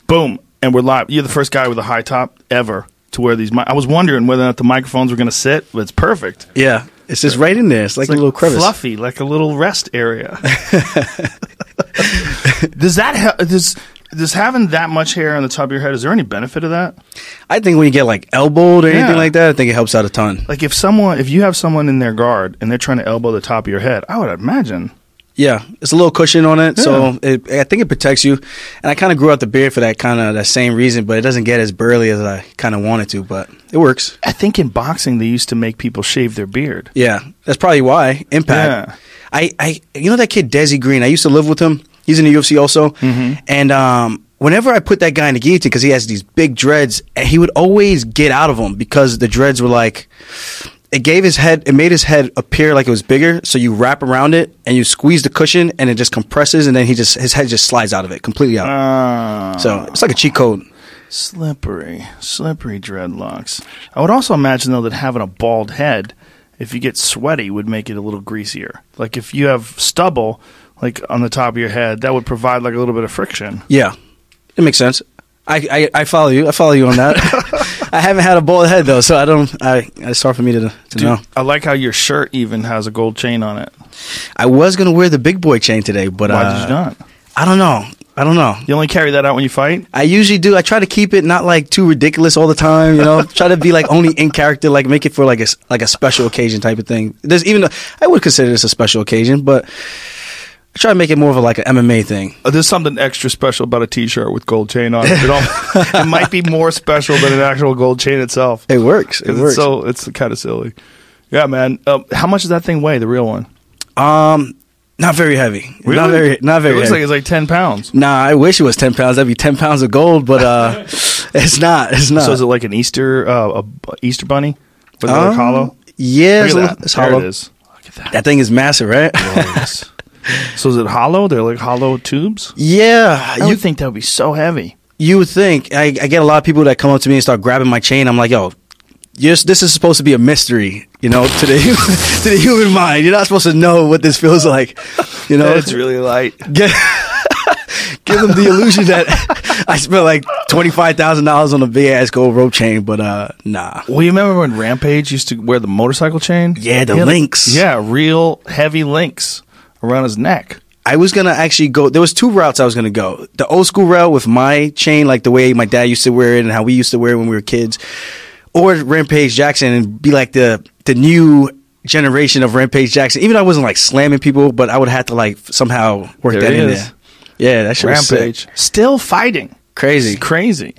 Boom, and we're live. You're the first guy with a high top ever to wear these. I was wondering whether or not the microphones were going to sit, but it's perfect. Yeah, it's just right in there. It's like a little crevice. Fluffy, like a little rest area. Does having that much hair on the top of your head, is there any benefit of that? I think when you get like elbowed or anything like that, I think it helps out a ton. Like if you have someone in their guard and they're trying to elbow the top of your head, I would imagine. Yeah, it's a little cushion on it, so I think it protects you. And I kind of grew out the beard for that same reason, but it doesn't get as burly as I kind of want it to, but it works. I think in boxing they used to make people shave their beard. Yeah, that's probably why. Impact. Yeah. You know that kid Desi Green? I used to live with him. He's in the UFC also. Mm-hmm. And whenever I put that guy in the guillotine, because he has these big dreads, he would always get out of them because the dreads were like... It made his head appear like it was bigger, so you wrap around it and you squeeze the cushion and it just compresses and then his head just slides out of it, completely out. So it's like a cheat code. Slippery dreadlocks. I would also imagine, though, that having a bald head, if you get sweaty, would make it a little greasier. Like if you have stubble, like on the top of your head, that would provide like a little bit of friction. Yeah, it makes sense. I follow you. I follow you on that. I haven't had a bald head though, so I don't. It's hard for me to know. I like how your shirt even has a gold chain on it. I was gonna wear the big boy chain today, but why did you not? I don't know. You only carry that out when you fight? I usually do. I try to keep it not like too ridiculous all the time. You know, try to be like only in character, like make it for like a special occasion type of thing. I would consider this a special occasion, but. I try to make it more of an MMA thing. There's something extra special about a T-shirt with gold chain on it. It might be more special than an actual gold chain itself. It works. It's kind of silly. Yeah, man. How much does that thing weigh, the real one? Not very heavy. Really? Not very It looks heavy. like it's like 10 pounds. Nah, I wish it was 10 pounds. That'd be 10 pounds of gold, but it's not. So is it like an Easter bunny? With it hollow? Yeah, it's hollow. There it is. Look at that. That thing is massive, right? Yes. So is it hollow? They're like hollow tubes? Yeah. You would think that would be so heavy. You would think. I get a lot of people that come up to me and start grabbing my chain. I'm like, yo, this is supposed to be a mystery, to the human mind. You're not supposed to know what this feels like. It's really light. Give them the illusion that I spent like $25,000 on a big ass gold rope chain, but nah. Well, you remember when Rampage used to wear the motorcycle chain? Yeah, the links. Real heavy links around his neck. I was going to actually go. There was two routes I was going to go. The old school route with my chain, like the way my dad used to wear it and how we used to wear it when we were kids. Or Rampage Jackson and be like the new generation of Rampage Jackson. Even though I wasn't like slamming people, but I would have to like somehow work that in there. Yeah, that shit was Rampage. sick. Still fighting. Crazy. It's crazy.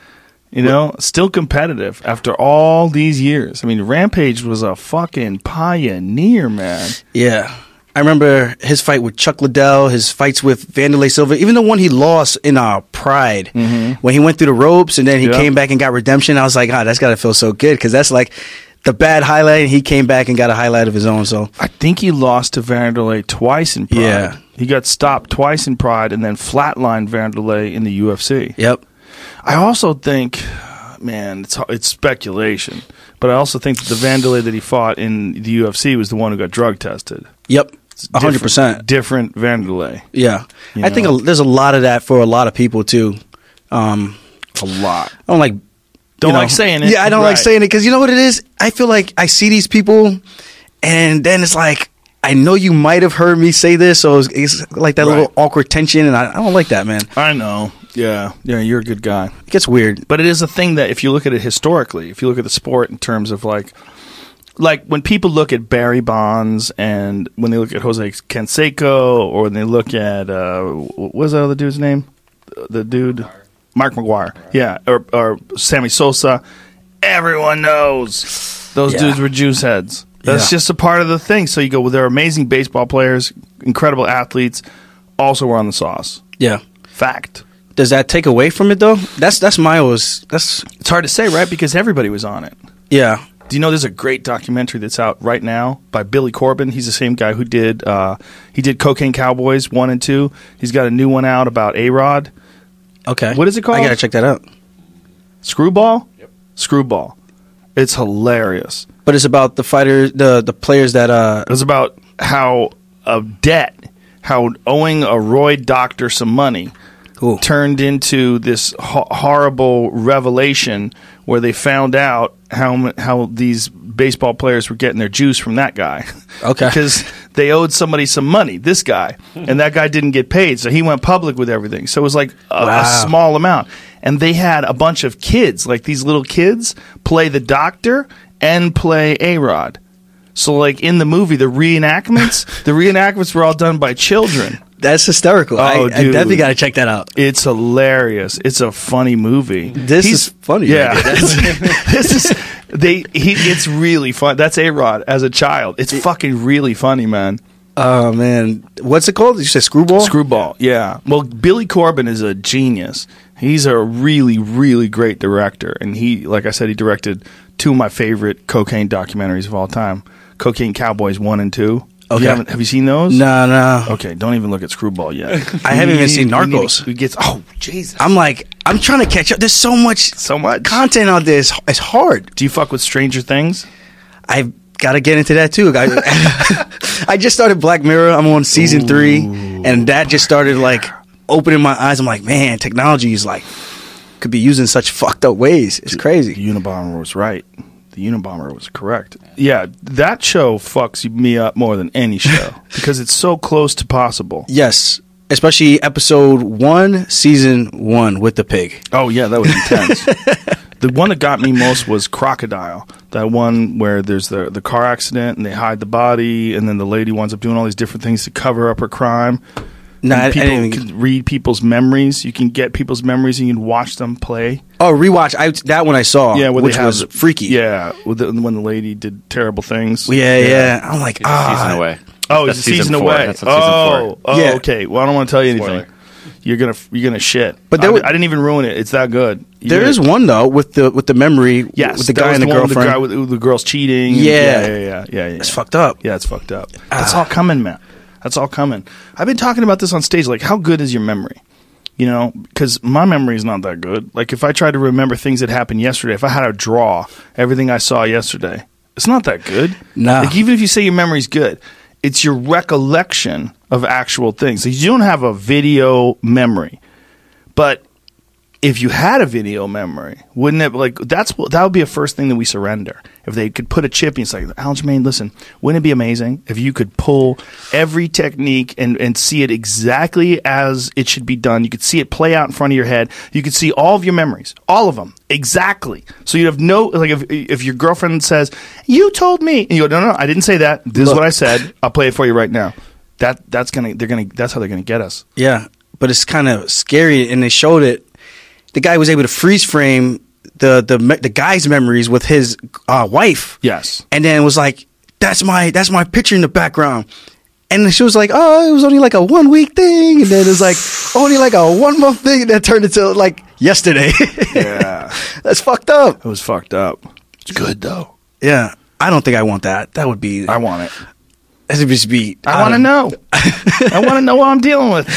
Still competitive after all these years. I mean, Rampage was a fucking pioneer, man. Yeah. I remember his fight with Chuck Liddell, his fights with Vanderlei Silva, even the one he lost in Pride, when he went through the ropes and then he came back and got redemption. I was like, that's got to feel so good because that's like the bad highlight, and he came back and got a highlight of his own. So I think he lost to Vanderlei twice in Pride. Yeah. He got stopped twice in Pride and then flatlined Vanderlei in the UFC. Yep. I also think, man, it's speculation, but I also think that the Vanderlei that he fought in the UFC was the one who got drug tested. Yep. 100%. Different Vanderlei. Yeah. I think there's a lot of that for a lot of people, too. A lot. I don't like saying it. Yeah, I don't like saying it because you know what it is? I feel like I see these people and then it's like, I know you might have heard me say this, so it's like that little awkward tension, and I don't like that, man. I know. Yeah, you're a good guy. It gets weird. But it is a thing that if you look at it historically, if you look at the sport in terms of like when people look at Barry Bonds and when they look at Jose Canseco or when they look at, what was that other dude's name? The dude, Mark McGuire. Yeah, or Sammy Sosa. Everyone knows those dudes were juice heads. That's just a part of the thing. So you go, well, they're amazing baseball players, incredible athletes, also were on the sauce. Yeah. Fact. Does that take away from it, though? That's my always... It's hard to say, right? Because everybody was on it. Yeah. Do you know there's a great documentary that's out right now by Billy Corbin? He's the same guy who did Cocaine Cowboys 1 and 2. He's got a new one out about A-Rod. Okay. What is it called? I got to check that out. Screwball? Yep. Screwball. It's hilarious. But it's about the fighters, the players that... It's about how owing a Roy doctor some money Ooh. turned into this horrible revelation where they found out how these baseball players were getting their juice from that guy. Okay. Because they owed somebody some money, this guy, and that guy didn't get paid, so he went public with everything. So it was like a small amount. And they had a bunch of kids, like these little kids, play the doctor and play A-Rod. So like in the movie, the reenactments were all done by children. That's hysterical. Oh, I definitely got to check that out. It's hilarious. It's a funny movie. This is funny. Yeah. It's really fun. That's A-Rod as a child. It's fucking really funny, man. Oh, man. What's it called? You said Screwball? Screwball, yeah. Well, Billy Corben is a genius. He's a really, really great director. And he, like I said, he directed two of my favorite cocaine documentaries of all time. Cocaine Cowboys 1 and 2. Okay. Have you seen those? No. Okay, don't even look at Screwball yet. I haven't even seen Narcos. Oh, Jesus. I'm trying to catch up. There's so much content out there. It's hard. Do you fuck with Stranger Things? I've got to get into that too. I just started Black Mirror. I'm on season 3, and that just started like opening my eyes. I'm like, man, technology is like could be used in such fucked up ways. It's crazy. The Unabomber was right. The Unabomber was correct. Yeah, that show fucks me up more than any show because it's so close to possible. Yes, especially episode 1, season 1 with the pig. Oh yeah, that was intense. The one that got me most was Crocodile. That one where there's the car accident and they hide the body, and then the lady winds up doing all these different things to cover up her crime. No, people can read people's memories. You can get people's memories and you can watch them play. Oh, rewatch. That one I saw, which was freaky. Yeah, when the lady did terrible things. Yeah. I'm like, Season away. Oh, it's season away. That's on season 4. Oh, yeah. Okay. Well, I don't want to tell you anything. Spoiler. You're gonna shit. But I didn't even ruin it. It's that good. There is one though with the memory. Yes, with the guy and the girlfriend. With the guy with the girl's cheating. Yeah. It's fucked up. Yeah, it's fucked up. That's all coming, man. That's all coming. I've been talking about this on stage. Like, how good is your memory? You know, because my memory is not that good. Like, if I tried to remember things that happened yesterday, if I had to draw everything I saw yesterday, it's not that good. No. Like, even if you say your memory's good, it's your recollection of actual things. Like, you don't have a video memory. But if you had a video memory, wouldn't it that would be a first thing that we surrender. If they could put a chip in, it's like, Alan Jermaine, listen, wouldn't it be amazing if you could pull every technique and see it exactly as it should be done? You could see it play out in front of your head. You could see all of your memories, all of them, exactly. So you'd have no, like, if your girlfriend says, you told me, and you go, no, I didn't say that. This is what I said. I'll play it for you right now. That's how they're gonna get us. Yeah, but it's kind of scary, and they showed it. The guy was able to freeze frame the guy's memories with his wife. Yes, and then it was like, that's my picture in the background, and she was like, oh, it was only like a 1 week thing, and then it was like only like a 1 month thing, and that turned into like yesterday. Yeah, that's fucked up. It was fucked up. It's good though. Yeah, I don't think I want that. That would be. I want it. That would just be. I want to know. I want to know what I'm dealing with.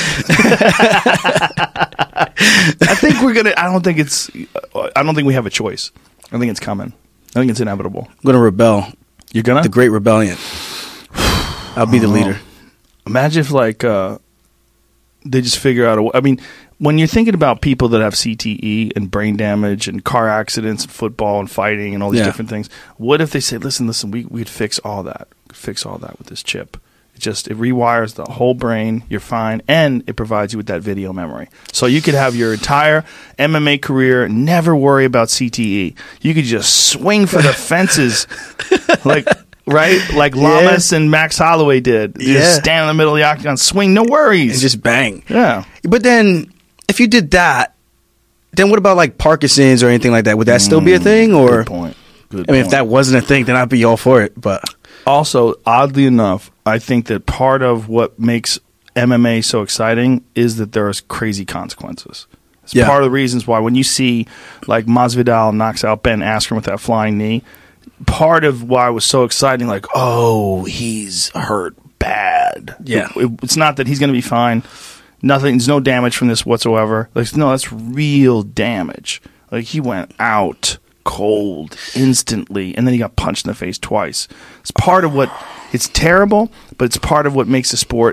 I think we're gonna. I don't think we have a choice. I think it's coming. I think it's inevitable. I'm gonna rebel. You're gonna the Great Rebellion. I'll be the leader. Imagine if they just figure out I mean, when you're thinking about people that have CTE and brain damage and car accidents and football and fighting and all these different things, what if they say, listen, we'd fix all that. Fix all that with this chip. It rewires the whole brain. You're fine, and it provides you with that video memory. So you could have your entire MMA career, never worry about CTE. You could just swing for the fences, like Lamas and Max Holloway did. You just stand in the middle of the octagon, swing, no worries, and just bang. Yeah. But then, if you did that, then what about like Parkinson's or anything like that? Would that still be a thing? Or good point. If that wasn't a thing, then I'd be all for it. But also, oddly enough, I think that part of what makes MMA so exciting is that there is crazy consequences. It's part of the reasons why when you see like Masvidal knocks out Ben Askren with that flying knee, part of why it was so exciting, like, oh, he's hurt bad. Yeah. It's not that he's going to be fine. There's no damage from this whatsoever. Like, no, that's real damage. Like, he went out cold instantly, and then he got punched in the face twice. It's part of what, it's terrible, but it's part of what makes the sport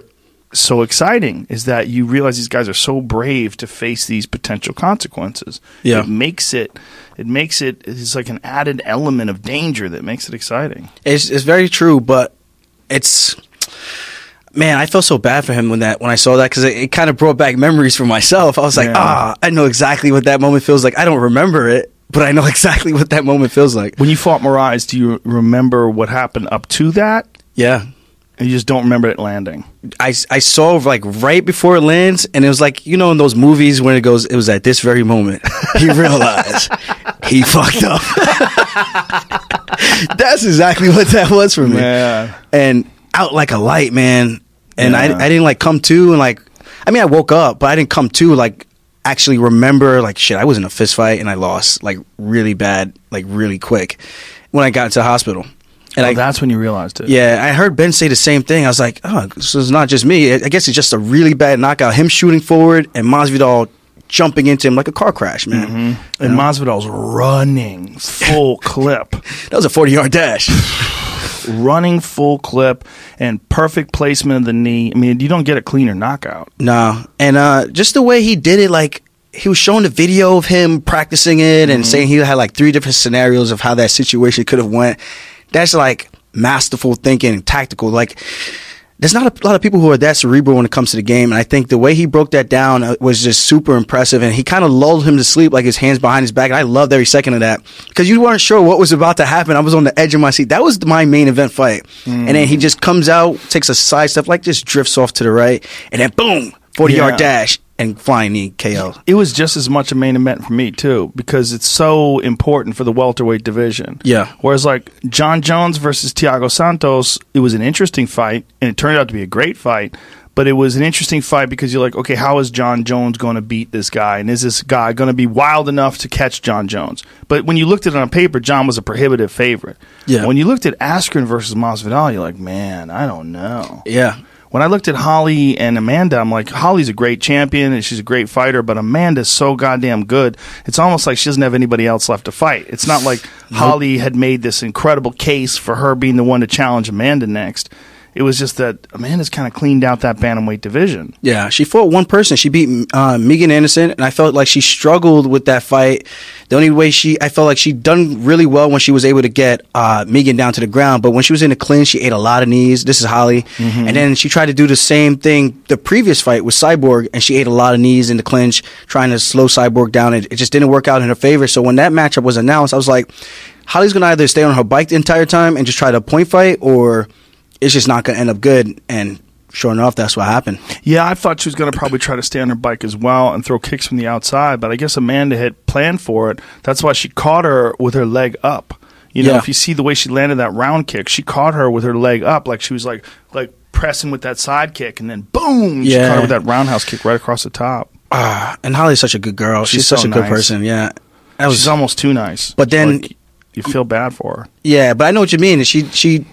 so exciting is that you realize these guys are so brave to face these potential consequences. Yeah. It makes it it's like an added element of danger that makes it exciting. It's very true, but it's, man, I felt so bad for him when I saw that, because it kind of brought back memories for myself. I was like, I know exactly what that moment feels like. I don't remember it, but I know exactly what that moment feels like. When you fought Moraes, do you remember what happened up to that? Yeah. And you just don't remember it landing? I saw like right before it lands, and it was like, you know, in those movies when it goes, it was at this very moment he realized he fucked up. That's exactly what that was for me. Yeah. And out like a light, man. And Yeah. I didn't like come to, and like, I mean, I woke up, but I didn't come to like actually remember like, shit, I was in a fist fight and I lost like really bad, like really quick when I got into the hospital. And that's when you realized it. Yeah, I heard Ben say the same thing. I was like, oh, so it's not just me. I guess it's just a really bad knockout. Him shooting forward and Masvidal jumping into him like a car crash, man. Mm-hmm. And Masvidal's running full clip. That was a 40-yard dash. Running full clip and perfect placement of the knee. I mean, you don't get a cleaner knockout. No. And just the way he did it, like, he was showing the video of him practicing it and saying he had like 3 different scenarios of how that situation could have went. That's like masterful thinking and tactical. Like, there's not a lot of people who are that cerebral when it comes to the game. And I think the way he broke that down was just super impressive. And he kind of lulled him to sleep, like his hands behind his back. And I loved every second of that, because you weren't sure what was about to happen. I was on the edge of my seat. That was my main event fight. And then he just comes out, takes a side step, like just drifts off to the right. And then boom, 40-yard dash. And flying knee KO. It was just as much a main event for me too, because it's so important for the welterweight division. Yeah. Whereas like John Jones versus Thiago Santos, it was an interesting fight, and it turned out to be a great fight. But it was an interesting fight because you're like, okay, how is John Jones going to beat this guy? And is this guy going to be wild enough to catch John Jones? But when you looked at it on paper, John was a prohibitive favorite. Yeah. When you looked at Askren versus Masvidal, you're like, man, I don't know. Yeah. When I looked at Holly and Amanda, I'm like, Holly's a great champion and she's a great fighter, but Amanda's so goddamn good. It's almost like she doesn't have anybody else left to fight. It's not like Holly had made this incredible case for her being the one to challenge Amanda next. It was just that Amanda's kind of cleaned out that bantamweight division. Yeah, she fought one person. She beat Megan Anderson, and I felt like she struggled with that fight. The only way I felt like she'd done really well when she was able to get Megan down to the ground, but when she was in the clinch, she ate a lot of knees. This is Holly. Mm-hmm. And then she tried to do the same thing the previous fight with Cyborg, and she ate a lot of knees in the clinch, trying to slow Cyborg down. It just didn't work out in her favor. So when that matchup was announced, I was like, Holly's going to either stay on her bike the entire time and just try to point fight, or it's just not going to end up good. And sure enough, that's what happened. Yeah, I thought she was going to probably try to stay on her bike as well and throw kicks from the outside, but I guess Amanda had planned for it. That's why she caught her with her leg up. You know, if you see the way she landed that round kick, she caught her with her leg up, like she was like pressing with that side kick, and then boom, she caught her with that roundhouse kick right across the top. And Holly's such a good girl. She's such a good person. Yeah, she's almost too nice. But then you feel bad for her. Yeah, but I know what you mean. She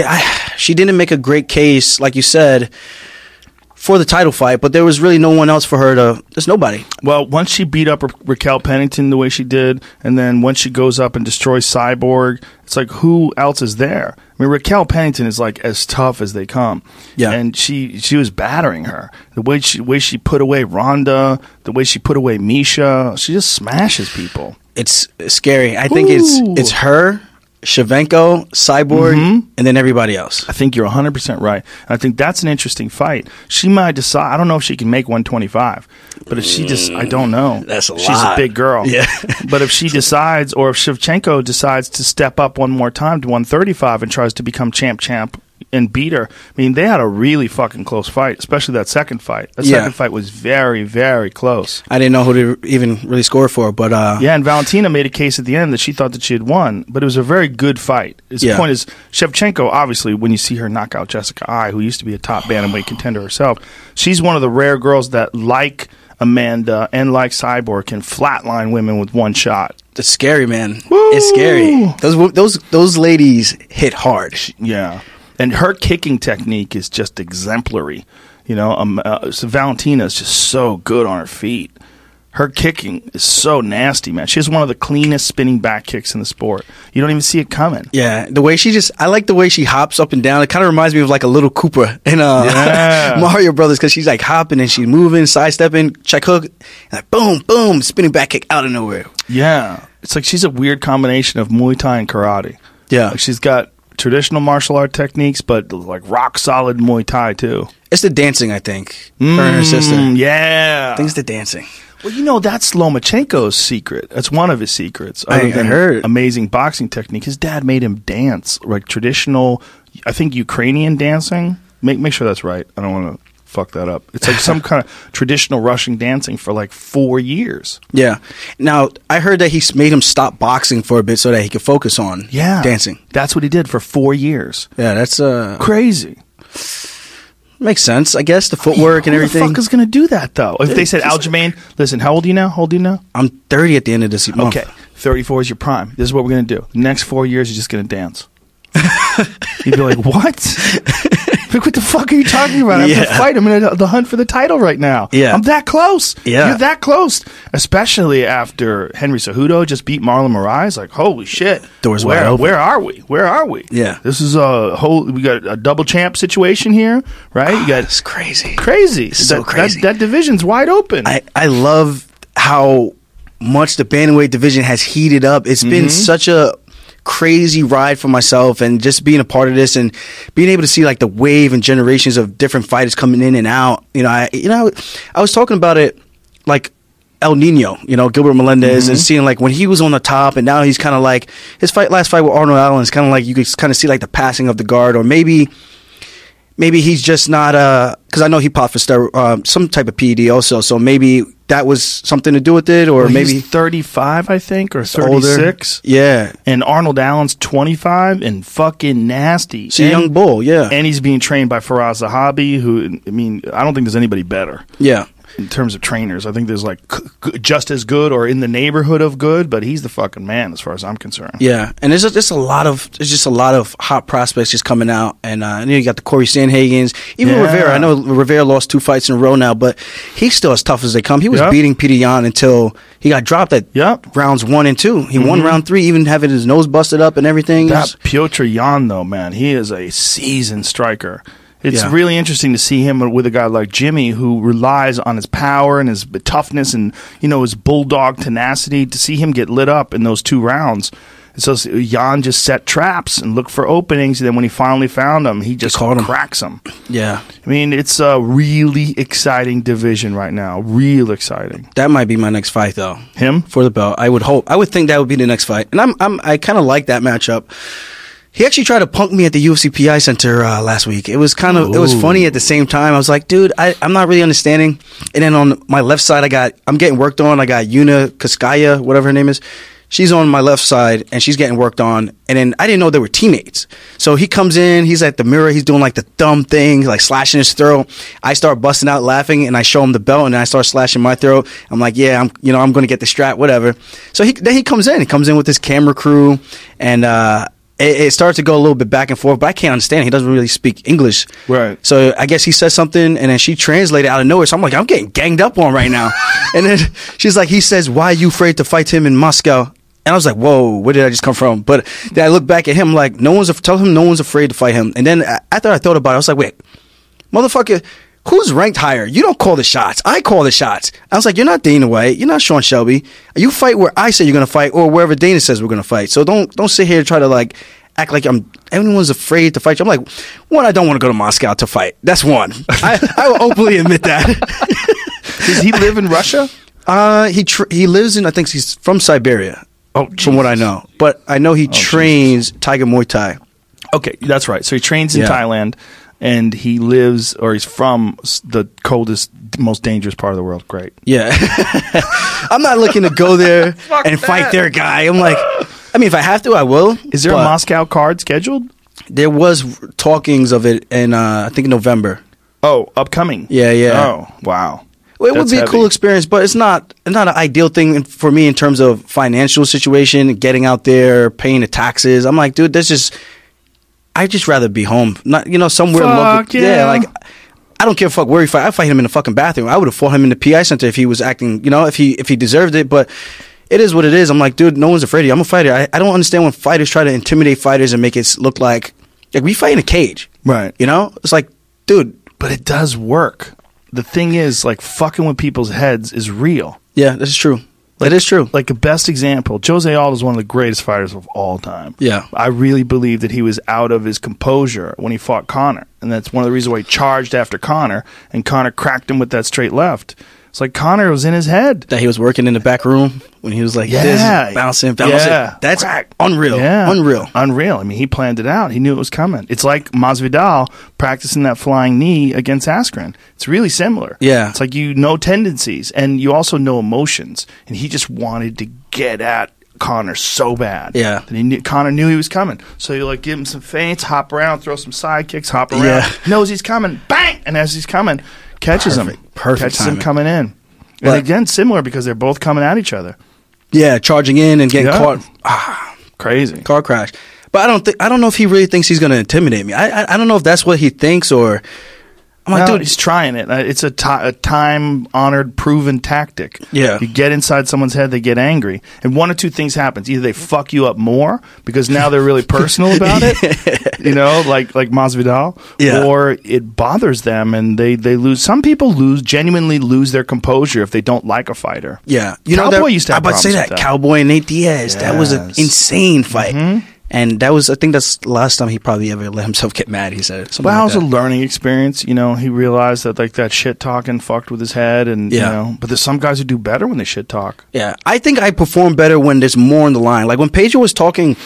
didn't make a great case, like you said, for the title fight, but there was really no one else for her to. There's nobody. Well, once she beat up Raquel Pennington the way she did, and then once she goes up and destroys Cyborg, it's like, who else is there? I mean, Raquel Pennington is like as tough as they come. Yeah, and she was battering her. The way she put away Ronda, the way she put away Misha, she just smashes people. It's scary. I think it's her, Shevchenko, Cyborg, and then everybody else. I think you're 100% right. And I think that's an interesting fight. She might decide. I don't know if she can make 125, but if she just, I don't know. That's a lot. She's a big girl. Yeah. But if she decides, or if Shevchenko decides to step up one more time to 135 and tries to become champ and beat her, I mean, they had a really fucking close fight, especially that second fight. That second fight was very, very close. I didn't know who to even really score for, but yeah, and Valentina made a case at the end that she thought that she had won, but it was a very good fight. The point is, Shevchenko, obviously, when you see her knock out Jessica Ai, who used to be a top bantamweight contender herself, she's one of the rare girls that, like Amanda and like Cyborg, can flatline women with one shot. It's scary, man. Woo! It's scary. Those ladies hit hard. Yeah. And her kicking technique is just exemplary. You know, so Valentina is just so good on her feet. Her kicking is so nasty, man. She has one of the cleanest spinning back kicks in the sport. You don't even see it coming. Yeah, the way I like the way she hops up and down. It kind of reminds me of like a little Koopa in Mario Brothers, because she's like hopping and she's moving, sidestepping, check hook, and like boom, boom, spinning back kick out of nowhere. Yeah. It's like she's a weird combination of Muay Thai and karate. Yeah. Like she's got traditional martial art techniques, but like rock solid Muay Thai too. It's the dancing, I think. Her and her sister. Yeah. I think it's the dancing. Well, that's Lomachenko's secret. That's one of his secrets. I heard. Amazing boxing technique. His dad made him dance, like traditional, I think, Ukrainian dancing. Make sure that's right. I don't want to fuck that up. It's like some kind of traditional Russian dancing for like 4 years. Yeah. Now, I heard that he made him stop boxing for a bit so that he could focus on dancing. That's what he did for 4 years. Yeah, that's crazy. Makes sense, I guess, the footwork and everything. Who the fuck is going to do that, though? If they said, Aljamain, listen, how old are you now? I'm 30 at the end of this month. Okay, 34 is your prime. This is what we're going to do. The next 4 years, you're just going to dance. You'd be like, what? Like, what the fuck are you talking about? I'm going to fight. I'm in the hunt for the title right now. Yeah. I'm that close. Yeah. You're that close. Especially after Henry Cejudo just beat Marlon Moraes. Like, holy shit. Doors wide open. Where are we? Yeah. This is we got a double champ situation here, right? You got It's crazy. It's so crazy. That division's wide open. I love how much the bantamweight division has heated up. It's been such a crazy ride for myself, and just being a part of this and being able to see like the wave and generations of different fighters coming in and out. I was talking about it like El Nino, Gilbert Melendez, and seeing like when he was on the top and now he's kind of like his last fight with Arnold Allen is kind of like you could kind of see like the passing of the guard, or maybe he's just not because I know he popped for some type of PED also, so maybe that was something to do with it, or maybe he's 35, I think, or 36. Yeah, and Arnold Allen's 25 and fucking nasty. He's a young bull, yeah, and he's being trained by Faraz Zahabi, who I don't think there's anybody better. Yeah. In terms of trainers, I think there's like just as good or in the neighborhood of good, but he's the fucking man as far as I'm concerned. Yeah, and there's just a lot of hot prospects just coming out, and you got the Corey Sandhagens, even Rivera. I know Rivera lost 2 fights in a row now, but he's still as tough as they come. He was beating Peter Yan until he got dropped at rounds 1 and 2. He won round 3, even having his nose busted up and everything. That Piotr Yan, though, man, he is a seasoned striker. It's really interesting to see him with a guy like Jimmy, who relies on his power and his toughness and his bulldog tenacity. To see him get lit up in those 2 rounds, and so Jan just set traps and looked for openings. And then when he finally found them, he just cracks them. Yeah, it's a really exciting division right now. Real exciting. That might be my next fight, though. Him for the belt. I would think that would be the next fight, and I kind of like that matchup. He actually tried to punk me at the UFC PI Center last week. It was it was funny at the same time. I was like, dude, I'm not really understanding. And then on my left side, I'm getting worked on. I got Yuna Kaskaya, whatever her name is. She's on my left side, and she's getting worked on. And then I didn't know they were teammates. So he comes in, he's at the mirror, he's doing like the thumb thing, like slashing his throat. I start busting out laughing, and I show him the belt, and I start slashing my throat. I'm like, yeah, I'm going to get the strap, whatever. So then he comes in. He comes in with his camera crew, and it starts to go a little bit back and forth, but I can't understand. He doesn't really speak English. Right. So I guess he says something, and then she translated out of nowhere. So I'm like, I'm getting ganged up on right now. And then she's like, he says, why are you afraid to fight him in Moscow? And I was like, whoa, where did I just come from? But then I look back at him like, tell him no one's afraid to fight him. And then after I thought about it, I was like, wait, motherfucker, who's ranked higher? You don't call the shots. I call the shots. I was like, you're not Dana White. You're not Sean Shelby. You fight where I say you're going to fight, or wherever Dana says we're going to fight. So don't sit here and try to like act like everyone's afraid to fight you. I'm like, one, I don't want to go to Moscow to fight. That's one. I will openly admit that. Does he live in Russia? He lives in, I think he's from Siberia. Oh, from what I know. But I know he trains Tiger Muay Thai. Okay, that's right. So he trains in Thailand. And he lives, or he's from the coldest, most dangerous part of the world. Great. Yeah. I'm not looking to go there and fight their guy. I'm like, if I have to, I will. Is there a Moscow card scheduled? There was talkings of it in, I think, November. Oh, upcoming. Yeah. Oh, wow. Well, it would be a cool experience, but it's not an ideal thing for me in terms of financial situation, getting out there, paying the taxes. I'm like, dude, I'd just rather be home, not somewhere local. Yeah, like I don't give a fuck where he fight. I fight him in the fucking bathroom. I would have fought him in the PI center if he was acting, if he deserved it. But it is what it is. I'm like, dude, no one's afraid of you. I'm a fighter. I don't understand when fighters try to intimidate fighters and make it look like we fight in a cage. Right. It's like, dude. But it does work. The thing is, like, fucking with people's heads is real. Yeah, this is true. That is true. Like, the best example, Jose Aldo is one of the greatest fighters of all time. Yeah. I really believe that he was out of his composure when he fought Conor. And that's one of the reasons why he charged after Conor, and Conor cracked him with that straight left. It's like Conor was in his head. That he was working in the back room when he was like this, bouncing. Yeah. That's Crack. unreal. Yeah. Unreal. I mean, he planned it out. He knew it was coming. It's like Masvidal practicing that flying knee against Askren. It's really similar. Yeah. It's like you know tendencies, and you also know emotions. And he just wanted to get at Conor so bad. Yeah. That Conor knew he was coming. So you like give him some feints, hop around, throw some side kicks, hop around. Yeah. Knows he's coming. Bang! And as he's coming, catches him. Perfect Catches timing. him coming in. But- and again, similar because they're both coming at each other. Yeah, charging in and getting Yeah. caught. Crazy. Car crash. But I don't know if he really thinks he's going to intimidate me. I don't know if that's what he thinks, or I'm like, No, dude, he's trying it. It's a time-honored, proven tactic. Yeah. You get inside someone's head, they get angry. And one or two things happens. Either they fuck you up more because now they're really personal about it, like Masvidal, Yeah. or it bothers them and they lose. Some people genuinely lose their composure if they don't like a fighter. yeah. Cowboy used to have I'm about to say problems that. with that. Cowboy and Nate Diaz. That was an Yes. insane fight. Mm-hmm. And I think that's the last time he probably ever let himself get mad, he said. Something Well, it like was a that. learning experience. He realized that that shit talking fucked with his head, and but there's some guys who do better when they shit talk. Yeah. I think I perform better when there's more on the line. Like when Pedro was talking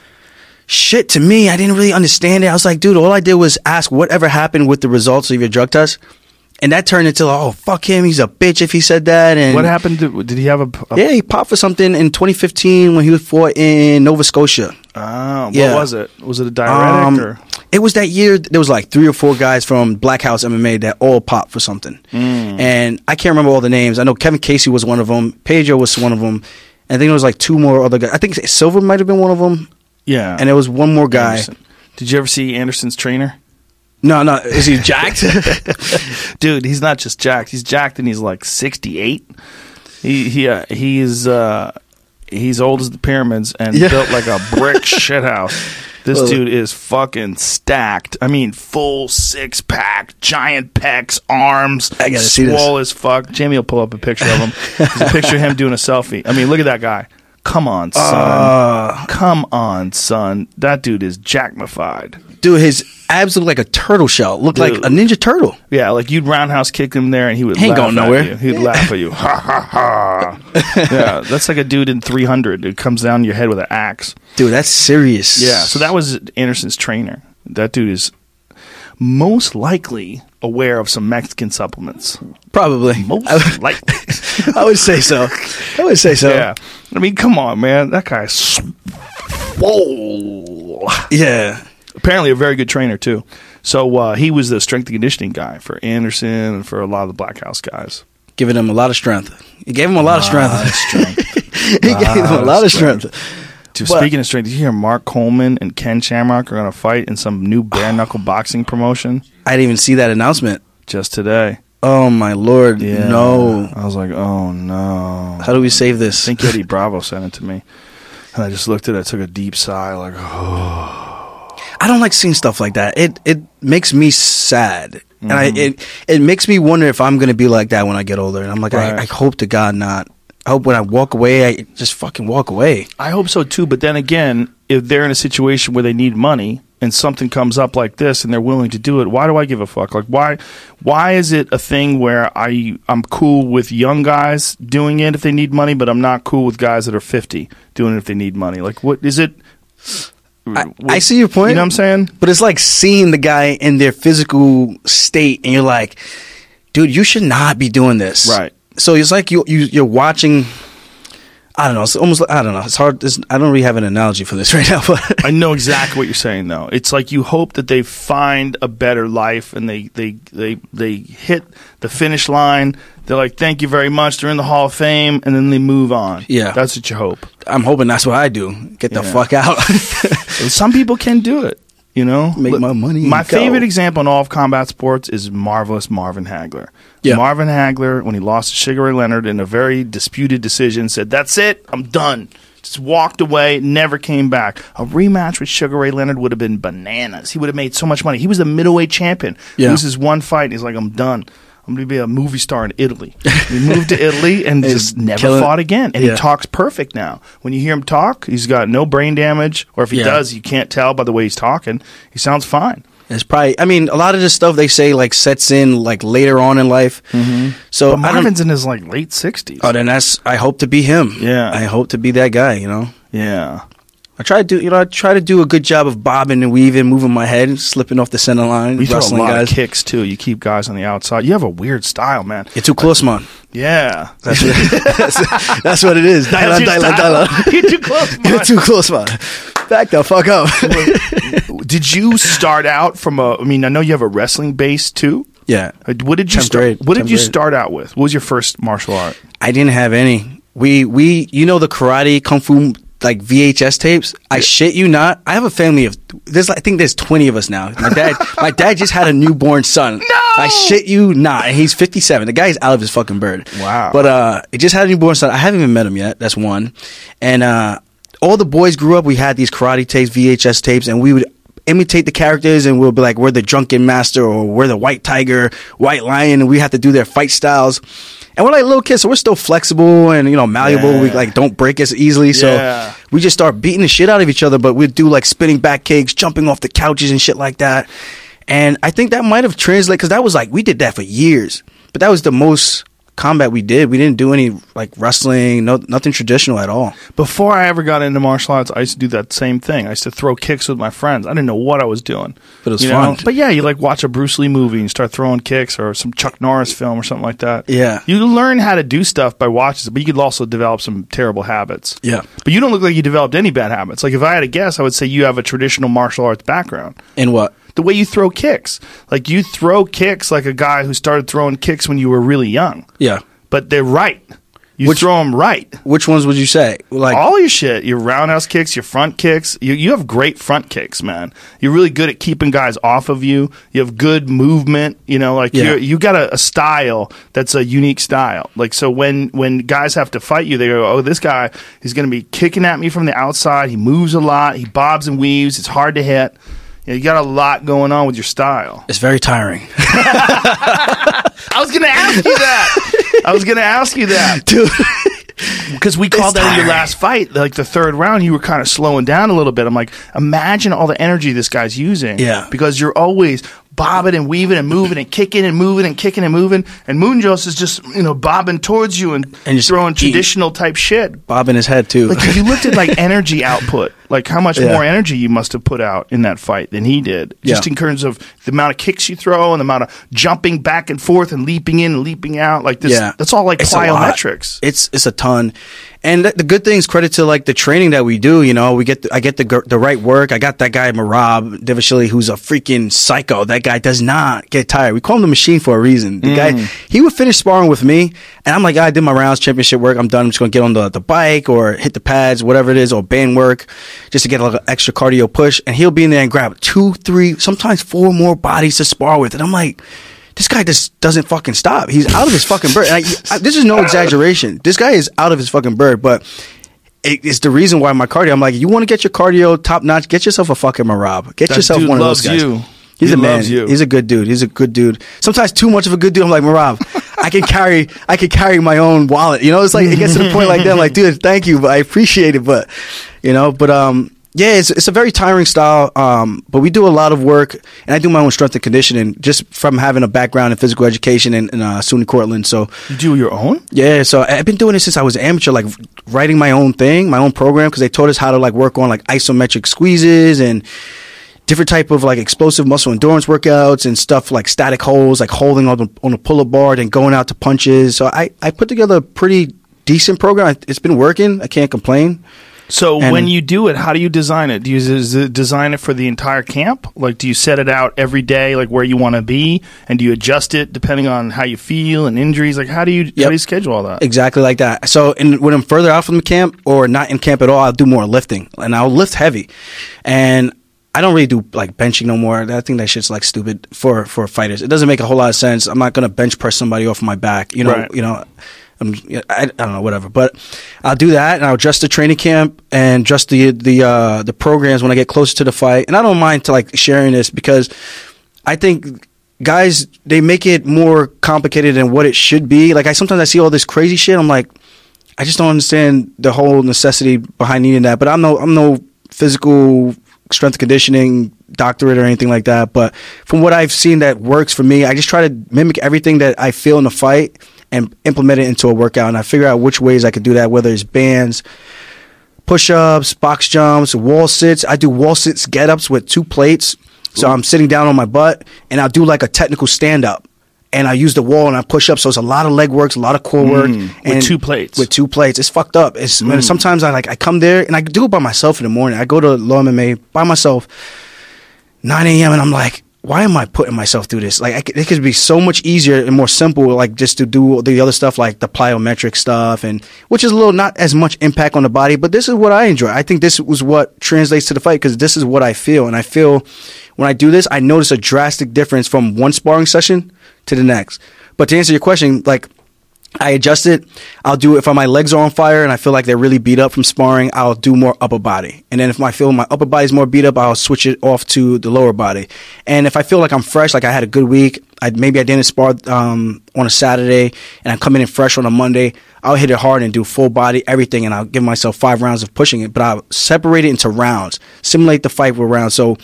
shit to me, I didn't really understand it. I was like, dude, all I did was ask whatever happened with the results of your drug test. And that turned into, oh, fuck him, he's a bitch if he said that. And What happened? Did he have a yeah, he popped for something in 2015 when he fought in Nova Scotia. What Yeah. was it? Was it a diuretic or? It was that year. There was like 3 or 4 guys from Black House MMA that all popped for something, and I can't remember all the names. I know Kevin Casey was one of them. Pedro was one of them. And I think there was like 2 more other guys. I think Silver might have been one of them. Yeah, And there was one more guy. Anderson. Did you ever see Anderson's trainer? No, is he jacked? Dude, he's not just jacked. He's jacked and he's like 68. He's old as the pyramids and built like a brick shithouse. This dude is fucking stacked. I mean, full 6-pack, giant pecs, arms, I gotta see this. swole as fuck. Jamie will pull up a picture of him. There's a picture of him doing a selfie. I mean, look at that guy. Come on, son. Come on, son. That dude is jackmified. Dude, his abs look like a turtle shell. Look like a ninja turtle. Yeah, like you'd roundhouse kick him there, and he would He ain't laugh going at nowhere. you. He'd laugh at you. Ha ha ha. Yeah, that's like a dude in 300 who comes down your head with an axe. Dude, that's serious. Yeah, so that was Anderson's trainer. That dude is most likely aware of some Mexican supplements. Probably. Most likely. I would say so. Yeah. I mean, come on, man. That guy's swole. Yeah. Apparently a very good trainer, too. So he was the strength and conditioning guy for Anderson and for a lot of the Black House guys. Giving him a lot of strength. He gave him a lot of strength. He gave him a lot of strength. Dude, speaking of strength, did you hear Mark Coleman and Ken Shamrock are going to fight in some new bare-knuckle boxing promotion? I didn't even see that announcement. Just today. Oh, my Lord. Yeah. No. I was like, oh, no. How do we save this? I think Eddie Bravo sent it to me. And I just looked at it, took a deep sigh, like, oh. I don't like seeing stuff like that. It makes me sad. And it makes me wonder if I'm going to be like that when I get older. And I'm like, Right. I hope to God not. I hope when I walk away, I just fucking walk away. I hope so, too. But then again, if they're in a situation where they need money and something comes up like this and they're willing to do it, why do I give a fuck? Like, why is it a thing where I'm cool with young guys doing it if they need money, but I'm not cool with guys that are 50 doing it if they need money? Like, what is it? I see your point. You know what I'm saying? But it's like seeing the guy in their physical state, and you're like, dude, you should not be doing this. Right. So it's like you're watching. I don't know. It's almost. I don't know. It's hard. I don't really have an analogy for this right now. But I know exactly what you're saying, though. It's like you hope that they find a better life, and they hit the finish line. They're like, "Thank you very much." They're in the Hall of Fame, and then they move on. Yeah, that's what you hope. I'm hoping that's what I do. Get the fuck out. Some people can do it. You know, Make my money. My Go. favorite example in all of combat sports is Marvelous Marvin Hagler. Yeah. Marvin Hagler, when he lost to Sugar Ray Leonard in a very disputed decision, said, "That's it, I'm done." Just walked away, never came back. A rematch with Sugar Ray Leonard would have been bananas. He would have made so much money. He was the middleweight champion. Yeah. Loses one fight, and he's like, "I'm done. I'm going to be a movie star in Italy." He moved to Italy and just never fought again. And he talks perfect now. When you hear him talk, he's got no brain damage. Or if he does, you can't tell by the way he's talking. He sounds fine. It's probably, I mean, a lot of this stuff they say like sets in like later on in life. Mm-hmm. So but Marvin's in his like late 60s. Oh, then I hope to be him. Yeah. I hope to be that guy, you know? Yeah. I try to do a good job of bobbing and weaving, moving my head, slipping off the center line, You throw a wrestling lot guys. of kicks, too. You keep guys on the outside. You have a weird style, man. You're too close, man. Yeah. That's what it is. That's your style. You're too close, man. You're too close, man. Back the fuck up. Did you start out from I know you have a wrestling base, too. Yeah. What did you 10th start? grade. What did 10th you grade. start out with? What was your first martial art? I didn't have any. We you know the karate, kung fu like VHS tapes? I shit you not. I have a family of I think there's 20 of us now. My dad just had a newborn son. No! I shit you not. And he's 57. The guy's out of his fucking bird. Wow. But he just had a newborn son. I haven't even met him yet. That's one. And all the boys grew up. We had these karate tapes, VHS tapes, and we would imitate the characters, and we'll be like, we're the drunken master, or we're the white tiger, white lion, and we have to do their fight styles. And we're like little kids, so we're still flexible and, you know, malleable. Yeah. We like don't break as easily. So we just start beating the shit out of each other, but we'd do like spinning back kicks, jumping off the couches and shit like that. And I think that might have translated, because that was like, we did that for years, but that was the most combat we did. We didn't do any like wrestling, nothing traditional at all. Before I ever got into martial arts, I used to do that same thing. I used to throw kicks with my friends. I didn't know what I was doing. But it was you fun. know? But yeah, you like watch a Bruce Lee movie and start throwing kicks, or some Chuck Norris film or something like that. Yeah. You learn how to do stuff by watching it, but you could also develop some terrible habits. Yeah. But you don't look like you developed any bad habits. Like if I had to guess, I would say you have a traditional martial arts background. In what? The way you throw kicks. Like you throw kicks like a guy who started throwing kicks when you were really young. Yeah. But they're right. You throw them right. Which ones would you say? Like all your shit, your roundhouse kicks, your front kicks. You have great front kicks, man. You're really good at keeping guys off of you. You have good movement. You know, like you got a style that's a unique style. Like so, when guys have to fight you, they go, "Oh, this guy is going to be kicking at me from the outside. He moves a lot. He bobs and weaves. It's hard to hit." You got a lot going on with your style. It's very tiring. I was going to ask you that. Dude. Because we called that in your last fight, like the third round, you were kind of slowing down a little bit. I'm like, imagine all the energy this guy's using. Yeah. Because you're always bobbing and weaving and moving and kicking and moving and kicking and moving. And Moonjos is just, bobbing towards you and just throwing traditional type shit. Bobbing his head, too. Like, if you looked at, like, energy output, like how much more energy you must have put out in that fight than he did. Just in terms of the amount of kicks you throw and the amount of jumping back and forth and leaping in and leaping out. Like, this, that's all, like, plyometrics. It's a ton. And the good thing is credit to, like, the training that we do, I get the right work. I got that guy, Marab Devashili, who's a freaking psycho. That guy does not get tired. We call him the machine for a reason. The guy, he would finish sparring with me, and I'm like, I did my rounds, championship work. I'm done. I'm just going to get on the bike or hit the pads, whatever it is, or band work, just to get like an extra cardio push. And he'll be in there and grab 2, 3, sometimes 4 more bodies to spar with. And I'm like, this guy just doesn't fucking stop. He's out of his fucking bird. And this is no exaggeration. This guy is out of his fucking bird, but it's the reason why my cardio, I'm like, you want to get your cardio top notch, get yourself a fucking Marab. Get yourself one of those guys. He's a man. He's a good dude. He's a good dude. Sometimes too much of a good dude. I'm like, Marab, I can carry my own wallet. It's like, it gets to the point like that. I'm like, dude, thank you, but I appreciate it. But, yeah, it's a very tiring style, but we do a lot of work, and I do my own strength and conditioning just from having a background in physical education in SUNY Cortland. So you do your own? Yeah, so I've been doing it since I was an amateur, like writing my own thing, my own program, because they taught us how to like work on like isometric squeezes and different type of like explosive muscle endurance workouts and stuff like static holds, like holding on a pull-up bar and going out to punches. So I put together a pretty decent program. It's been working. I can't complain. So when you do it, how do you design it? Do you design it for the entire camp? Like, do you set it out every day, like where you want to be, and do you adjust it depending on how you feel and injuries? Like, how do you schedule all that? Exactly like that. So when I'm further out from the camp or not in camp at all, I'll do more lifting, and I'll lift heavy. And I don't really do like benching no more. I think that shit's like stupid for fighters. It doesn't make a whole lot of sense. I'm not gonna bench press somebody off my back. I don't know, whatever. But I'll do that, and I'll adjust the training camp and adjust the programs when I get closer to the fight. And I don't mind to like sharing this because I think guys, they make it more complicated than what it should be. Like sometimes I see all this crazy shit. I'm like, I just don't understand the whole necessity behind needing that. But I'm no physical strength conditioning doctorate or anything like that. But from what I've seen that works for me, I just try to mimic everything that I feel in the fight and implement it into a workout. And I figure out which ways I could do that, whether it's bands, push-ups, box jumps, wall sits. I do wall sits get-ups with 2 plates. So I'm sitting down on my butt, and I'll do like a technical stand-up. And I use the wall, and I push up. So it's a lot of leg works, a lot of core work. With 2 plates. With 2 plates. It's fucked up. Sometimes I come there, and I do it by myself in the morning. I go to Law MMA by myself, 9 a.m., and I'm like, why am I putting myself through this? Like, it could be so much easier and more simple, like just to do the other stuff, like the plyometric stuff, and which is a little not as much impact on the body. But this is what I enjoy. I think this was what translates to the fight because this is what I feel, and I feel when I do this, I notice a drastic difference from one sparring session to the next. But to answer your question, like, I adjust it. I'll do, if my legs are on fire and I feel like they're really beat up from sparring, I'll do more upper body. And then if I feel my upper body's more beat up, I'll switch it off to the lower body. And if I feel like I'm fresh, like I had a good week, maybe I didn't spar on a Saturday and I'm coming in fresh on a Monday, I'll hit it hard and do full body, everything, and I'll give myself 5 rounds of pushing it. But I'll separate it into rounds, simulate the fight with rounds. So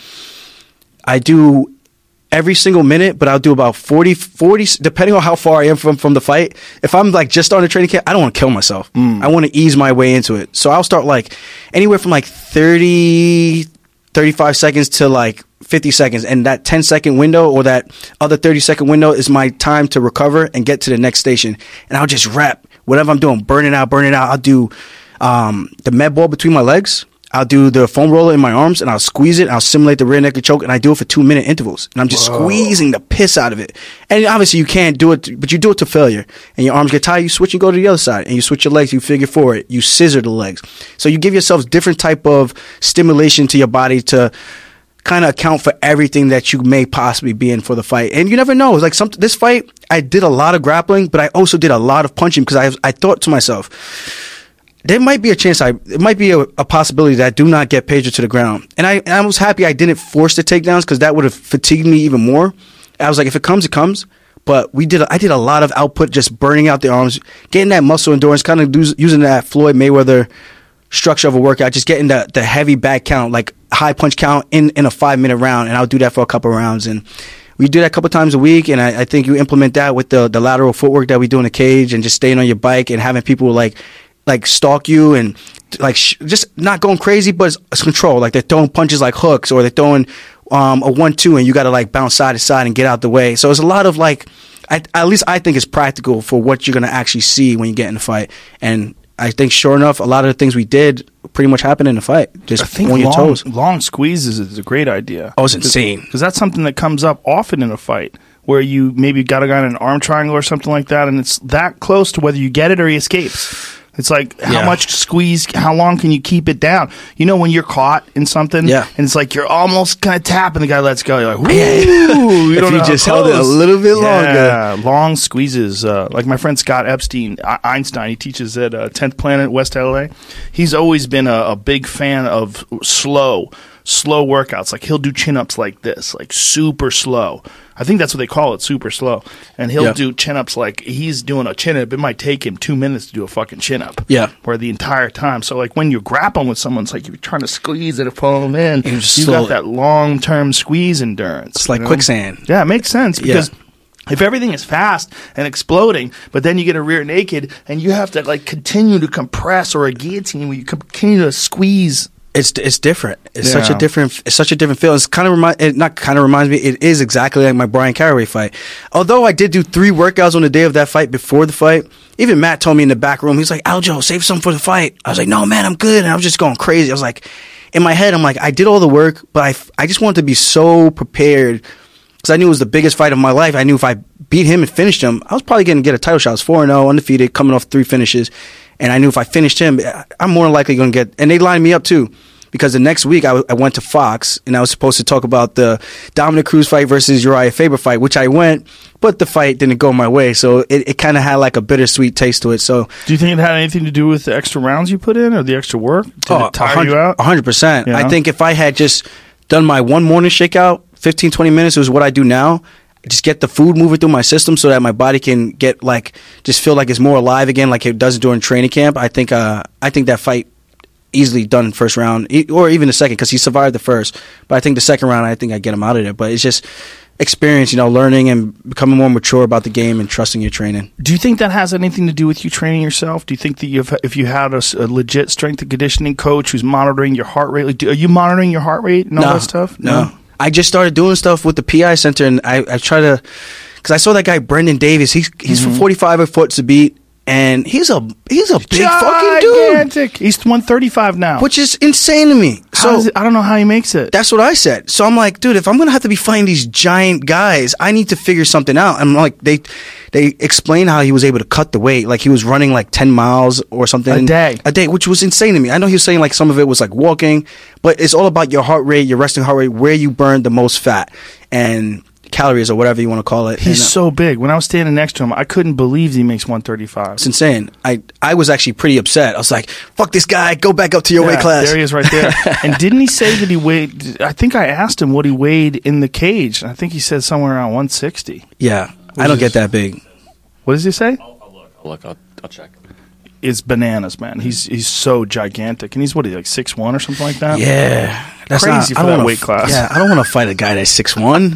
I do every single minute, but I'll do about 40, depending on how far I am from the fight. If I'm like just starting a training camp, I don't want to kill myself. I want to ease my way into it. So I'll start like anywhere from like 30, 35 seconds to like 50 seconds. And that 10-second window or that other 30-second window is my time to recover and get to the next station. And I'll just rep whatever I'm doing, burn it out. I'll do the med ball between my legs. I'll do the foam roller in my arms, and I'll squeeze it. I'll simulate the rear naked choke, and I do it for 2-minute intervals. And I'm just squeezing the piss out of it. And obviously, you can't do it, but you do it to failure. And your arms get tired, you switch and go to the other side. And you switch your legs, you figure forward. You scissor the legs. So you give yourself different type of stimulation to your body to kind of account for everything that you may possibly be in for the fight. And you never know. It's like this fight, I did a lot of grappling, but I also did a lot of punching because I thought to myself, there might be a chance, it might be a possibility that I do not get Pedro to the ground. And I was happy I didn't force the takedowns because that would have fatigued me even more. I was like, if it comes, it comes. But I did a lot of output, just burning out the arms, getting that muscle endurance, kind of using that Floyd Mayweather structure of a workout, just getting the heavy back count, like high punch count in a 5-minute round. And I'll do that for a couple of rounds. And we do that a couple of times a week. And I think you implement that with the lateral footwork that we do in the cage and just staying on your bike and having people like stalk you and like just not going crazy, but it's control. Like they're throwing punches like hooks, or they're throwing a 1-2, and you got to like bounce side to side and get out the way. So it's a lot of like, at least I think it's practical for what you're gonna actually see when you get in the fight. And I think sure enough, a lot of the things we did pretty much happened in the fight. Just on your toes. Long squeezes is a great idea. Oh, it's insane because that's something that comes up often in a fight, where you maybe got a guy in an arm triangle or something like that, and it's that close to whether you get it or he escapes. It's like, how much squeeze, how long can you keep it down? You know, when you're caught in something, and it's like you're almost kind of tapping, the guy lets go. You're like, whoo! If you just held it a little bit longer. Yeah, long squeezes. Like my friend Scott Einstein, he teaches at 10th Planet, West LA. He's always been a big fan of slow workouts. Like he'll do chin-ups like this, like super slow. I think that's what they call it, super slow. And he'll do chin-ups like he's doing a chin-up. It might take him 2 minutes to do a fucking chin-up. Yeah. For the entire time. So like when you're grappling with someone, it's like you're trying to squeeze it and pull them in. You got that long-term squeeze endurance. It's like quicksand. Yeah, it makes sense because if everything is fast and exploding, but then you get a rear naked and you have to like continue to compress, or a guillotine where you continue to squeeze. It's different. It's such a different feel. It's reminds me. It is exactly like my Brian Caraway fight. Although I did do 3 workouts on the day of that fight before the fight. Even Matt told me in the back room, he's like, Aljo, save some for the fight. I was like, no, man, I'm good. And I was just going crazy. I was like, in my head, I'm like, I did all the work, but I just wanted to be so prepared because I knew it was the biggest fight of my life. I knew if I beat him and finished him, I was probably going to get a title shot. I was 4-0, undefeated, coming off 3 finishes. And I knew if I finished him, I'm more likely going to get, and they lined me up too. because the next week I went to Fox and I was supposed to talk about the Dominic Cruz fight versus Uriah Faber fight, which I went, but the fight didn't go my way. So it kind of had like a bittersweet taste to it. So do you think it had anything to do with the extra rounds you put in or the extra work? Did it tire you out? 100%. You know? I think if I had just done my one morning shakeout, 15, 20 minutes was what I do now. Just get the food moving through my system so that my body can get like, just feel like it's more alive again, like it does during training camp. I think that fight easily done first round, or even the second, because he survived the first. But I think the second round, I think I get him out of there. But it's just experience, learning and becoming more mature about the game and trusting your training. Do you think that has anything to do with you training yourself? Do you think that if you had a legit strength and conditioning coach who's monitoring your heart rate, like, are you monitoring your heart rate and all that stuff? No. I just started doing stuff with the PI Center, and I try to, because I saw that guy Brendan Davis. He's from 45 foot to beat, and he's a big fucking dude. He's 135 now, which is insane to me. I don't know how he makes it. That's what I said. So I'm like, dude, if I'm gonna have to be fighting these giant guys, I need to figure something out. I'm like, they explained how he was able to cut the weight, like he was running like 10 miles or something a day, which was insane to me. I know he was saying like some of it was like walking, but it's all about your heart rate, your resting heart rate, where you burn the most fat and calories or whatever you want to call it. He's so big. When I was standing next to him, I couldn't believe he makes 135. It's insane. I was actually pretty upset. I was like, fuck this guy, go back up to your weight class. There he is right there. And didn't he say that he weighed, I think I asked him what he weighed in the cage. I think he said somewhere around 160. Yeah, I don't get that big. What does he say? I'll look. I'll check. It's bananas, man. He's so gigantic. And he's like 6'1" or something like that? Yeah. That's crazy for that weight class. Yeah, I don't want to fight a guy that's 6'1".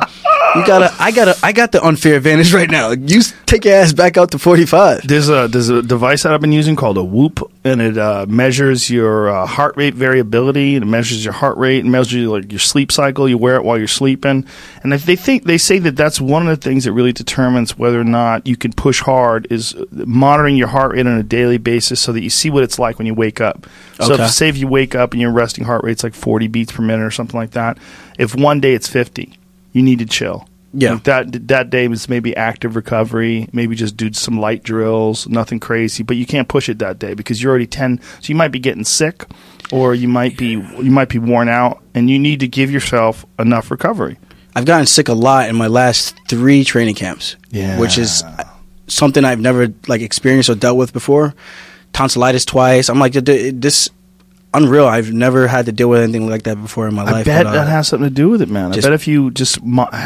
I got the unfair advantage right now. You take your ass back out to 45. There's a device that I've been using called a Whoop, and it measures your heart rate variability, and it measures your heart rate, and measures like your sleep cycle. You wear it while you're sleeping, and if they say that that's one of the things that really determines whether or not you can push hard is monitoring your heart rate on a daily basis, so that you see what it's like when you wake up. So if you wake up and your resting heart rate's like 40 beats per minute or something like that, if one day it's 50. You need to chill. Yeah. Like that day was maybe active recovery, maybe just do some light drills, nothing crazy, but you can't push it that day because you're already 10. So you might be getting sick, or you might be worn out, and you need to give yourself enough recovery. I've gotten sick a lot in my last 3 training camps, which is something I've never like experienced or dealt with before. Tonsillitis twice. I'm like, this. Unreal. I've never had to deal with anything like that before in my life. I bet that has something to do with it, man. I bet if you just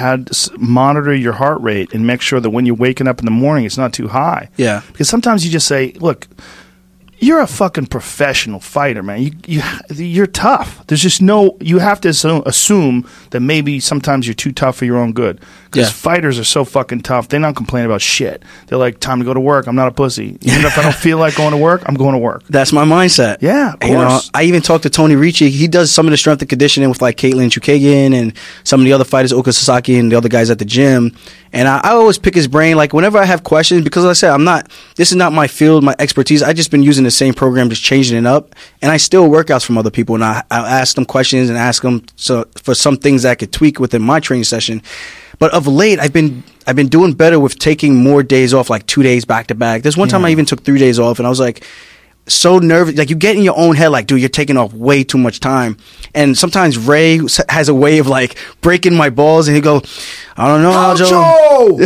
monitor your heart rate and make sure that when you're waking up in the morning, it's not too high. Yeah. Because sometimes you just say, look, you're a fucking professional fighter, man. You're tough. There's just you have to assume that maybe sometimes you're too tough for your own good. Because fighters are so fucking tough. They don't complain about shit. They're like, time to go to work. I'm not a pussy. Even if I don't feel like going to work, I'm going to work. That's my mindset. Yeah, of course. I even talked to Tony Ricci. He does some of the strength and conditioning with like Caitlin Chukagian and some of the other fighters, Oka Sasaki and the other guys at the gym. And I always pick his brain. Like whenever I have questions, because like I said, this is not my field, my expertise. I just been using the same program, just changing it up. And I still workouts from other people. And I ask them questions and ask them for some things that I could tweak within my training session. But of late, I've been doing better with taking more days off, like 2 days back to back. There's one time I even took 3 days off, and I was like so nervous. Like you get in your own head, like, dude, you're taking off way too much time. And sometimes Ray has a way of like breaking my balls, and he go, I don't know, Aljo.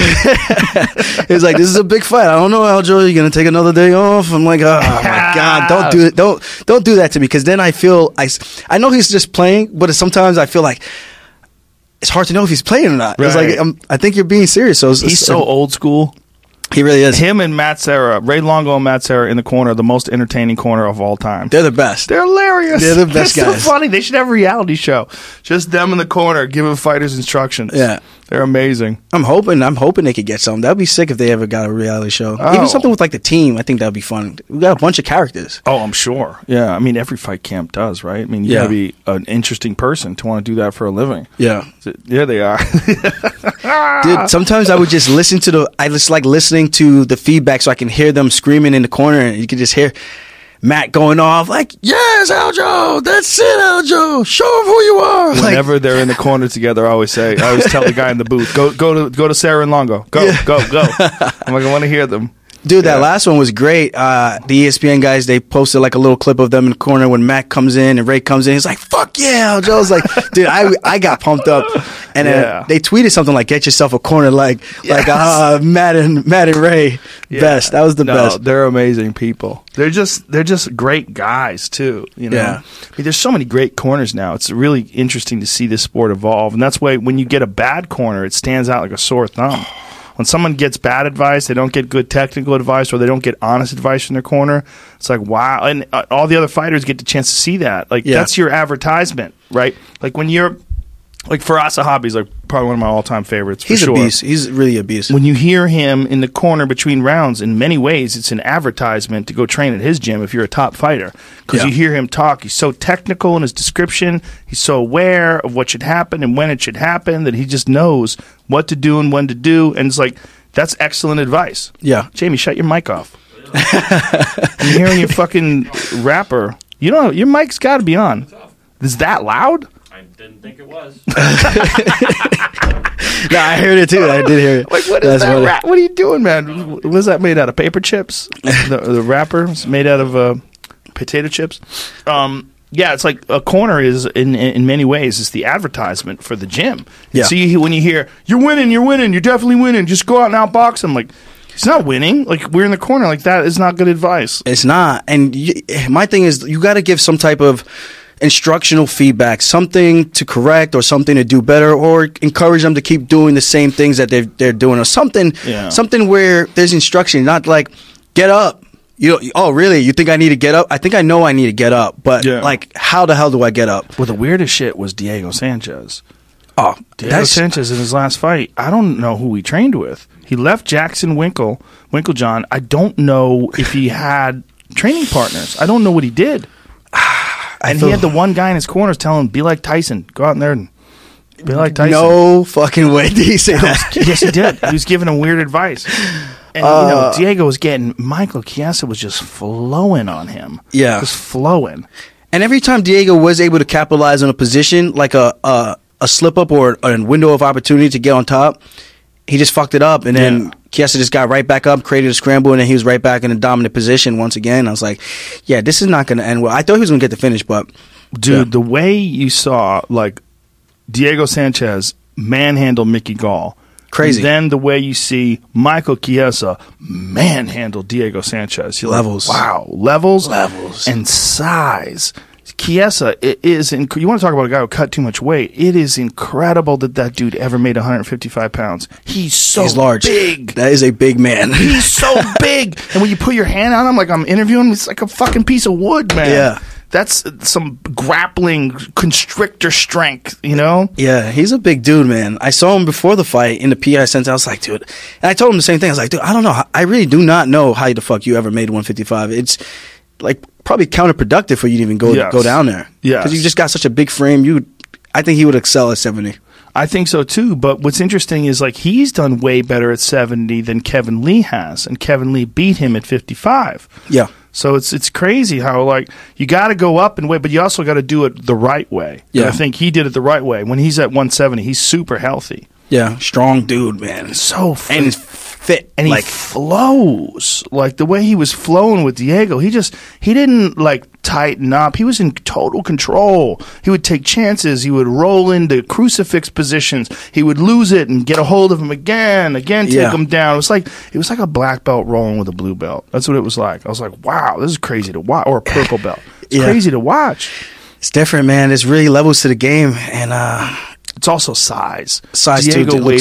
He's like, this is a big fight. I don't know, Aljo. You're gonna take another day off? I'm like, oh my god, don't do it. Don't do that to me, because then I feel I know he's just playing, but sometimes I feel like it's hard to know if he's playing or not. Right. It's like I think you're being serious. So he's so old school. He really is. Him and Matt Serra, Ray Longo and Matt Serra in the corner, the most entertaining corner of all time. They're the best. They're hilarious. They're the best guys. So funny. They should have a reality show. Just them in the corner giving fighters instructions. Yeah. They're amazing. I'm hoping they could get something. That'd be sick if they ever got a reality show. Even something with like the team. I think that'd be fun. We got a bunch of characters. Oh, I'm sure. Yeah. I mean, every fight camp does, right? I mean, you gotta be an interesting person to want to do that for a living. Yeah. There they are. Dude, sometimes I would just listen to I just like listening to the feedback so I can hear them screaming in the corner, and you can just hear Matt going off like, yes, Aljo, that's it, Aljo, show them who you are. Whenever they're in the corner together, I always tell the guy in the booth, go to Serra and Longo. Go. I'm like, I want to hear them. Dude, that last one was great. The ESPN guys, they posted like a little clip of them in the corner when Mac comes in and Ray comes in. He's like, fuck yeah. Joe's like, dude, I got pumped up. And then they tweeted something like, get yourself a corner like Matt and Ray. Yeah. Best. That was the best. They're amazing people. They're just great guys too. You know, I mean, there's so many great corners now. It's really interesting to see this sport evolve, and that's why when you get a bad corner, it stands out like a sore thumb. When someone gets bad advice, they don't get good technical advice, or they don't get honest advice from their corner. It's like, wow. And all the other fighters get the chance to see that. Like, that's your advertisement, right? Like, when you're, like, Firas Zahabi's like probably one of my all-time favorites. He's a beast. He's really a beast. When you hear him in the corner between rounds, in many ways, it's an advertisement to go train at his gym if you're a top fighter. Because you hear him talk. He's so technical in his description. He's so aware of what should happen and when it should happen that he just knows what to do and when to do. And it's like, that's excellent advice. Yeah. Jamie, shut your mic off. I'm hearing your fucking rapper. You know, your mic's got to be on. Is that loud? I didn't think it was. No, I heard it too. I did hear it. Like, what is that? What are you doing, man? Was that made out of paper chips? The wrapper was made out of potato chips. Yeah, it's like a corner is in many ways is the advertisement for the gym. Yeah. So when you hear you're winning, you're definitely winning. Just go out and outbox him. Like, he's not winning. Like, we're in the corner. Like, that is not good advice. It's not. And my thing is, you got to give some type of instructional feedback, something to correct or something to do better, or encourage them to keep doing the same things that they're doing, or something where there's instruction, not like get up. Oh really? You think I need to get up? I think I know I need to get up, but like, how the hell do I get up? Well, the weirdest shit was Diego Sanchez. Oh, Diego Sanchez in his last fight, I don't know who he trained with. He left Jackson Winklejohn. I don't know if he had training partners. I don't know what he did. And he had the one guy in his corners telling him, be like Tyson. Go out in there and be like Tyson. No fucking way did he say that. Yes, he did. He was giving him weird advice. And, Diego was getting... Michael Chiesa was just flowing on him. Yeah. Just flowing. And every time Diego was able to capitalize on a position, like a slip-up or a window of opportunity to get on top, he just fucked it up. And then Chiesa just got right back up, created a scramble, and then he was right back in a dominant position once again. I was like, yeah, this is not going to end well. I thought he was going to get the finish, but... Dude, the way you saw, like, Diego Sanchez manhandle Mickey Gall. Crazy. And then the way you see Michael Chiesa manhandle Diego Sanchez. You're levels. Like, wow. Levels. And size. Chiesa is... you want to talk about a guy who cut too much weight. It is incredible that dude ever made 155 pounds. He's large. Big. That is a big man. He's so big. And when you put your hand on him like I'm interviewing him, it's like a fucking piece of wood, man. Yeah. That's some grappling constrictor strength, you know? Yeah, he's a big dude, man. I saw him before the fight in the PI Center. I was like, dude. And I told him the same thing. I was like, dude, I don't know. I really do not know how the fuck you ever made 155. It's like probably counterproductive for you to even go down there. Yeah. Because you just got such a big frame. I think he would excel at 70. I think so too, but what's interesting is like he's done way better at 70 than Kevin Lee has, and Kevin Lee beat him at 55. Yeah. So it's crazy how, like, you got to go up and weight, but you also got to do it the right way. Yeah. And I think he did it the right way. When he's at 170, he's super healthy. Yeah, strong dude, man. So and fit. And he flows. Like, the way he was flowing with Diego, he didn't, like, tighten up. He was in total control. He would take chances. He would roll into crucifix positions. He would lose it and get a hold of him again, take him down. It was like a black belt rolling with a blue belt. That's what it was like. I was like, wow, this is crazy to watch. Or a purple belt. It's crazy to watch. It's different, man. There's really levels to the game. And it's also size. Diego weighed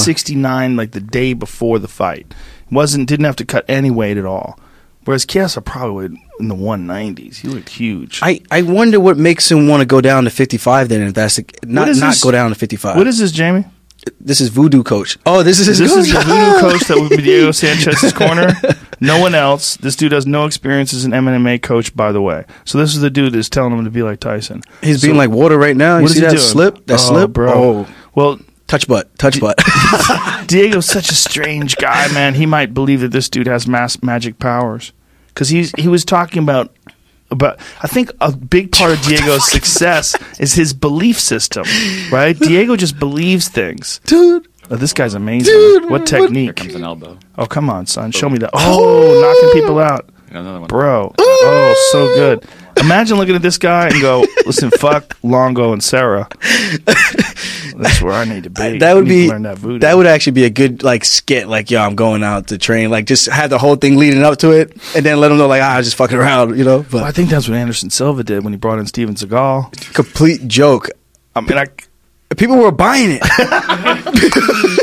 169 like the day before the fight. Didn't have to cut any weight at all. Whereas Chiesa probably weighed in the 190s. He looked huge. I wonder what makes him want to go down to 55 then, if that's not go down to 55. What is this, Jamie? This is Voodoo Coach. Oh, this is the Voodoo Coach that would be Diego Sanchez's corner. No one else. This dude has no experience as an MMA coach, by the way. So this is the dude that's telling him to be like Tyson. He's being like water right now. You see that slip? That slip? Bro. Oh. Well, touch butt. Diego's such a strange guy, man. He might believe that this dude has magic powers. Because he was talking about I think a big part of Diego's success is his belief system, right? Diego just believes things. Dude, Oh, this guy's amazing. Dude, what Here technique? comes an elbow. Oh, come on, son. Show me that. Oh, knocking people out. Another one. Bro. Oh, so good. Imagine looking at this guy and go, listen, fuck Longo and Sarah. That's where I need to be. That would I need to be learn that voodoo. that would actually be a good like skit. Like, yo, I'm going out to train. Like, just have the whole thing leading up to it, and then let them know like, I was just fucking around, you know. But Well, I think that's what Anderson Silva did when he brought in Steven Seagal. complete joke. I mean, People were buying it.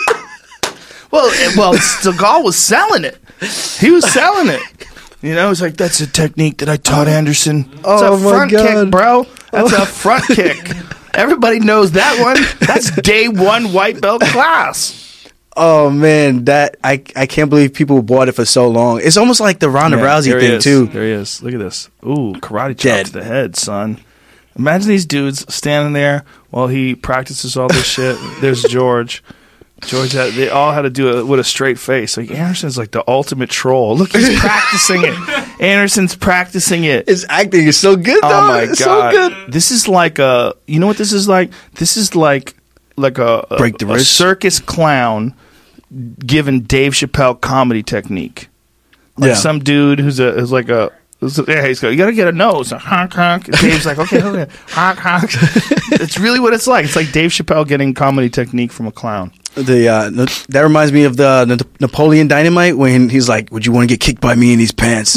Well, Seagal was selling it. He was selling it. You know, it's like, that's a technique that I taught Anderson. It's Oh, a my front God. kick, bro. That's a front kick. Everybody knows that one. That's day one white belt class. Oh man, that I can't believe people bought it for so long. It's almost like the Ronda Yeah, Rousey there he thing is. too. There he is. Look at this. Ooh, karate chop Dead. to the head, son. Imagine these dudes standing there while he practices all this shit. There's George. They all had to do it with a straight face. Like, Anderson's like the ultimate troll. Look, he's practicing it. Anderson's practicing it. His acting is so good. Oh though. my It's god! so good. This is like a. You know what this is like? This is like a Break the a wrist. circus clown given Dave Chappelle comedy technique. Like Yeah. some dude who's like a. Yeah, he's go. You gotta get a nose. Honk honk. Dave's like, okay, honk honk. It's really what it's like. It's like Dave Chappelle getting comedy technique from a clown. That reminds me of the Napoleon Dynamite when he's like, "Would you want to get kicked by me in these pants?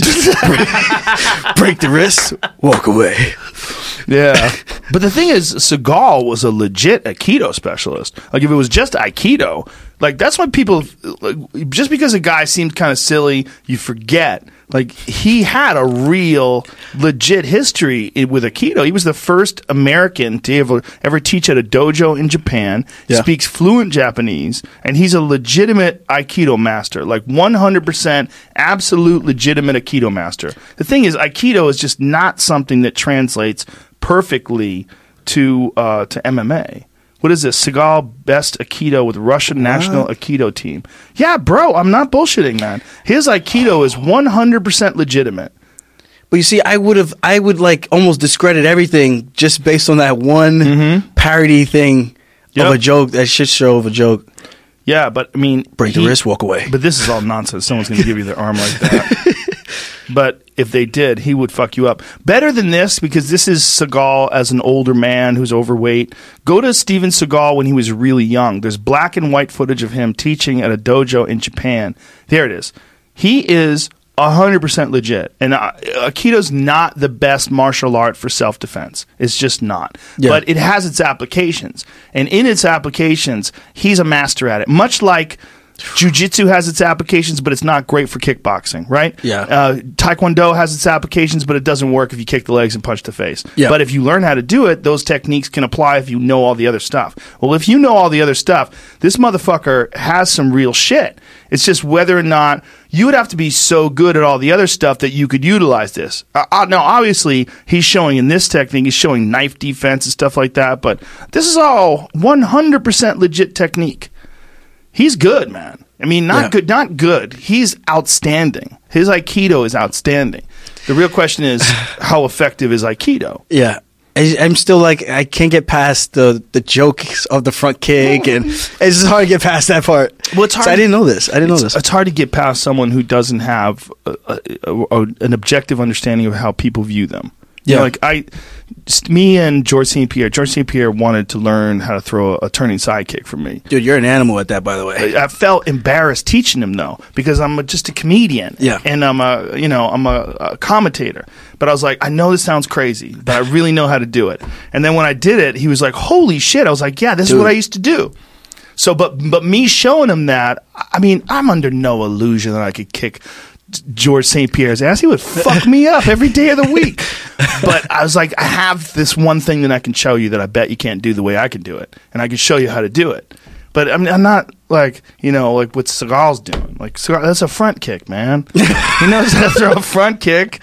Break the wrist, walk away." Yeah. But the thing is, Seagal was a legit Aikido specialist. Like, if it was just Aikido, like, that's why people, like, just because a guy seemed kind of silly, you forget. Like, he had a real, legit history with Aikido. He was the first American to ever teach at a dojo in Japan. He Yeah. speaks fluent Japanese, and he's a legitimate Aikido master. Like, 100% absolute legitimate Aikido master. The thing is, Aikido is just not something that translates perfectly to MMA. What is this? Seagal best Aikido with Russian national Aikido team. Yeah, bro, I'm not bullshitting, man. His Aikido is 100% legitimate. But you see, I would like almost discredit everything just based on that one parody thing Yep. of a joke, that shit show of a joke. Yeah, but I mean, Break the wrist, walk away. But this is all nonsense. Someone's going to give you their arm like that. But if they did, he would fuck you up. Better than this, because this is Seagal as an older man who's overweight. Go to Steven Seagal when he was really young. There's black and white footage of him teaching at a dojo in Japan. There it is. He is 100% legit. And Aikido's not the best martial art for self-defense. It's just not. Yeah. But it has its applications. And in its applications, he's a master at it. Much like Jiu-Jitsu has its applications, but it's not great for kickboxing, right? Yeah. Taekwondo has its applications, but it doesn't work if you kick the legs and punch the face. Yeah. But if you learn how to do it, those techniques can apply if you know all the other stuff. Well, if you know all the other stuff, this motherfucker has some real shit. It's just whether or not you would have to be so good at all the other stuff that you could utilize this. Now, obviously, he's showing in this technique, he's showing knife defense and stuff like that, but this is all 100% legit technique. He's good, man. I mean, not good. He's outstanding. His Aikido is outstanding. The real question is, how effective is Aikido? Yeah. I'm still like, I can't get past the jokes of the front kick, and it's just hard to get past that part. Well, it's hard. So I didn't know this. It's hard to get past someone who doesn't have an objective understanding of how people view them. You know, like me and George St. Pierre. George St. Pierre wanted to learn how to throw a turning sidekick from me. Dude, you're an animal at that, by the way. I felt embarrassed teaching him though, because I'm just a comedian. Yeah. And I'm a commentator. But I was like, I know this sounds crazy, but I really know how to do it. And then when I did it, he was like, holy shit. I was like, yeah, this is what I used to do. So, but me showing him that, I mean, I'm under no illusion that I could kick George St. Pierre's ass. He would fuck me up every day of the week. But I was like, I have this one thing that I can show you that I bet you can't do the way I can do it. And I can show you how to do it. But I mean, I'm not like, like what Seagal's doing. Like, Seagal, that's a front kick, man. He knows how to throw a front kick,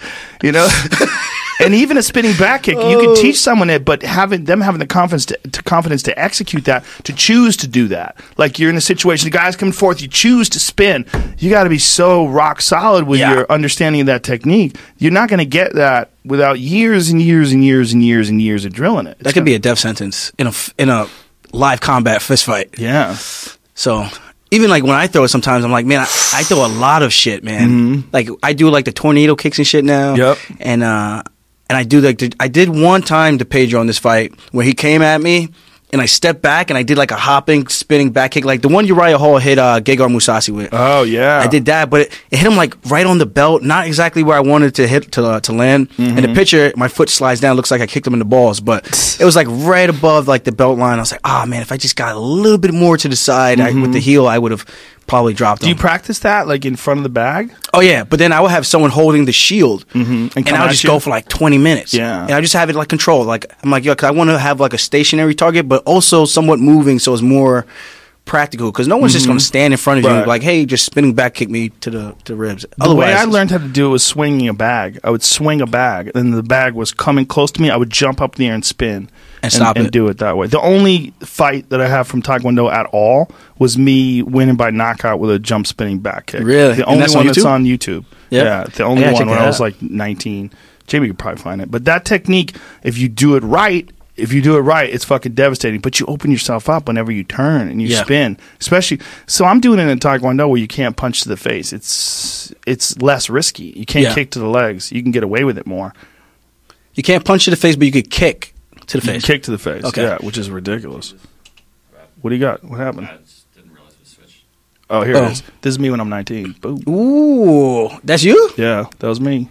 And even a spinning back kick, you could teach someone it, but having the confidence to execute that, to choose to do that. Like, you're in a situation, the guy's coming forth, you choose to spin. You got to be so rock solid with your understanding of that technique. You're not going to get that without years and years and years and years and years of drilling it. That could be a death sentence in live combat fist fight. Yeah. So even like when I throw it, sometimes I'm like, man, I throw a lot of shit, man. Mm-hmm. Like I do like the tornado kicks and shit now. Yep. And I do like I did one time to Pedro in this fight where he came at me. And I stepped back and I did like a hopping, spinning back kick, like the one Uriah Hall hit Gegard Mousasi with. Oh yeah, I did that, but it hit him like right on the belt, not exactly where I wanted to hit to land. Mm-hmm. And the picture, my foot slides down, looks like I kicked him in the balls, but it was like right above like the belt line. I was like, oh man, if I just got a little bit more to the side with the heel, I would have probably dropped him. Do you practice that like in front of the bag? Oh yeah, but then I would have someone holding the shield, and I would just go for like 20 minutes. Yeah, and I just have it like controlled. Like I'm like, yo, because I want to have like a stationary target, but also somewhat moving, so it's more practical. Because no one's just going to stand in front of you like, hey, just spinning back kick me to the ribs. The way I learned how to do it was swinging a bag. I would swing a bag, and the bag was coming close to me. I would jump up in the air and spin. And stop it. And do it that way. The only fight that I have from Taekwondo at all was me winning by knockout with a jump spinning back kick. Really? The only one that's on YouTube. Yep. Yeah, the only one when I was like 19. Jamie could probably find it. But that technique, if you do it right, it's fucking devastating. But you open yourself up whenever you turn and you spin. Especially, so I'm doing it in Taekwondo where you can't punch to the face. It's less risky. You can't kick to the legs. You can get away with it more. You can't punch to the face, but you could kick to the face. Kick to the face, okay. Yeah, which is ridiculous. What do you got? What happened? I just didn't realize it switched. Oh, here it is. This is me when I'm 19. Boom. Ooh, that's you? Yeah, that was me.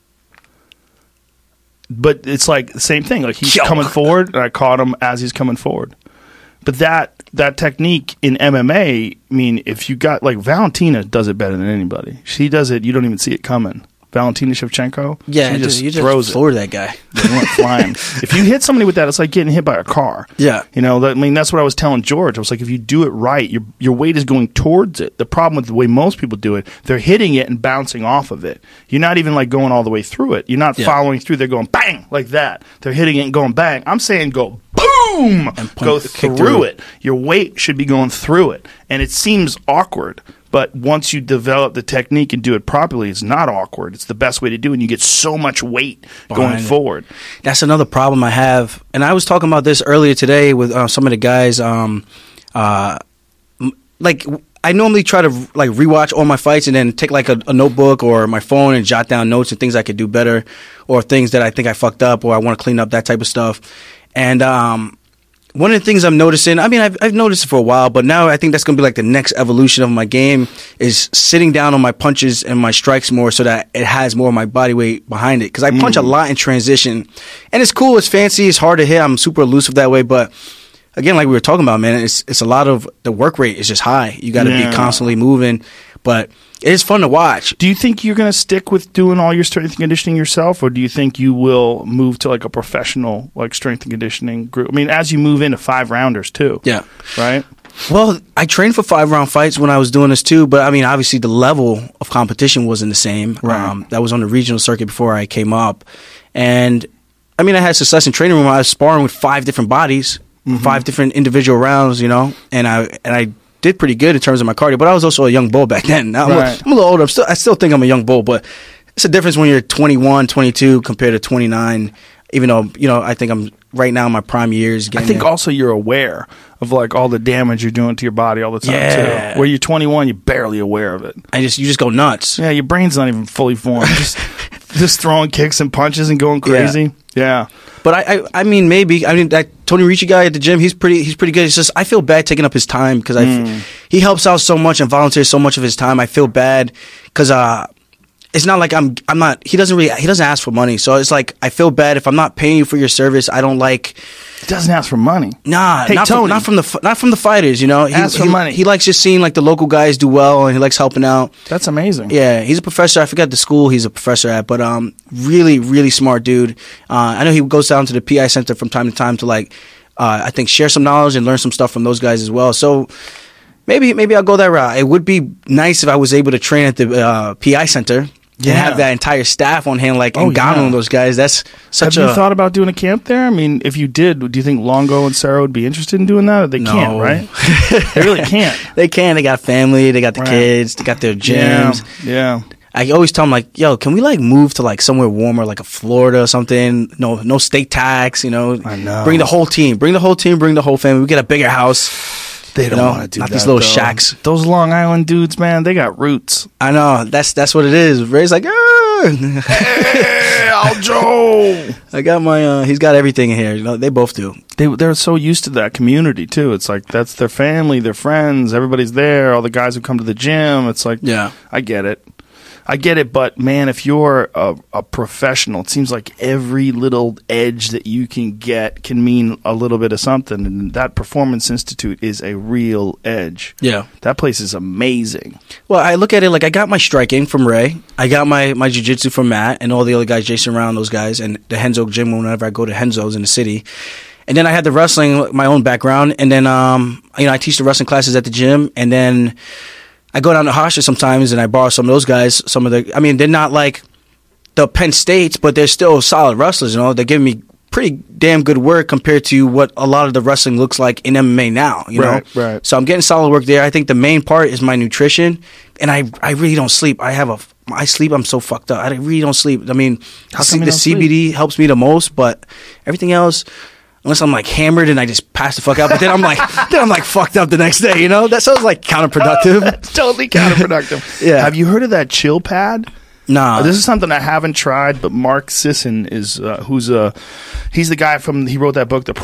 But it's like the same thing. Like he's coming forward, and I caught him as he's coming forward. But that technique in MMA, I mean, if you got like Valentina does it better than anybody. She does it. You don't even see it coming. Valentina Shevchenko. Yeah, she just you throws floored that guy. He went flying. If you hit somebody with that, it's like getting hit by a car. Yeah, you know. I mean, that's what I was telling George. I was like, if you do it right, your weight is going towards it. The problem with the way most people do it, they're hitting it and bouncing off of it. You're not even like going all the way through it. You're not following through. They're going bang like that. They're hitting it and going bang. I'm saying go boom, and go through it. Your weight should be going through it, and it seems awkward. But once you develop the technique and do it properly, it's not awkward. It's the best way to do it, and you get so much weight going forward. That's another problem I have. And I was talking about this earlier today with some of the guys. Like, I normally try to like rewatch all my fights and then take like a notebook or my phone and jot down notes and things I could do better or things that I think I fucked up or I want to clean up, that type of stuff. And one of the things I'm noticing, I mean, I've noticed it for a while, but now I think that's going to be like the next evolution of my game is sitting down on my punches and my strikes more so that it has more of my body weight behind it. Because I punch a lot in transition. And it's cool, it's fancy, it's hard to hit. I'm super elusive that way. But again, like we were talking about, man, it's a lot of the work rate is just high. You got to be constantly moving. But it is fun to watch. Do you think you're going to stick with doing all your strength and conditioning yourself, or do you think you will move to like a professional like strength and conditioning group? I mean, as you move into 5-rounders too. Yeah. Right? Well, I trained for 5-round fights when I was doing this too, but I mean, obviously the level of competition wasn't the same. Right. That was on the regional circuit before I came up. And I mean, I had success in training room. I was sparring with 5 different bodies, 5 different individual rounds, you know, and I did pretty good in terms of my cardio, but I was also a young bull back then. Now I'm a little older. I still think I'm a young bull, but it's a difference when you're 21, 22 compared to 29, even though, you know, I think I'm right now in my prime years. I think also you're aware of like all the damage you're doing to your body all the time too. Where you're 21, you're barely aware of it. You just go nuts. Yeah, your brain's not even fully formed. just throwing kicks and punches and going crazy. Yeah. But I mean, maybe. I mean, that Tony Ricci guy at the gym, he's pretty good. It's just I feel bad taking up his time because he helps out so much and volunteers so much of his time. I feel bad because it's not like I'm not. He doesn't ask for money, so it's like I feel bad if I'm not paying you for your service. I don't like. He doesn't ask for money. Nah, hey, not from the fighters. You know, ask for money. He likes just seeing like the local guys do well, and he likes helping out. That's amazing. Yeah, he's a professor. I forgot the school he's a professor at, but really, really smart dude. I know he goes down to the PI Center from time to time to like, I think share some knowledge and learn some stuff from those guys as well. So maybe I'll go that route. It would be nice if I was able to train at the PI Center. Yeah, and have that entire staff on hand, like Ngannou and those guys. That's such Have you thought about doing a camp there? I mean, if you did, do you think Longo and Sarah would be interested in doing that? Or they can't, right? They really can't. They can. They got family. They got the kids. They got their gyms. Yeah. I always tell them like, yo, can we like move to like somewhere warmer, like a Florida or something? No state tax, you know. I know. Bring the whole team. Bring the whole family. We get a bigger house. They don't want to do not that. these little though. shacks. Those Long Island dudes, man, they got roots. I know. That's what it is. Ray's like, Hey, Aljo. I got my. He's got everything in here. You know, they both do. They're so used to that community too. It's like that's their family, their friends, everybody's there. All the guys who come to the gym. It's like, Yeah. I get it. But man, if you're a professional, it seems like every little edge that you can get can mean a little bit of something. And that Performance Institute is a real edge. Yeah. That place is amazing. Well, I look at it like I got my striking from Ray. I got my jiu-jitsu from Matt and all the other guys, Jason Brown, those guys, and the Henzo gym whenever I go to Henzo's in the city. And then I had the wrestling, my own background. And then, I teach the wrestling classes at the gym. And then I go down to Hofstra sometimes and I borrow some of those guys. They're not like the Penn States, but they're still solid wrestlers, you know. They're giving me pretty damn good work compared to what a lot of the wrestling looks like in MMA now, you know. Right. So I'm getting solid work there. I think the main part is my nutrition, and I really don't sleep. I sleep. I'm so fucked up. I really don't sleep. I mean, How come you the don't sleep? CBD helps me the most, but everything else, unless I'm like hammered and I just pass the fuck out, but then I'm like fucked up the next day. You know, that sounds like counterproductive. That's totally counterproductive. Yeah. Have you heard of that chill pad? Nah, This is something I haven't tried, but Mark Sisson is he's the guy he wrote that book, The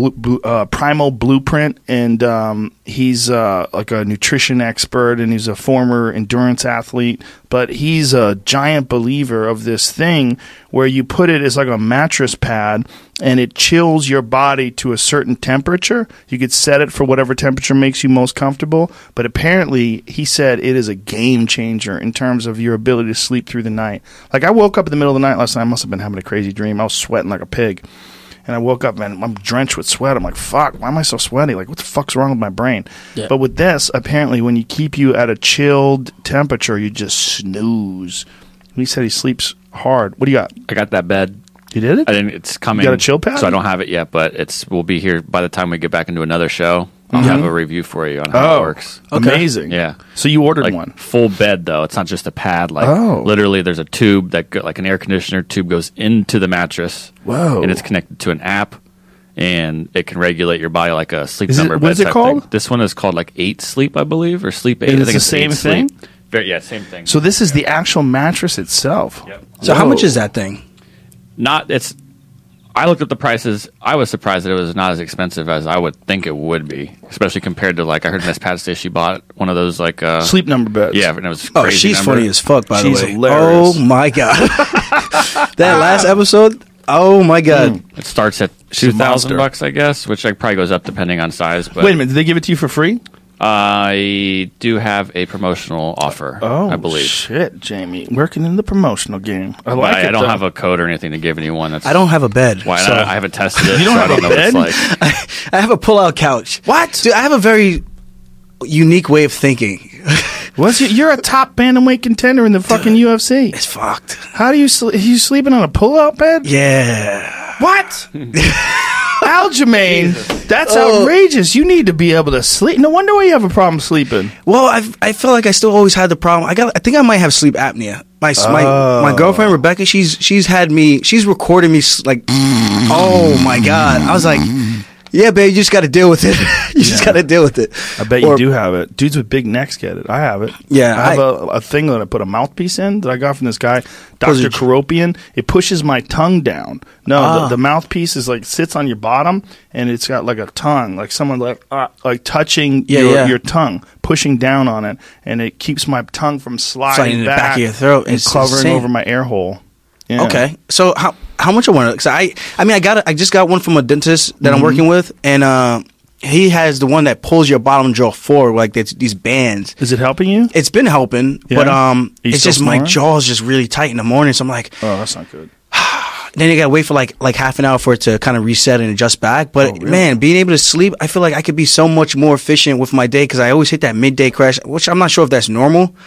Primal Blueprint, and he's like a nutrition expert, and he's a former endurance athlete, but he's a giant believer of this thing where you put it as like a mattress pad and it chills your body to a certain temperature. You could set it for whatever temperature makes you most comfortable, but apparently he said it is a game changer in terms of your ability to sleep through the night. Like I woke up in the middle of the night last night, I must have been having a crazy dream. I was sweating like a pig. And I woke up and I'm drenched with sweat. I'm like, fuck, why am I so sweaty? Like, what the fuck's wrong with my brain? Yeah. But with this, apparently, when you keep you at a chilled temperature, you just snooze. He said he sleeps hard. What do you got? I got that bed. You did it? I didn't. It's coming. You got a chill pad? So I don't have it yet, but we'll be here by the time we get back into another show. I'll have a review for you on how it works. Amazing. Yeah. So you ordered Like one. full bed though. It's not just a pad. Like literally, there's a tube like an air conditioner tube goes into the mattress. Whoa. And it's connected to an app, and it can regulate your body like a sleep Is it- number. what is bed it type called? thing. This one is called like 8 Sleep, I believe, or Sleep 8. And I it's think the it's same 8 Sleep. thing? Yeah, same thing. So this is the actual mattress itself. Yep. So how much Whoa. is that thing? I looked at the prices. I was surprised that it was not as expensive as I would think it would be, especially compared to like I heard Miss Pat say she bought one of those like Sleep number beds. Yeah, and it was Oh, crazy. she's number. funny as fuck, by She's the way. hilarious. Oh my god, that last episode. Oh my god. It starts at She's a monster. $2,000, I guess, which like probably goes up depending on size. But Wait a minute. Did they give it to you for free? I do have a promotional offer. I believe. Shit, Jamie. Working in the promotional game. I But like it. I don't though. have a code or anything to give anyone. That's I don't have a bed. Why? so- I haven't tested it. You don't so have I don't a know what bed? it's like. I have a pull-out couch. What? Dude, I have a very unique way of thinking. You're a top bantamweight contender in the fucking UFC. It's fucked. How do you are you sleeping on a pull-out bed? Yeah. What? Aljamain, that's outrageous. You need to be able to sleep. No wonder why you have a problem sleeping. Well, I feel like I still always had the problem. I think I might have sleep apnea. My girlfriend Rebecca, she's recorded me like, oh my god. I was like, yeah, babe, you just got to deal with it. You just got to deal with it. I bet you do have it. Dudes with big necks get it. I have it. Yeah, I have a thing that I put a mouthpiece in that I got from this guy, Dr. Was it- Karopian. It pushes my tongue down. No, the mouthpiece is like sits on your bottom, and it's got like a tongue, like someone like touching your tongue, pushing down on it, and it keeps my tongue from sliding in the back, back of your throat. and It's covering insane. over my air hole. Yeah. Okay, so how much I want to? I just got one from a dentist that I'm working with, and he has the one that pulls your bottom jaw forward, like these bands. Is it helping you? It's been helping, Yeah? but you it's still just my snoring? jaw's just really tight in the morning. So I'm like, Oh, that's not good. then you gotta wait for like half an hour for it to kind of reset and adjust back. But really? man, being able to sleep, I feel like I could be so much more efficient with my day because I always hit that midday crash, which I'm not sure if that's normal.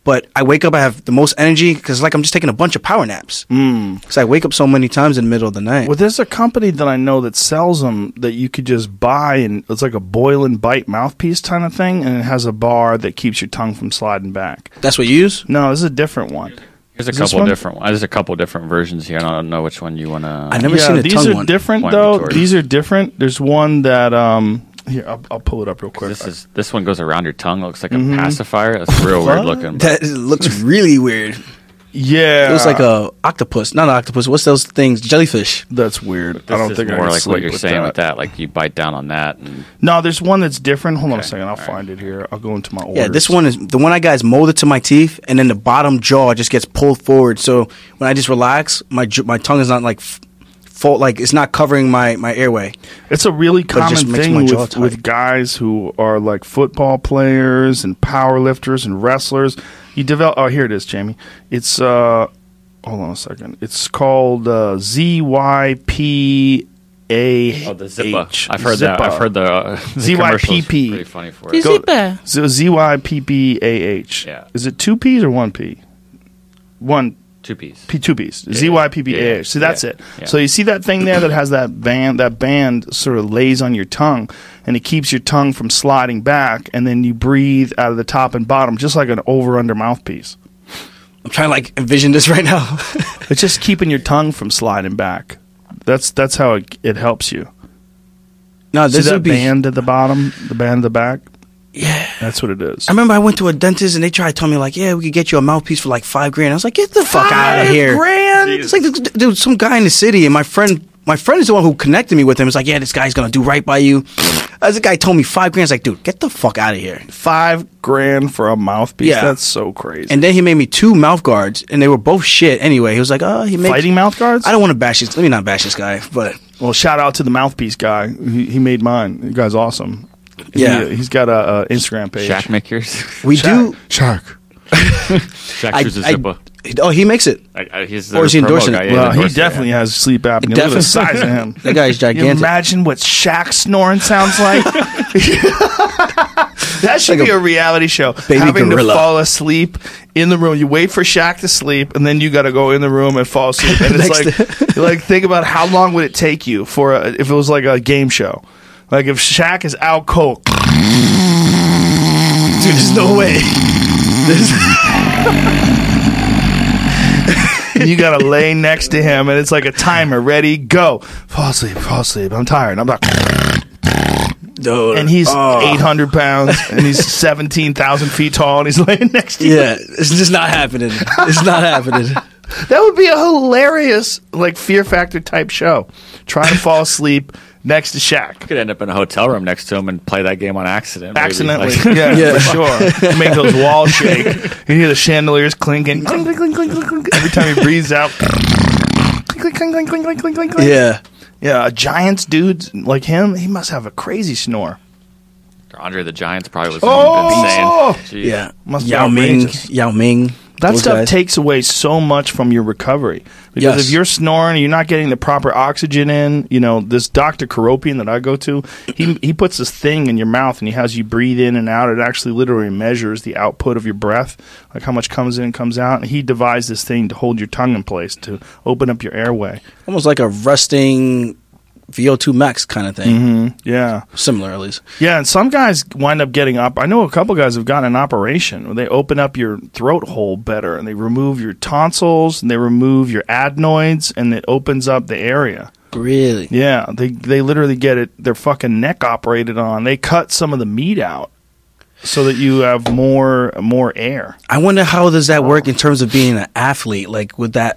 But I wake up, I have the most energy because like I'm just taking a bunch of power naps. Because I wake up so many times in the middle of the night. Well, there's a company that I know that sells them that you could just buy, and it's like a boil and bite mouthpiece kind of thing, and it has a bar that keeps your tongue from sliding back. That's what you use? No, this is a different one. There's a couple different ones. There's a couple different versions here. I don't know which one you want to. I never seen a these tongue are one. different though. These are different. There's one that here I'll pull it up real quick. This one goes around your tongue. It looks like a pacifier. That's real weird looking. That looks really weird. Yeah, It was like a octopus. Not an octopus. What's those things? Jellyfish. That's weird. I don't think more I like what you're saying with that. Like you bite down on that. And no, there's one that's different. Hold on a second. I'll find it here. I'll go into my orders. Yeah, this one is the one I got is molded to my teeth, and then the bottom jaw just gets pulled forward. So when I just relax, my tongue is not like full, like it's not covering my airway. It's a really it common just makes thing my jaw with tight. guys who are like football players and power lifters and wrestlers. You develop. Oh, here it is, Jamie. It's hold on a second. It's called ZYPAH. oh, the Zippa. I've heard that. I've heard the ZYPP. Pretty funny for it. ZYPPAH. Yeah. Is it 2 P's or 1 P? 2 P's. 2 P's. ZYPPAH. See, that's it. Yeah. So you see that thing there that has that band? That band sort of lays on your tongue, and it keeps your tongue from sliding back, and then you breathe out of the top and bottom, just like an over-under mouthpiece. I'm trying to like envision this right now. It's just keeping your tongue from sliding back. That's how it helps you. No, See this that would be. band at the bottom, the band at the back? Yeah. That's what it is. I remember I went to a dentist and they tried to tell me like, yeah, we could get you a mouthpiece for like $5,000. I was like, get the fuck out of here. $5,000? It's like there was some guy in the city, and my friend is the one who connected me with him. It's like, yeah, this guy's gonna do right by you. As the guy told me $5,000, I was like, dude, get the fuck out of here. $5,000 for a mouthpiece? Yeah. That's so crazy. And then he made me 2 mouth guards, and they were both shit. Anyway, he was like, oh, he makes Fighting mouth guards? I don't want to bash this. Let me not bash this guy, but Well, shout out to the mouthpiece guy. He made mine. The guy's awesome. Yeah. He's got a Instagram page. Shaq make yours. we do. Shark. Shaq uses Zippa. Oh, he makes it. He's Or is he promo endorsing guy. it? Yeah, Well, he endorsing it, definitely yeah. has sleep apnea. Look at the size of him. That guy's You gigantic. imagine what Shaq snoring sounds like? That should Like be a a reality show. baby Having gorilla. to fall asleep in the room. You wait for Shaq to sleep, and then you got to go in the room and fall asleep. And it's like, like think about how long would it take you for if it was like a game show. Like if Shaq is out cold. Dude, there's no way. You gotta lay next to him, and it's like a timer. Ready, go. Fall asleep. I'm tired. I'm not. Dude. And he's 800 pounds, and he's 17,000 feet tall, and he's laying next to you. Yeah, it's just not happening. It's not happening. That would be a hilarious, like, Fear Factor type show. Trying to fall asleep next to Shaq. Could end up in a hotel room next to him and play that game on accident. maybe. Accidentally. Like- Yeah, for sure. Make those walls shake. You hear the chandeliers clinking. Clink, clink, clink, clink, clink, clink. Every time he breathes out. Clink, clink, clink, clink, clink, clink, clink. Yeah. Yeah, a Giants dude like him, he must have a crazy snore. Andre the Giant's probably was Oh! insane. Jeez. Yeah. Must be Yao Ming. outrageous. Yao Ming. That those stuff guys. takes away so much from your recovery. Because Yes. if you're snoring and you're not getting the proper oxygen in, you know, this Dr. Karopian that I go to, he puts this thing in your mouth and he has you breathe in and out. It actually literally measures the output of your breath, like how much comes in and comes out. And he devised this thing to hold your tongue in place, to open up your airway. Almost like a resting VO2 max kind of thing. Yeah. Similar, at least. Yeah, and some guys wind up getting up. I know a couple guys have gotten an operation where they open up your throat hole better and they remove your tonsils and they remove your adenoids and it opens up the area. Really? Yeah, they literally get their fucking neck operated on. They cut some of the meat out so that you have more air. I wonder how does that work in terms of being an athlete? Like, would that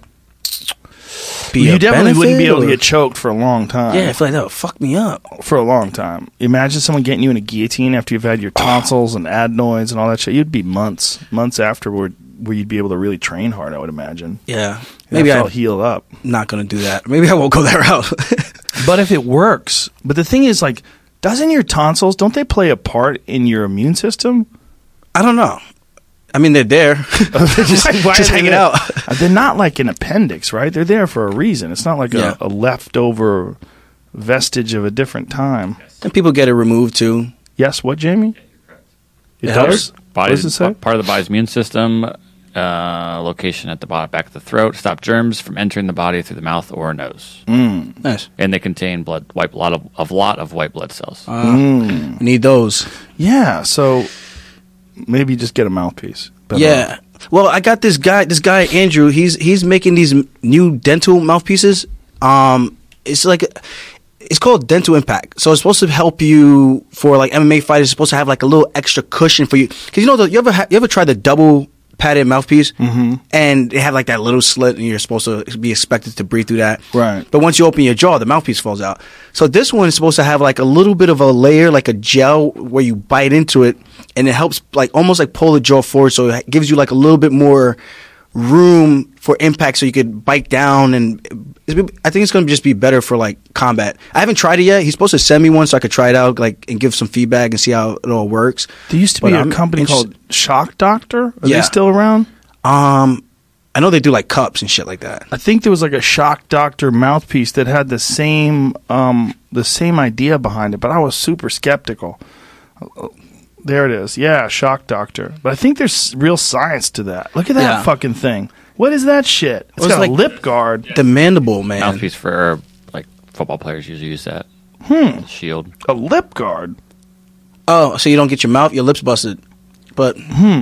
be You a definitely wouldn't be benefit, able to or- get choked for a long time. Yeah, I feel like that would fuck me up. For a long time. Imagine someone getting you in a guillotine after you've had your tonsils and adenoids and all that shit. You'd be months afterward where you'd be able to really train hard, I would imagine. Yeah. Maybe I'll I'm heal up. not going to do that. Maybe I won't go that route. But if it works, but the thing is, like, doesn't your tonsils, don't they play a part in your immune system? I don't know. I mean, they're there. just Why are they hanging there? out. They're not like an appendix, right? They're there for a reason. It's not like Yeah. a leftover vestige of a different time. And people get it removed too. Yes, what, Jamie? It does? What does it say? Part of the body's immune system, location at the back of the throat, stop germs from entering the body through the mouth or nose. Nice. And they contain a lot of white blood cells. We need those. Yeah, so maybe just get a mouthpiece. But, Yeah. Well, I got this guy Andrew. He's making these new dental mouthpieces. It's called Dental Impact. So it's supposed to help you for like MMA fighters. It's supposed to have like a little extra cushion for you. Because you ever tried the double padded mouthpiece? Mm-hmm. And they have like that little slit, and you're supposed to be expected to breathe through that. Right. But once you open your jaw, the mouthpiece falls out. So this one is supposed to have like a little bit of a layer, like a gel, where you bite into it, and it helps like almost like pull the jaw forward. So it gives you like a little bit more room for impact, so you could bite down, and I think it's going to just be better for like combat. I haven't tried it yet. He's supposed to send me one so I could try it out, like, and give some feedback and see how it all works. There used to be a company called Shock Doctor. Are they still around? I know they do like cups and shit like that. I think there was like a Shock Doctor mouthpiece that had the same idea behind it, but I was super skeptical. There it is. Yeah, Shock Doctor. But I think there's real science to that. Look at that fucking thing. What is that shit? It's got like a lip guard. The mandible, man. Mouthpiece for like football players usually use that. Shield. A lip guard. Oh, so you don't get your lips busted. But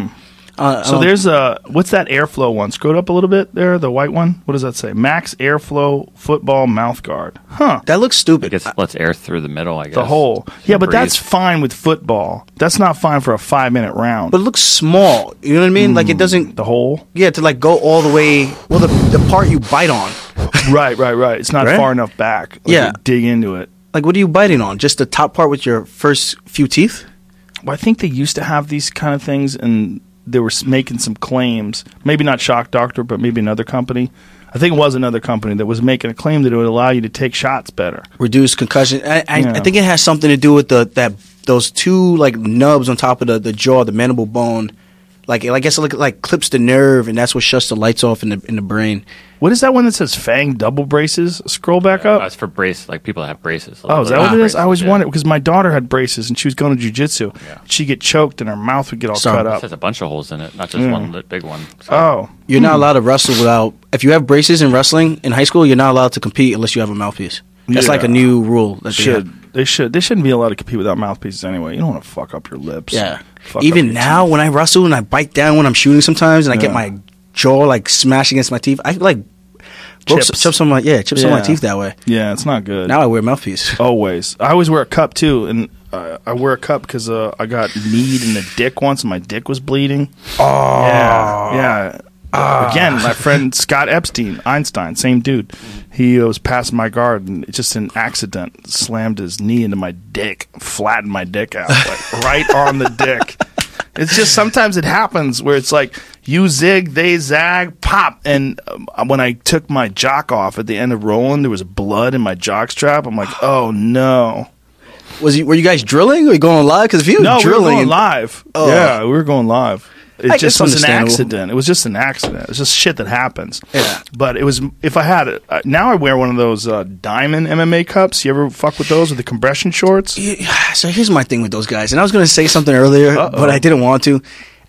so there's what's that airflow one? Scroll up a little bit there, the white one. What does that say? Max Airflow Football Mouth Guard. Huh. That looks stupid. It lets air through the middle, I guess. The hole. Yeah, but that's fine with football. That's not fine for a 5-minute round. But it looks small. You know what I mean? Like it doesn't. The hole? Yeah, to like go all the way. Well, the part you bite on. Right. It's not far enough back. Like you dig into it. Like, what are you biting on? Just the top part with your first few teeth? Well, I think they used to have these kind of things, and they were making some claims. Maybe not Shock Doctor, but maybe another company. I think it was another company that was making a claim that it would allow you to take shots better. Reduce concussion. I think it has something to do with those two like nubs on top of the jaw, the mandible bone. Like I guess it like clips the nerve, and that's what shuts the lights off in the brain. What is that one that says Fang double braces? Scroll back up. That's for braces, like people that have braces. Oh, is that what it is? I always wanted, because my daughter had braces and she was going to jiu-jitsu. Yeah. She'd get choked and her mouth would get all cut up. There's a bunch of holes in it, not just one big one. So. You're not allowed to wrestle without. If you have braces in wrestling in high school, you're not allowed to compete unless you have a mouthpiece. That's like a new rule. That They shouldn't be allowed to compete without mouthpieces anyway. You don't want to fuck up your lips. Yeah. Even now, when I wrestle and I bite down when I'm shooting sometimes, and I get my jaw like smashed against my teeth, I like chips some of my teeth that way. Yeah, it's not good. Now I wear a mouthpiece. Always. I always wear a cup too, and I wear a cup because I got kneed in the dick once, and my dick was bleeding. Oh. Yeah. Again, my friend Scott Epstein, Einstein, same dude. He was passing my guard, and just an accident slammed his knee into my dick, flattened my dick out, like right on the dick. It's just sometimes it happens where it's like you zig, they zag, pop. And when I took my jock off at the end of rolling, there was blood in my jock strap. I'm like, oh no. Were you guys drilling or you going live? Because if you were drilling, we were going live. Oh. Yeah, we were going live. It just was an accident. It was just an accident. It's just shit that happens. Yeah. But it was, if I had it, now I wear one of those diamond MMA cups. You ever fuck with those with the compression shorts? Yeah, so here's my thing with those guys. And I was going to say something earlier, but I didn't want to.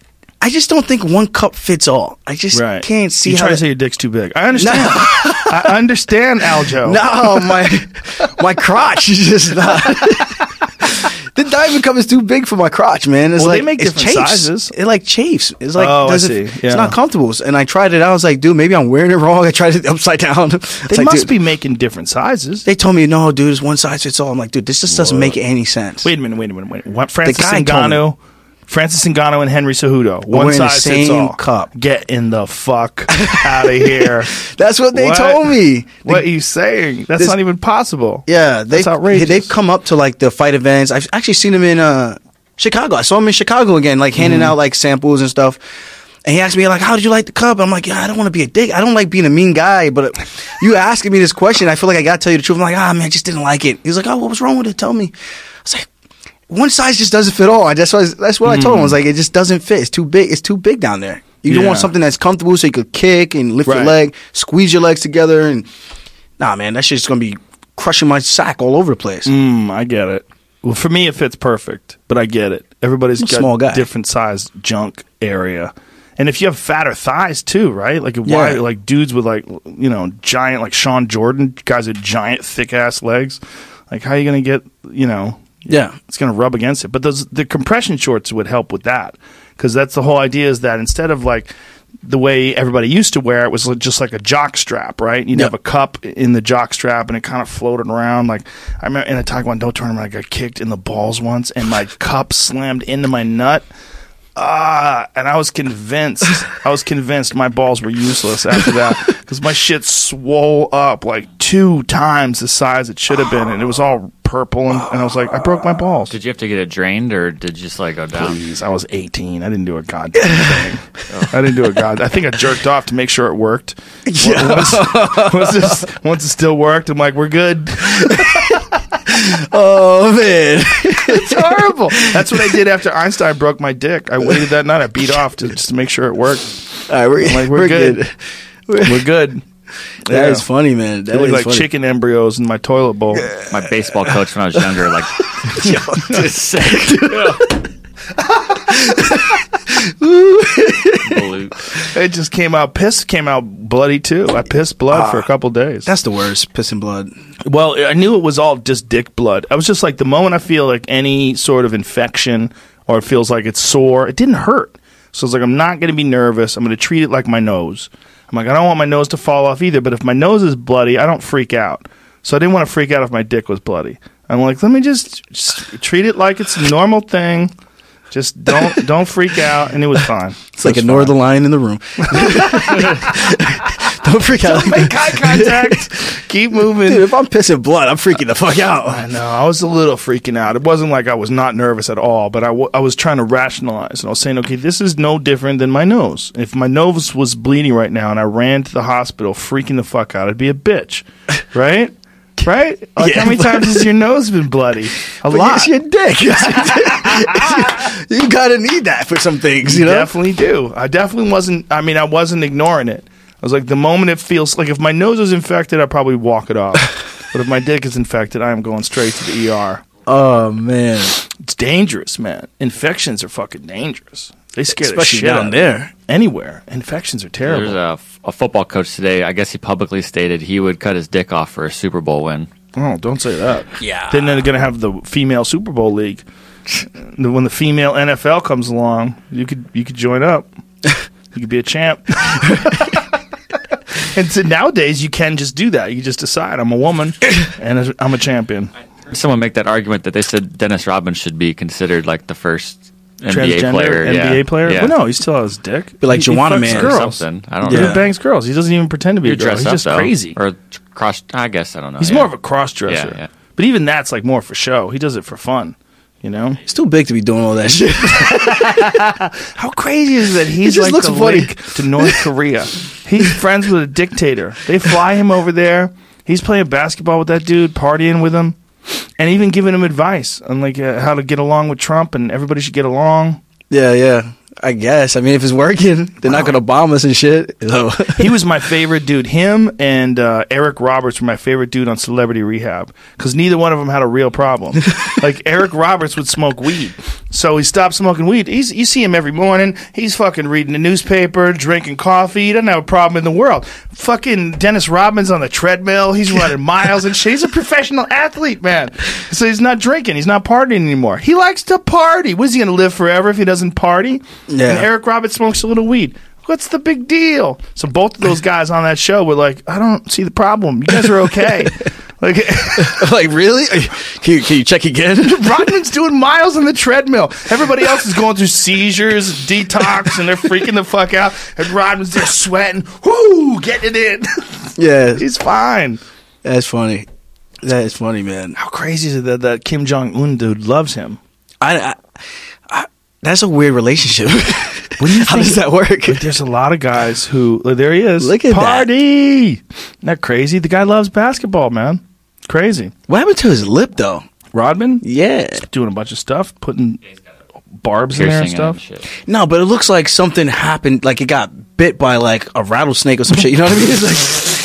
I just don't think one cup fits all. I just can't see you how. You try to say your dick's too big. I understand. No. I understand, Aljo. No, my crotch is just not. The diamond cup is too big for my crotch, man. It's they make different sizes. It like chafes. It's like I see. Yeah. It's not comfortable. And I tried it out. I was like, dude, maybe I'm wearing it wrong. I tried it upside down. They must be making different sizes. They told me, no, dude, it's one size fits all. I'm like, dude, this just doesn't make any sense. Wait a minute. What, Francis Ngannou and Henry Cejudo. One size fits all. Cup. Get in the fuck out of here. That's what they told me. What are you saying? That's not even possible. Yeah, that's outrageous. They've come up to like the fight events. I've actually seen them in Chicago. I saw him in Chicago again, like handing out like samples and stuff. And he asked me like, "How did you like the cup?" I'm like, "Yeah, I don't want to be a dick. I don't like being a mean guy, but you asking me this question, I feel like I got to tell you the truth." I'm like, man, I just didn't like it." He's like, "Oh, what was wrong with it? Tell me." I was like, one size just doesn't fit all. That's what I told him. I was like, it just doesn't fit. It's too big. It's too big down there. You don't want something that's comfortable so you could kick and lift your leg, squeeze your legs together. And nah, man, that shit's going to be crushing my sack all over the place. I get it. Well, for me, it fits perfect, but I get it. Everybody's I'm a got small guy. different size junk area. And if you have fatter thighs too, right? Like like dudes with like, you know, giant, like Sean Jordan, guys with giant thick ass legs. Like how are you going to get, you know, Yeah. it's going to rub against it. But the compression shorts would help with that. Because that's the whole idea, is that instead of like the way everybody used to wear it was just like a jock strap, right? You'd have a cup in the jock strap and it kind of floated around. Like I remember in a Taekwondo tournament, I got kicked in the balls once and my cup slammed into my nut. And I was convinced my balls were useless after that because my shit swole up like 2 times the size it should have been, and it was all purple, and I was like, I broke my balls. Did you have to get it drained, or did you just like go down? Please, I was 18. I didn't do a goddamn thing. I didn't do a I think I jerked off to make sure it worked. Once it still worked, I'm like, we're good. Oh man, It's horrible. That's what I did after Einstein broke my dick. I waited that night. I beat off just to make sure it worked. all right, We're good. We're good. That is funny, man. That They look is like funny. chicken embryos in my toilet bowl. My baseball coach when I was younger, like, It just came out. Piss came out bloody too. I pissed blood for a couple days. That's the worst. Pissing blood. Well, I knew it was all just dick blood. I was just like, the moment I feel like any sort of infection or it feels like it's sore, it didn't hurt. So I was like, I'm not going to be nervous. I'm going to treat it like my nose. I'm like, I don't want my nose to fall off either, but if my nose is bloody, I don't freak out. So I didn't want to freak out if my dick was bloody. I'm like, let me just treat it like it's a normal thing. Just don't freak out, and it was fine. It's like ignore the line in the room. Don't freak out. Don't make eye contact. Keep moving. Dude, if I'm pissing blood, I'm freaking the fuck out. I know. I was a little freaking out. It wasn't like I was not nervous at all, but I was trying to rationalize. And I was saying, okay, this is no different than my nose. If my nose was bleeding right now and I ran to the hospital freaking the fuck out, I'd be a bitch. Right? Right? Like, how many times has your nose been bloody? A lot. It's your dick. You gotta need that for some things, you know? Definitely do. I definitely wasn't. I mean, I wasn't ignoring it. I was like, the moment it feels like if my nose is infected, I'd probably walk it off. But if my dick is infected, I am going straight to the ER. Oh man, It's dangerous, man. Infections are fucking dangerous. They scare the especially shit down out of there. Anywhere. Infections are terrible. there's a football coach today. I guess he publicly stated he would cut his dick off for a Super Bowl win. Oh, don't say that. Yeah. Then they're going to have the female Super Bowl league. When the female NFL comes along, you could join up. You could be a champ. And so nowadays, you can just do that. You just decide, I'm a woman, and I'm a champion. Someone make that argument that they said Dennis Rodman should be considered like the first NBA Transgender player. NBA player? Yeah. Well, no, he still has dick. Be like He Joanna fucks Man or girls. Something. I don't Dude know. bangs girls. He doesn't even pretend to be a You're girl. dressed He's up, just though. crazy. Or cross. I guess I don't know. He's yeah. more of a cross-dresser. Yeah. But even that's like more for show. He does it for fun, you know? He's too big to be doing all that shit. How crazy is that he's just like looks the funny. link to North Korea? He's friends with a dictator. They fly him over there. He's playing basketball with that dude, partying with him, and even giving him advice on like how to get along with Trump, and everybody should get along. Yeah. I guess. I mean, if it's working, they're not gonna bomb us and shit. So. He was my favorite dude. Him and Eric Roberts were my favorite dude on Celebrity Rehab because neither one of them had a real problem. Like Eric Roberts would smoke weed, so he stopped smoking weed. You see him every morning. He's fucking reading the newspaper, drinking coffee. He doesn't have a problem in the world. Fucking Dennis Rodman's on the treadmill. He's running miles and shit. He's a professional athlete, man. So he's not drinking. He's not partying anymore. He likes to party. What is he going to live forever if he doesn't party? Yeah. And Eric Roberts smokes a little weed. What's the big deal? So both of those guys on that show were like, I don't see the problem. You guys are okay. Like, Like really? Can you check again? Rodman's doing miles on the treadmill. Everybody else is going through seizures, detox, and they're freaking the fuck out. And Rodman's there sweating, whoo, getting it in. Yeah, He's fine. that's funny. That is funny, man. How crazy is it that Kim Jong-un dude loves him? I that's a weird relationship. What do you How think? does that work? Like, there's a lot of guys who, like, there he is. Look at that. Party! Isn't that crazy? The guy loves basketball, man. Crazy. What happened to his lip, though? Rodman? Yeah. Doing a bunch of stuff, putting barbs in there and Piercing and stuff. shit. No, but it looks like something happened. Like it got bit by like a rattlesnake or some shit. You know what I mean? It's like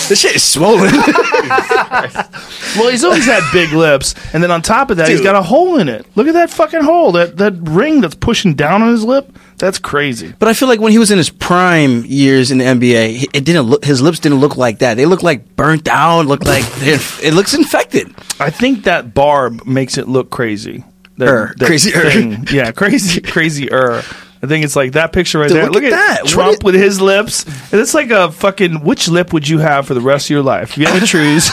The shit is swollen. Well, he's always had big lips, and then on top of that, he's Dude. got a hole in it. Look at that fucking hole. That ring that's pushing down on his lip. That's crazy. But I feel like when he was in his prime years in the NBA, it didn't look. His lips didn't look like that. They look like burnt out. Look like it looks infected. I think that barb makes it look crazy. Crazy. Yeah, crazier. I think it's like that picture right Dude, there. look at that. Trump with his lips. And it's like a fucking. Which lip would you have for the rest of your life? If you had to choose.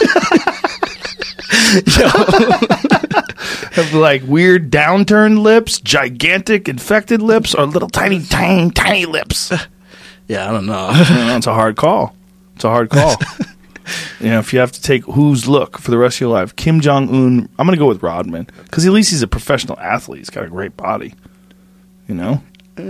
Have like weird downturned lips, gigantic infected lips, or little tiny lips. Yeah, I don't know. It's a hard call. It's a hard call. If you have to take whose look for the rest of your life, Kim Jong Un. I'm going to go with Rodman because at least he's a professional athlete. He's got a great body. You know.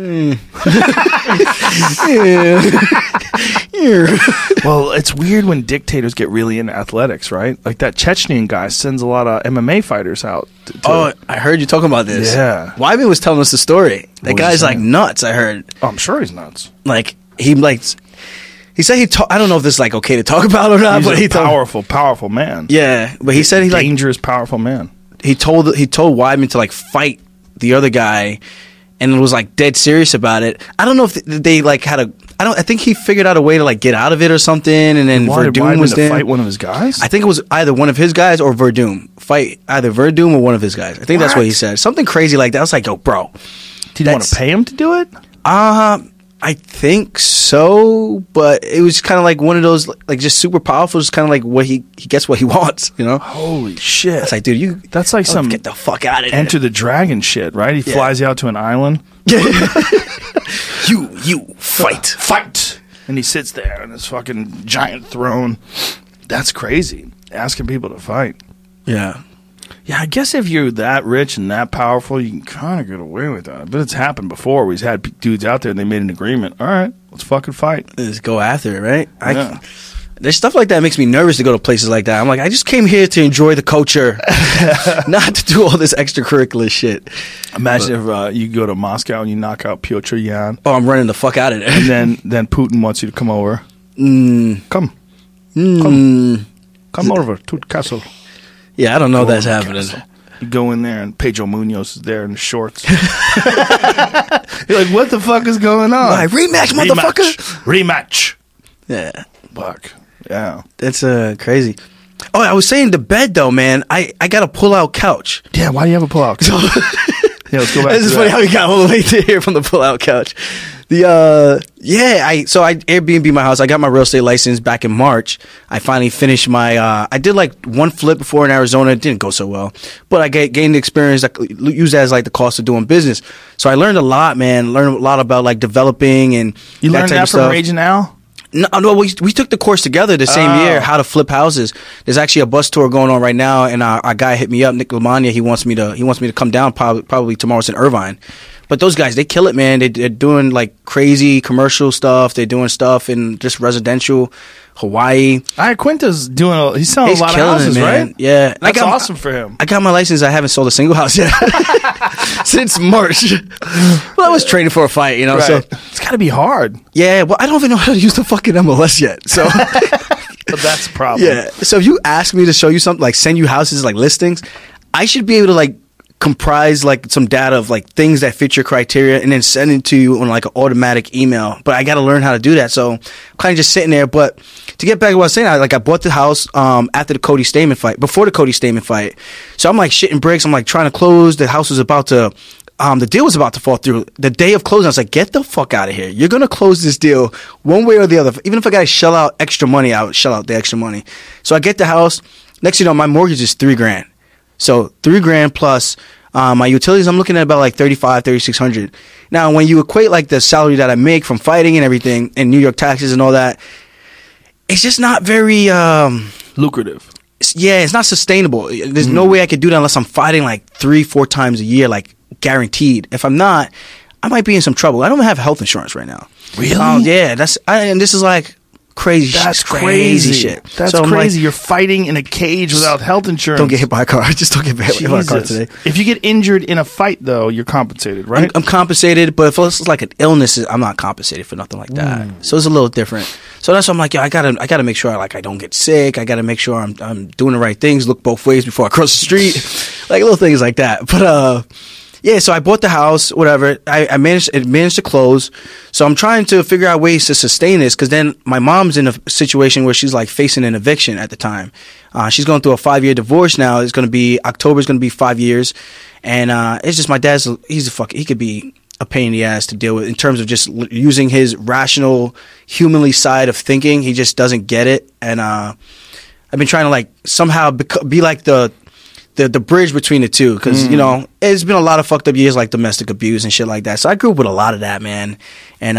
Well, it's weird when dictators get really into athletics, right? Like that Chechnyan guy sends a lot of MMA fighters out. Oh, I heard you talking about this. Yeah. Wyman was telling us the story. That What was guy's he like saying? nuts. I heard. Oh, I'm sure he's nuts. Like he said I don't know if this is like okay to talk about or not, He's but a he told. powerful man. Yeah, but he said he like dangerous, powerful man. he told Weidman to like fight the other guy, and was like dead serious about it. I don't know if they like had a. I think he figured out a way to like get out of it or something, and then Why did Verdum Weidman was to there. fight one of his guys? I think it was either one of his guys or Verdum. Fight either Verdum or one of his guys. I think that's what he said. Something crazy like that. I was like, yo, bro. Did you want to pay him to do it? I think so, but it was kind of like one of those, like just super powerful. Just kind of like what he gets what he wants, you know. Holy shit! It's like, dude, that's like some get the fuck out of here. Enter the Dragon shit, right? He flies you out to an island. you fight. And he sits there on his fucking giant throne. That's crazy. Asking people to fight. Yeah. Yeah, I guess if you're that rich and that powerful, you can kind of get away with that. But it's happened before. We've had dudes out there and they made an agreement. All right, let's fucking fight. Just go after it, right? Yeah. There's stuff like that makes me nervous to go to places like that. I'm like, I just came here to enjoy the culture, not to do all this extracurricular shit. Imagine if you go to Moscow and you knock out Piotr Yan. Oh, I'm running the fuck out of there. And then Putin wants you to come over. Come over to the castle. Yeah, I don't know Go that's over the happening. castle. You go in there and Pedro Munoz is there in shorts. You're like, what the fuck is going on? Like, rematch, motherfucker. Rematch. Yeah. Fuck. Yeah. That's crazy. Oh, I was saying the bed though, man. I got a pull-out couch. Yeah, why do you have a pull-out couch? Yeah, let's go back This to is that. funny how we got all the way to here from the pull-out couch. I Airbnb my house. I got my real estate license back in March. I finally finished my. I did like one flip before in Arizona. It didn't go so well, but I gained the experience. I use that as like the cost of doing business. So I learned a lot, man. Learned a lot about like developing and You learned type that of from stuff. Raging Al? No, we took the course together the same year, how to flip houses. There's actually a bus tour going on right now, and our guy hit me up, Nick Lamagna. He wants me to come down probably tomorrow. It's in Irvine. But those guys, they kill it, man. They're doing like crazy commercial stuff. They're doing stuff in just residential, Hawaii. Quinta's he's selling a lot of killing houses, it, man. right? Yeah. And That's awesome for him. I got my license. I haven't sold a single house yet since March. Well, I was training for a fight, you know. Right. So It's got to be hard. yeah, well, I don't even know how to use the fucking MLS yet. So But that's a problem. yeah. So if you ask me to show you something, like send you houses, like listings, I should be able to like comprise like some data of like things that fit your criteria and then send it to you on like an automatic email. But I got to learn how to do that. So I'm kind of just sitting there. But to get back to what I was saying, I bought the house after the Cody Stamen fight, before the Cody Stamen fight. So I'm like shitting bricks. I'm like trying to close. The house was about to. The deal was about to fall through. The day of closing, I was like, get the fuck out of here. You're going to close this deal one way or the other. Even if I got to shell out extra money, I would shell out the extra money. So I get the house. Next thing you know, my mortgage is $3,000. So $3,000 plus my utilities, I'm looking at about like $3,600. Now, when you equate like the salary that I make from fighting and everything and New York taxes and all that, it's just not very Lucrative. yeah, it's not sustainable. There's no way I could do that unless I'm fighting like 3-4 times a year, like guaranteed. If I'm not, I might be in some trouble. I don't even have health insurance right now. Really? Yeah, and this is like crazy shit. That's Crazy shit. That's So I'm crazy. like, You're fighting in a cage without health insurance. don't get hit by a car. Just don't get hit by a car Jesus. today. If you get injured in a fight, though, you're compensated, right? I'm compensated, but if it's like an illness, I'm not compensated for nothing like that. So it's a little different. So that's why I'm like, yo, I gotta make sure I don't get sick. I gotta make sure I'm doing the right things. Look both ways before I cross the street, like little things like that. But yeah, so I bought the house, whatever. It managed to close. So I'm trying to figure out ways to sustain this, because then my mom's in a situation where she's like facing an eviction at the time. She's going through a 5-year divorce now. October's going to be 5 years. And it's just my dad's, he could be a pain in the ass to deal with in terms of just using his rational, humanly side of thinking. He just doesn't get it. And I've been trying to like somehow be like the bridge between the two, because you know, it's been a lot of fucked up years, like domestic abuse and shit like that. So I grew up with a lot of that, man. And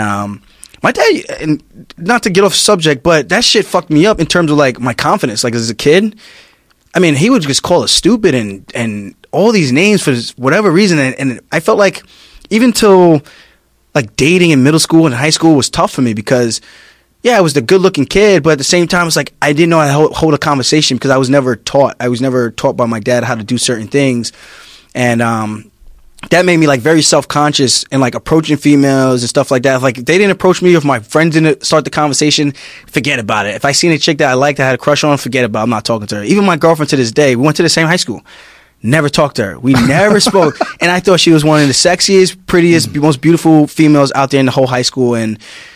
my dad, and not to get off subject, but that shit fucked me up in terms of like my confidence. Like as a kid, I mean, he would just call us stupid and all these names for whatever reason, and I felt like even till like dating in middle school and high school was tough for me, because yeah, I was the good-looking kid, but at the same time, it's like I didn't know how to hold a conversation, because I was never taught. I was never taught by my dad how to do certain things, and that made me like very self-conscious and like approaching females and stuff like that. Like they didn't approach me, if my friends didn't start the conversation, forget about it. If I seen a chick that I liked, I had a crush on, forget about it. I'm not talking to her. Even my girlfriend to this day, we went to the same high school. Never talked to her. We never spoke. And I thought she was one of the sexiest, prettiest, most beautiful females out there in the whole high school, and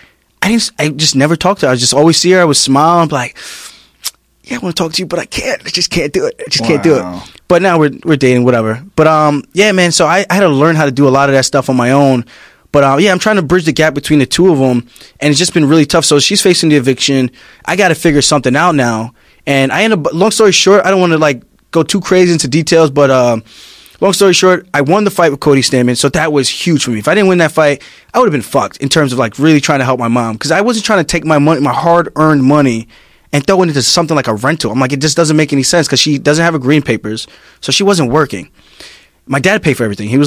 I just never talked to her. I just always see her. I would smile. I'm like, yeah, I want to talk to you, but I can't. I just can't do it. Can't do it. But now we're dating, whatever. But yeah, man. So I had to learn how to do a lot of that stuff on my own. But yeah, I'm trying to bridge the gap between the two of them, and it's just been really tough. So she's facing the eviction. I got to figure something out now. And I end up, long story short, I don't want to like go too crazy into details, but long story short, I won the fight with Cody Stamann, so that was huge for me. If I didn't win that fight, I would have been fucked in terms of like really trying to help my mom, because I wasn't trying to take my money, my hard-earned money, and throw it into something like a rental. I'm like, it just doesn't make any sense, because she doesn't have her green papers, so she wasn't working. My dad paid for everything. He was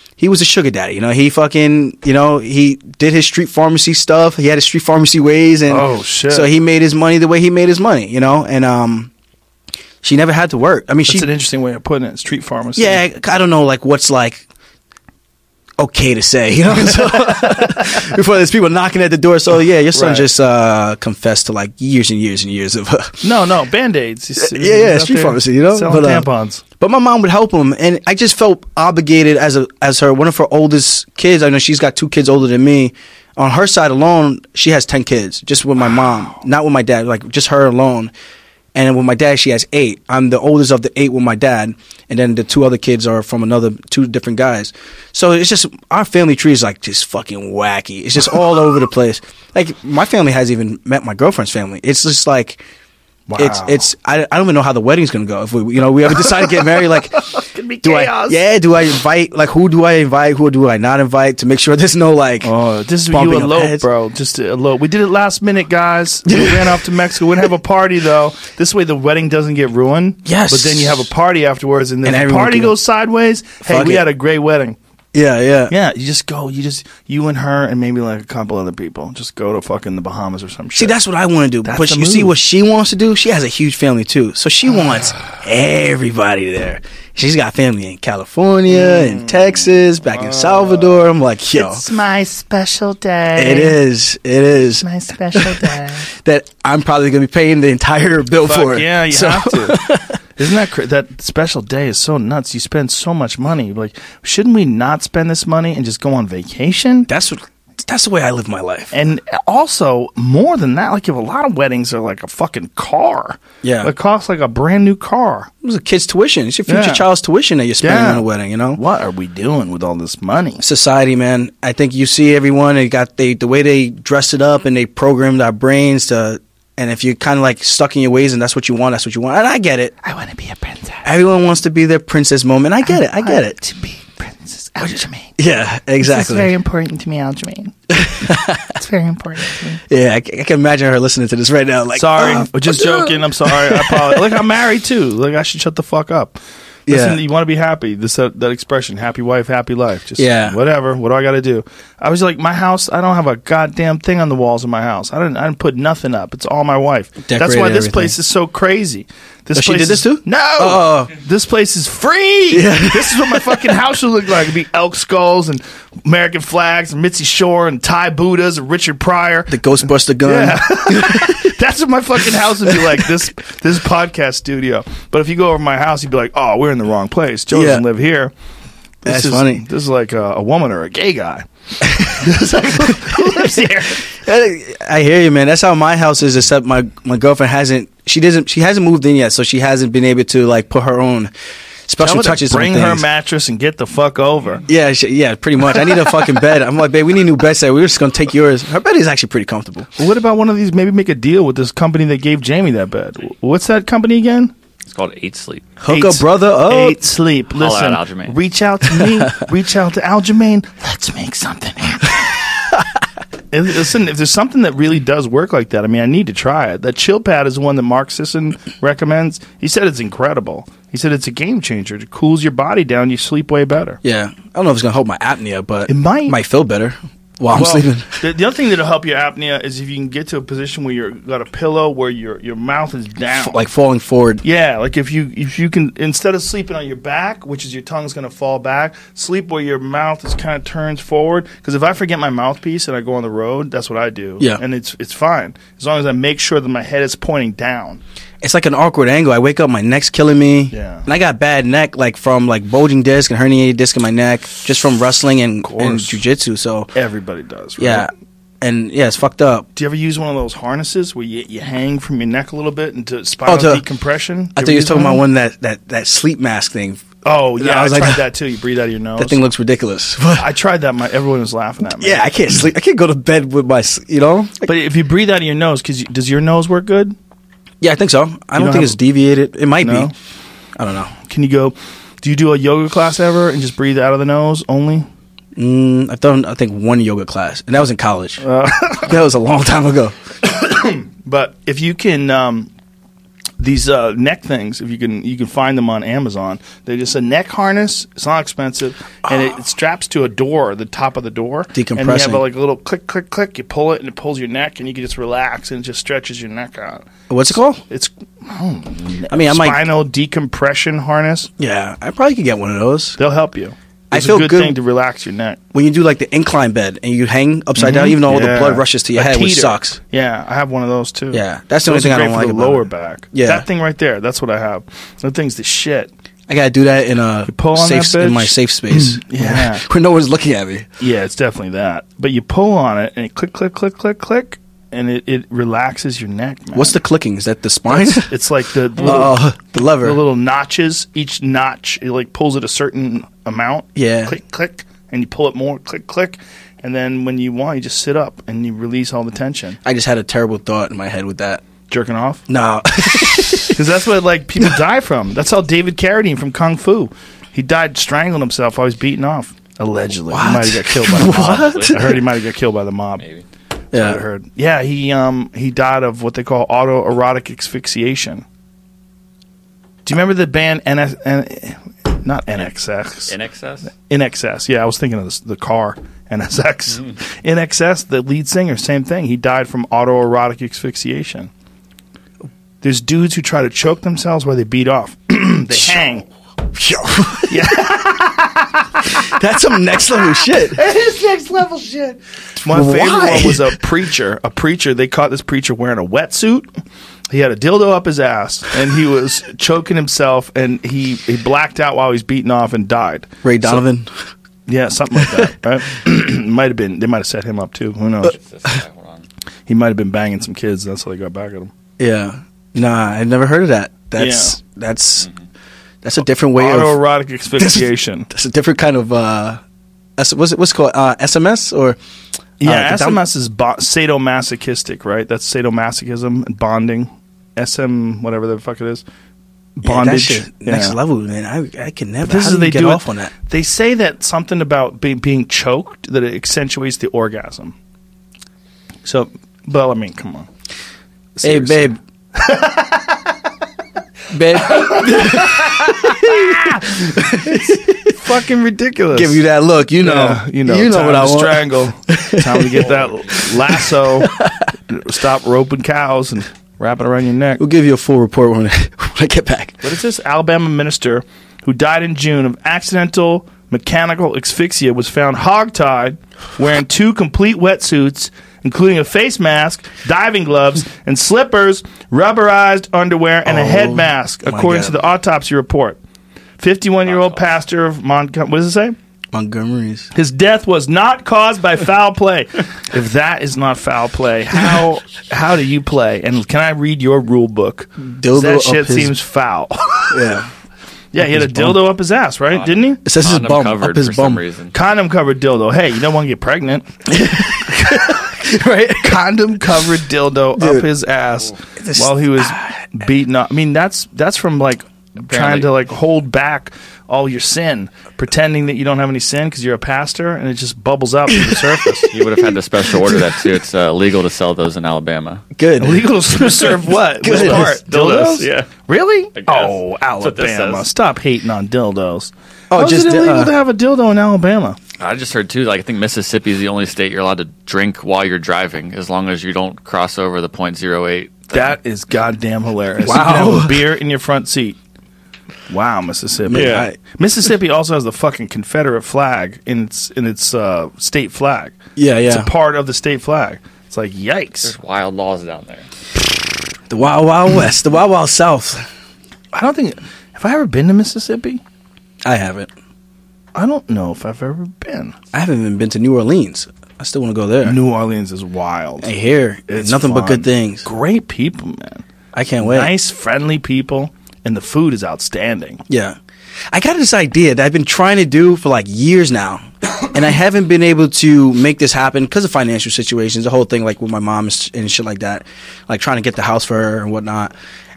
a sugar daddy, you know. He fucking, you know, he did his street pharmacy stuff. He had his street pharmacy ways, and oh shit, so he made his money the way he made his money, you know, and she never had to work. I mean, that's an interesting way of putting it. Street pharmacy. Yeah, I don't know, like what's like okay to say, you know. So, before there's people knocking at the door. So yeah, your son just confessed to like years and years and years of no Band-Aids. Yeah, street pharmacy, you know, selling tampons. But my mom would help him, and I just felt obligated as one of her oldest kids. I know she's got 2 kids older than me. On her side alone, she has 10 kids, just with my mom, not with my dad, like just her alone. And with my dad, she has 8. I'm the oldest of the 8 with my dad. And then the 2 other kids are from 2 different guys. So it's just, our family tree is like just fucking wacky. It's just all over the place. Like, my family hasn't even met my girlfriend's family. It's just like, wow. I don't even know how the wedding's going to go. If we ever decide to get married, like, it's going to be chaos. Do I invite, like, who do I invite? Who do I not invite, to make sure there's no, like, oh, this is you elope, bro. Just elope. We did it last minute, guys. We ran off to Mexico. We didn't have a party, though. This way the wedding doesn't get ruined. Yes. But then you have a party afterwards, and then the party goes sideways. Hey, we had a great wedding. Yeah. You just go. You and her and maybe like a couple other people just go to fucking the Bahamas or some shit. See, that's what I want to do. That's but you see what she wants to do? She has a huge family too, so she wants everybody there. She's got family in California, in Texas, back in Salvador. I'm like, yo, it's my special day. It is my special day. That I'm probably gonna be paying the entire bill for. Yeah, you have to. Isn't that special day is so nuts? You spend so much money. Like, shouldn't we not spend this money and just go on vacation? That's the way I live my life. And also, more than that, like, you have a lot of weddings are like a fucking car. Yeah. It costs like a brand new car. It was a kid's tuition. It's your future child's tuition that you're spending on a wedding, you know? What are we doing with all this money? Society, man. I think you see everyone, the way they dress it up, and they programmed our brains to... And if you're kind of like stuck in your ways and that's what you want. And I get it. I want to be a princess. Everyone wants to be their princess moment. I get it. To be Princess Aljamain. Yeah, exactly. This is very important to me, Aljamain. It's very important to me. Yeah, I can imagine her listening to this right now. Like, sorry, we're just joking. I'm sorry. I apologize. Like, I'm married too. Like, I should shut the fuck up. Listen, you want to be happy. That expression, happy wife, happy life. Just whatever. What do I got to do? I was like, my house, I don't have a goddamn thing on the walls of my house. I didn't put nothing up. It's all my wife. That's why this place is so crazy. She did this too? No. This place is free. Yeah. This is what my fucking house would look like. It'd be elk skulls and American flags, and Mitzi Shore, and Thai Buddhas, and Richard Pryor. The Ghostbuster gun. Yeah. That's what my fucking house would be like, this podcast studio. But if you go over to my house, you'd be like, oh, we're in the wrong place. Joe doesn't live here. That's funny. This is like a woman or a gay guy. Who lives here? I hear you, man. That's how my house is. Except my girlfriend hasn't moved in yet, so she hasn't been able to like put her own special touches. Bring on her things. mattress and get the fuck over. Yeah, pretty much. I need a fucking bed. I'm like, babe, we need a new bed set. We're just gonna take yours. Her bed is actually pretty comfortable. Well, what about one of these? Maybe make a deal with this company that gave Jamie that bed. What's that company again? It's called 8 Sleep. Hook a brother up. 8 Sleep. Holla Listen, out, Aljamain. reach out to me. Reach out to Aljamain. Let's make something happen. Listen, if there's something that really does work like that, I mean, I need to try it. That chill pad is one that Mark Sisson recommends. He said it's incredible. He said it's a game changer. It cools your body down. You sleep way better. Yeah, I don't know if it's gonna help my apnea, but It might. feel better while I'm sleeping. The other thing that'll help your apnea is if you can get to a position where you've got a pillow where your mouth is down. Like falling forward. Yeah, like if you can, instead of sleeping on your back, which is your tongue's going to fall back, sleep where your mouth is kind of turns forward. Because if I forget my mouthpiece and I go on the road, that's what I do. Yeah. And it's fine. As long as I make sure that my head is pointing down. It's like an awkward angle. I wake up, my neck's killing me. Yeah. And I got bad neck, like from like bulging disc and herniated disc in my neck, just from wrestling and jiu-jitsu. So Everybody does, right? yeah. And yeah, it's fucked up. Do you ever use one of those harnesses where you hang from your neck a little bit into spinal decompression? I thought you were talking about one that sleep mask thing. Oh, yeah, I was tried like, that too. You breathe out of your nose. That thing looks ridiculous. I tried that. Everyone was laughing at me. Yeah, I can't sleep. I can't go to bed with my, But if you breathe out of your nose, does your nose work good? Yeah, I think so. I don't think it's deviated. It might be. I don't know. Can you go? Do you do a yoga class ever and just breathe out of the nose only? I've done, I think, one yoga class, and that was in college. That was a long time ago. But if you can, these neck things, if you can find them on Amazon. They're just a neck harness. It's not expensive, and it straps to a door, the top of the door. Decompressing. And you have like a little click, click, click. You pull it, and it pulls your neck, and you can just relax, and it just stretches your neck out. What's it called? It's I mean, I might. spinal decompression harness. Yeah, I probably could get one of those. They'll help you. It's I feel a good good thing to relax your neck. when you do like the incline bed and you hang upside down, even though all the blood rushes to your head, which teeter. sucks. Yeah, I have one of those too. Yeah, that's the only Those thing are I don't great like for the about lower it. back. Yeah. That thing right there. That's what I have. That thing's the shit. I gotta do that in a pull on safe that bitch? in my safe space. Yeah. where no one's looking at me. Yeah, it's definitely that. But you pull on it and it click, click, click, click, click, and it relaxes your neck, man. What's the clicking? Is that the spine? It's like the the lever. the little notches. Each notch, it like pulls it a certain amount. Yeah. Click, click, and you pull it more. Click, click, and then when you want, you just sit up and you release all the tension. I just had a terrible thought in my head with that. Jerking off. No. Because that's what like people die from. That's how David Carradine from Kung Fu, he died strangling himself while he was beaten off. Allegedly, What? he might have got killed by the mob. What? I heard he might have got killed by the mob. Maybe. That's what I heard. Yeah, he died of what they call autoerotic asphyxiation. Do you remember the band not NXS? NXS? NXS. Yeah, I was thinking of the car NSX. NXS, the lead singer, same thing. He died from autoerotic asphyxiation. There's dudes who try to choke themselves while they beat off. They hang. Yeah. That's some next level shit. It is next level shit. My favorite one was a preacher. They caught this preacher wearing a wetsuit. He had a dildo up his ass, and he was choking himself, and he blacked out while he was beaten off and died. Ray Donovan. Yeah, something like that. Right? Might have been. They might have set him up too. Who knows? Hold on. He might have been banging some kids. That's how they got back at him. Yeah. Nah, I've never heard of that. That's a different way of Autoerotic asphyxiation. That's a different kind of what's it called? SMS or Yeah, SMS is sadomasochistic, right? That's sadomasochism and bonding. SM, whatever the fuck it is. Bondage. Yeah, that shit, next level, man. I can never. This How is do they you get do off it, on that? They say that something about being choked, that it accentuates the orgasm. So, well, I mean, come on. Seriously. Hey, babe. Babe. Fucking ridiculous. Give you that look. You know. Yeah, you know what I want. strangle. Time to get that lasso. Stop roping cows and wrap it around your neck. We'll give you a full report when I get back. What is this? Alabama minister who died in June of accidental mechanical asphyxia, was found hogtied, wearing 2 complete wetsuits, including a face mask, diving gloves, and slippers, rubberized underwear, and a head mask, according to the autopsy report. 51-year-old pastor of Montgomery. What does it say? Montgomery's. His death was not caused by foul play. If that is not foul play, how do you play? And can I read your rule book? That shit seems foul. Yeah. Yeah, he had a dildo up his ass, right? Didn't he? It says his bum. Up his for bum. some reason. Condom covered dildo. Hey, you don't want to get pregnant. Right? Condom covered dildo up his ass while he was beaten up. I mean, that's from like trying to like hold back all your sin, pretending that you don't have any sin because you're a pastor, and it just bubbles up to the surface. You would have had to special order that too. It's illegal to sell those in Alabama. Good. Illegal to serve what? Good. Which part? Dildos? Yeah. Really? I guess. Oh, That's what this Alabama. says. Stop hating on dildos. Oh, How is just it illegal to have a dildo in Alabama? I just heard too. Like I think Mississippi is the only state you're allowed to drink while you're driving, as long as you don't cross over the .08. That is goddamn hilarious. Wow. You can have a beer in your front seat. Wow, Mississippi. Yeah. Mississippi also has the fucking Confederate flag in its state flag. Yeah, It's yeah. a part of the state flag. It's like, yikes. There's wild laws down there. The Wild Wild West. The Wild Wild South. I don't think... Have I ever been to Mississippi? I haven't. I don't know if I've ever been. I haven't even been to New Orleans. I still want to go there. New Orleans is wild. I hear It's nothing but fun. good things. Great people, man. I can't wait. Nice, friendly people. And the food is outstanding. Yeah. I got this idea that I've been trying to do for like years now. And I haven't been able to make this happen because of financial situations. The whole thing like with my mom and shit like that. Like trying to get the house for her and whatnot.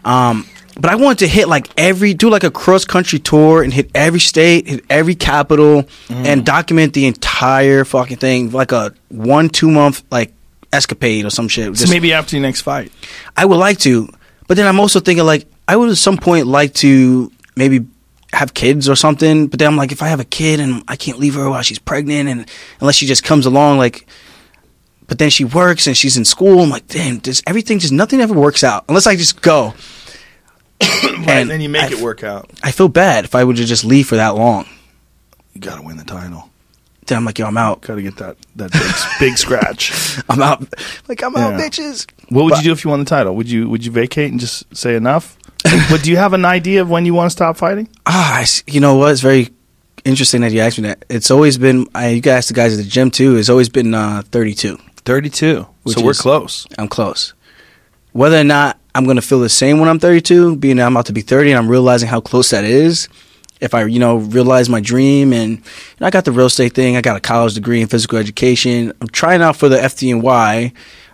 But I wanted to hit like do like a cross country tour and hit every state, hit every capital, and document the entire fucking thing. Like a 1-2 month like escapade or some shit. So maybe after your next fight. I would like to. But then I'm also thinking like, I would at some point like to maybe have kids or something. But then I'm like, if I have a kid and I can't leave her while she's pregnant, and unless she just comes along, like, but then she works and she's in school. I'm like, damn, nothing ever works out unless I just go. Right, and then you make it work out. I feel bad if I would just leave for that long. You got to win the title. Then I'm like, yo, I'm out. Got to get that big scratch. I'm out. Like, I'm out, Yeah. bitches. What would you do if you won the title? Would you vacate and just say enough? But do you have an idea of when you want to stop fighting? You know what? It's very interesting that you asked me that. It's always been, you can ask the guys at the gym too, it's always been 32. 32. Which So we're is- close. I'm close. Whether or not I'm going to feel the same when I'm 32, being that I'm about to be 30 and I'm realizing how close that is, if I, realize my dream, and I got the real estate thing, I got a college degree in physical education, I'm trying out for the FDNY.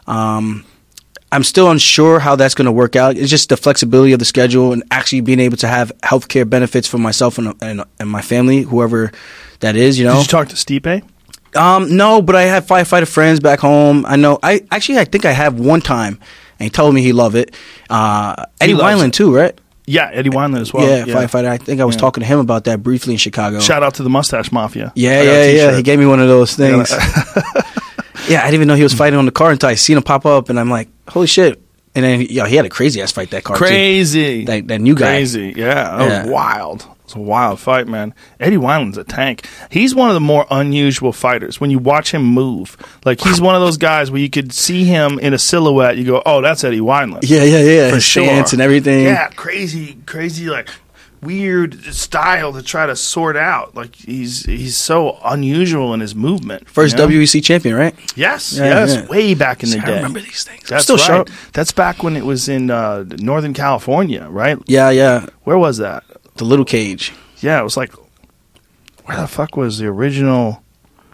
I'm still unsure how that's going to work out. It's just the flexibility of the schedule and actually being able to have healthcare benefits for myself and my family, whoever that is, Did you talk to Stipe? No, but I have firefighter friends back home. I know. I think I have one time, and he told me he loved it. Eddie loves Wineland it. too, right? Yeah, Eddie Wineland as well. Yeah, firefighter. I think I was talking to him about that briefly in Chicago. Shout out to the Mustache Mafia. Yeah, I got a yeah. t-shirt. He gave me one of those things. Yeah, I didn't even know he was fighting on the card until I seen him pop up, and I'm like, holy shit. And then, he had a crazy ass fight that card. Crazy. Too. That new guy. Crazy. Yeah, that was wild. It was a wild fight, man. Eddie Wineland's a tank. He's one of the more unusual fighters. When you watch him move, like he's one of those guys where you could see him in a silhouette. You go, oh, that's Eddie Wineland. Yeah. For His sure. stance and everything. Yeah, crazy, like weird style to try to sort out. Like he's so unusual in his movement. First WEC champion, right? Yes, Yeah, yes, yeah. way back in the See, day. I remember these things. That's Still right. sharp. That's back when it was in Northern California, right? Yeah. Where was that? The little cage. Yeah, it was like, where the fuck was the original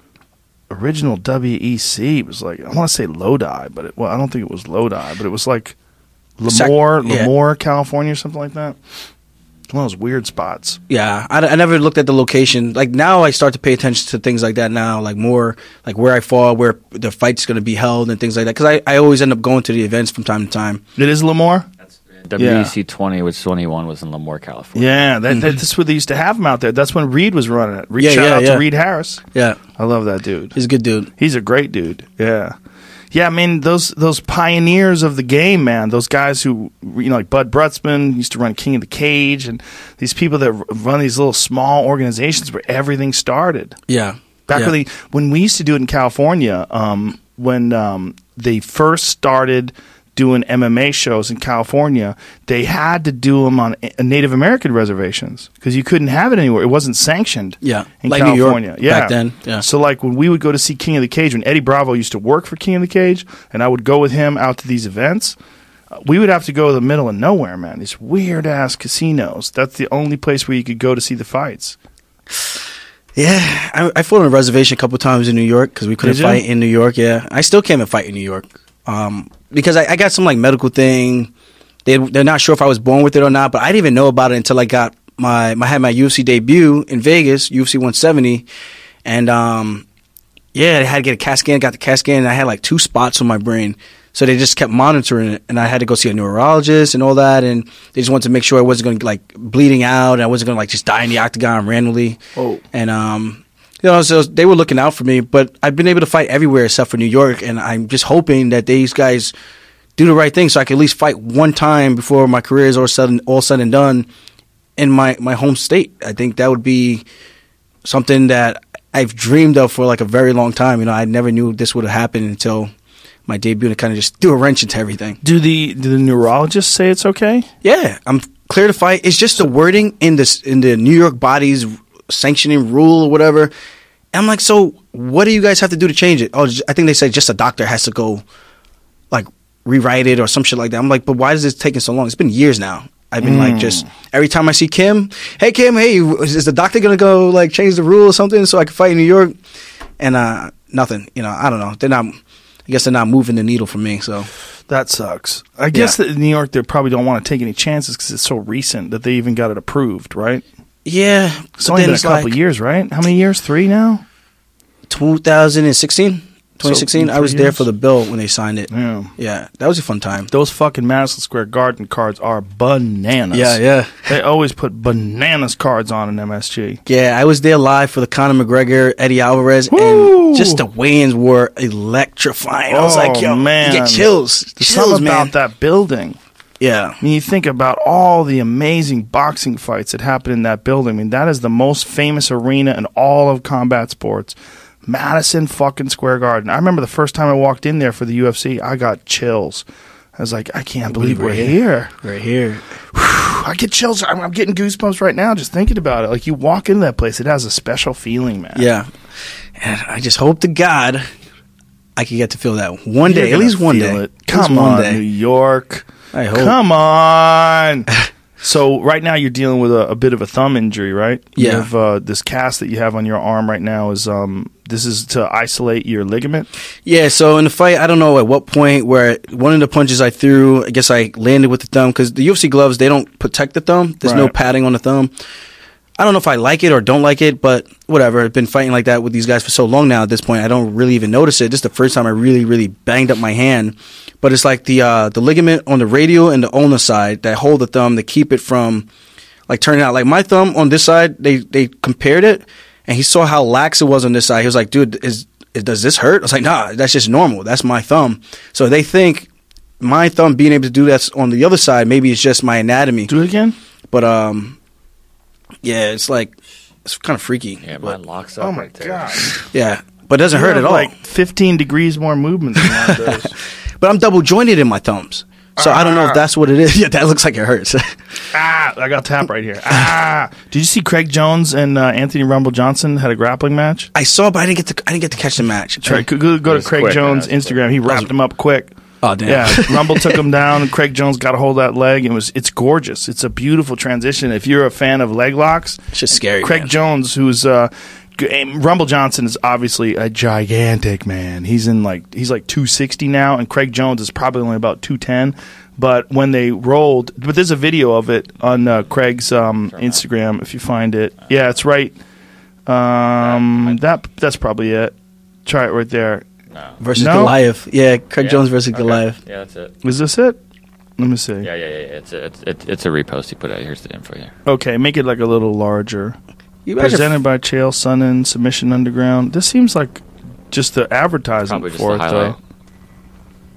WEC? It was like, I want to say Lodi, but I don't think it was Lodi, but it was like Lemoore, California, or something like that. One of those weird spots. Yeah, I never looked at the location. Like now, I start to pay attention to things like that now, like more like where I fought, where the fight's going to be held, and things like that. Because I always end up going to the events from time to time. It is Lemoore? WEC 20, which 21 was in Lemoore, California. Yeah, that's where they used to have them out there. That's when Reed was running it. Yeah, Shout out yeah. to Reed Harris. Yeah, I love that dude. he's a good dude. He's a great dude. Yeah. Yeah, I mean those pioneers of the game, man. Those guys who, like Bud Brutzman used to run King of the Cage, and these people that run these little small organizations where everything started. Yeah. Back when we used to do it in California, when they first started doing MMA shows in California, they had to do them on Native American reservations because you couldn't have it anywhere. It wasn't sanctioned. Yeah, in like California. New York back then. Yeah. So like when we would go to see King of the Cage, when Eddie Bravo used to work for King of the Cage, and I would go with him out to these events, we would have to go to the middle of nowhere, man. These weird ass casinos. That's the only place where you could go to see the fights. Yeah, I fought on a reservation a couple times in New York because we couldn't fight in New York. Yeah, I still can't fight in New York. Because I got some like medical thing. They're not sure if I was born with it or not, but I didn't even know about it until I got I had my UFC debut in Vegas, UFC 170, and I had to get a CAT scan. Got the CAT scan, and I had like 2 spots on my brain, so they just kept monitoring it, and I had to go see a neurologist and all that, and they just wanted to make sure I wasn't going to like bleeding out, and I wasn't going to like just die in the octagon randomly. Oh, and so they were looking out for me, but I've been able to fight everywhere except for New York, and I'm just hoping that these guys do the right thing so I can at least fight one time before my career is all said and done in my home state. I think that would be something that I've dreamed of for like a very long time. I never knew this would have happened until my debut, and it kind of just threw a wrench into everything. Do the neurologists say it's okay? Yeah, I'm clear to fight. It's just the wording in the New York body's sanctioning rule or whatever. And I'm like, so what do you guys have to do to change it? Oh, I think they said just a doctor has to go like rewrite it or some shit like that. I'm like, but why is this taking so long? It's been years now. I've been like, just every time I see Kim, hey, is the doctor going to go like change the rule or something so I can fight in New York? And nothing, I don't know. I guess they're not moving the needle for me. So that sucks. I guess that in New York, they probably don't want to take any chances because it's so recent that they even got it approved, right? Yeah. It's only been a couple years, right? How many years? 3 now? 2016? 2016, I was there for the bill when they signed it. Yeah. Yeah, that was a fun time. Those fucking Madison Square Garden cards are bananas. Yeah. They always put bananas cards on an MSG. Yeah, I was there live for the Conor McGregor, Eddie Alvarez, Woo! And just the weigh-ins were electrifying. I was like, yo, man. You get chills. There's something man. about that building. Yeah. I mean, you think about all the amazing boxing fights that happen in that building. I mean, that is the most famous arena in all of combat sports. Madison fucking Square Garden. I remember the first time I walked in there for the UFC, I got chills. I was like, I can't believe we're here. We're here. Whew, I get chills. I'm getting goosebumps right now just thinking about it. Like, you walk into that place, it has a special feeling, man. Yeah. And I just hope to God I could get to feel that one day. At least one day. Come on, New York. I hope. Come on. So right now you're dealing with a bit of a thumb injury, right? You Yeah. have this cast that you have on your arm right now is this is to isolate your ligament. Yeah, so in the fight, I don't know at what point where one of the punches I threw, I guess I landed with the thumb because the UFC gloves, they don't protect the thumb. There's no Right. padding on the thumb. I don't know if I like it or don't like it, but whatever. I've been fighting like that with these guys for so long now at this point, I don't really even notice it. This is the first time I really, really banged up my hand. But it's like the ligament on the radial and the ulnar side that hold the thumb to keep it from like turning out. Like my thumb on this side, they compared it, and he saw how lax it was on this side. He was like, dude, does this hurt? I was like, nah, that's just normal. That's my thumb. So they think my thumb being able to do that on the other side, maybe it's just my anatomy. Do it again. But yeah, it's like it's kind of freaky. Yeah, but, mine locks up Oh my right there. god. yeah, but it doesn't hurt at all. Like 15 degrees more movement than mine does. But I'm double jointed in my thumbs, so I don't know if that's what it is. Yeah, that looks like it hurts. I got tap right here. Did you see Craig Jones and Anthony Rumble Johnson had a grappling match? I saw, but I didn't get to catch the match. Try, go to was Craig quick, Jones' man. Instagram. He wrapped him up quick. Oh damn! Yeah, Rumble took him down, and Craig Jones got a hold of that leg. And it's gorgeous. It's a beautiful transition. If you're a fan of leg locks, It's just scary. Craig man. Jones, who's Rumble Johnson, is obviously a gigantic man. He's like 260 now, and Craig Jones is probably only about 210. But when they rolled, but there's a video of it on Craig's Instagram if you find it. Yeah, it's right. That's probably it. Try it right there. versus No? Goliath. Yeah, Craig Yeah. Jones versus Okay. Goliath. Yeah, that's it. Is this it? Let me see. Yeah. It's a repost he put out. Here's the info here. Okay, make it like a little larger. You imagine Presented by Chael Sonnen, Submission Underground. This seems like just the advertising Probably just for the it, highlight. though.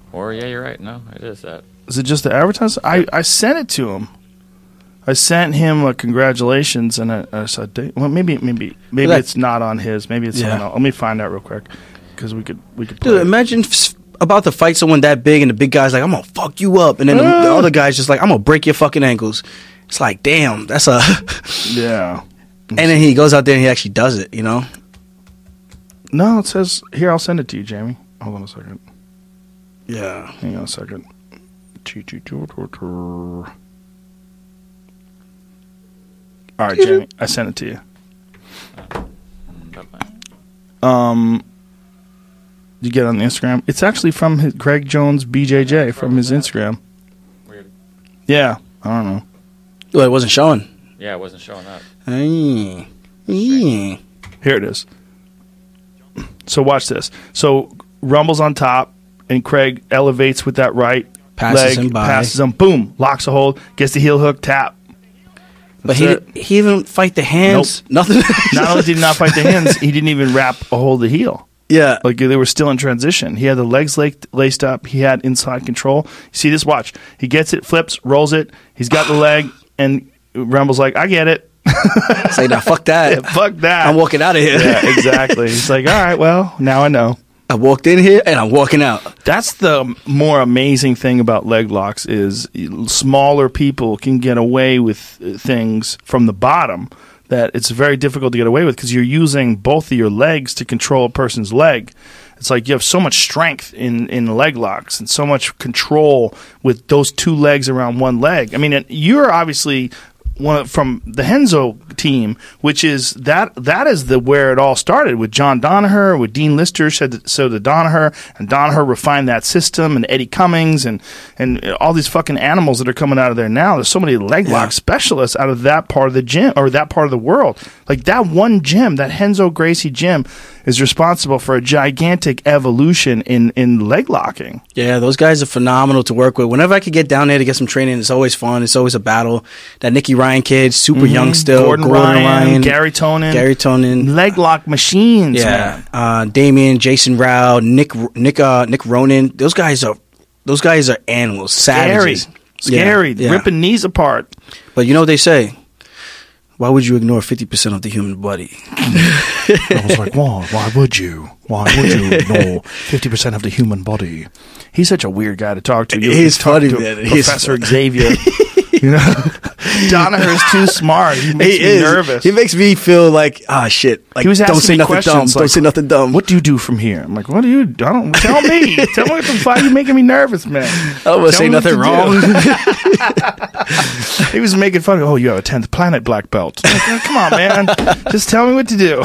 Or yeah, you're right. No, it is that. Is it just the advertising? I sent it to him. I sent him a congratulations, and I said, well, maybe it's not on his. Maybe it's someone else. Let me find out real quick, because we could play. Dude, imagine about to fight someone that big, and the big guy's like, I'm gonna fuck you up, and then the other guy's just like, I'm gonna break your fucking ankles. It's like, damn, that's a yeah. And then he goes out there and he actually does it, you know? No, it says here. I'll send it to you, Jamie. Hold on a second. Yeah, hang on a second. All right, Jamie, I sent it to you. You get it on the Instagram. It's actually from Greg Jones BJJ from his Instagram. Weird. Yeah, I don't know. Well, it wasn't showing. Yeah, it wasn't showing up. Here it is. So watch this. So Rumble's on top, and Craig elevates with that right Passes leg, him by. passes him, boom, locks a hold, gets the heel hook, tap. But he didn't fight the hands. Nope. Nothing. Not only did he not fight the hands, he didn't even wrap a hold of the heel. Yeah. Like they were still in transition. He had the legs laced up. He had inside control. You see this? Watch. He gets it, flips, rolls it. He's got the leg, and Rumble's like, I get it. Say, now fuck that. Yeah, fuck that. I'm walking out of here. Yeah, exactly. He's like, all right, well, now I know. I walked in here and I'm walking out. That's the more amazing thing about leg locks is smaller people can get away with things from the bottom that it's very difficult to get away with because you're using both of your legs to control a person's leg. It's like you have so much strength in leg locks and so much control with those two legs around one leg. I mean, you're obviously from the Henzo team, which is that is where it all started with John Danaher, with Dean Lister, so did Danaher, and Danaher refined that system, and Eddie Cummings, and all these fucking animals that are coming out of there now. There's so many leg lock specialists out of that part of the gym, or that part of the world. Like that one gym, that Henzo Gracie gym, is responsible for a gigantic evolution in leg locking. Yeah, those guys are phenomenal to work with. Whenever I could get down there to get some training, it's always fun. It's always a battle. That Nicky Ryan kid, super young still. Gordon Ryan, Gary Tonin. Leg lock machines, man. Damien, Jason Rao, Nick Ronan. Those guys are animals. Savages. Scary. Yeah. Ripping knees apart. But you know what they say? Why would you ignore 50% of the human body? I was like, why would you? Why would you ignore 50% of the human body? He's such a weird guy to talk to. He's funny, man. Professor Xavier. You know, Danaher is too smart. He makes me nervous. He makes me feel like, shit. Like, he was asking don't say me nothing dumb. Like, don't say nothing dumb. What do you do from here? I'm like, what do you? Tell me. Tell me what the fuck. You're making me nervous, man. I don't want to say nothing wrong. He was making fun of. Oh, you have a 10th planet black belt. Like, come on, man. Just tell me what to do.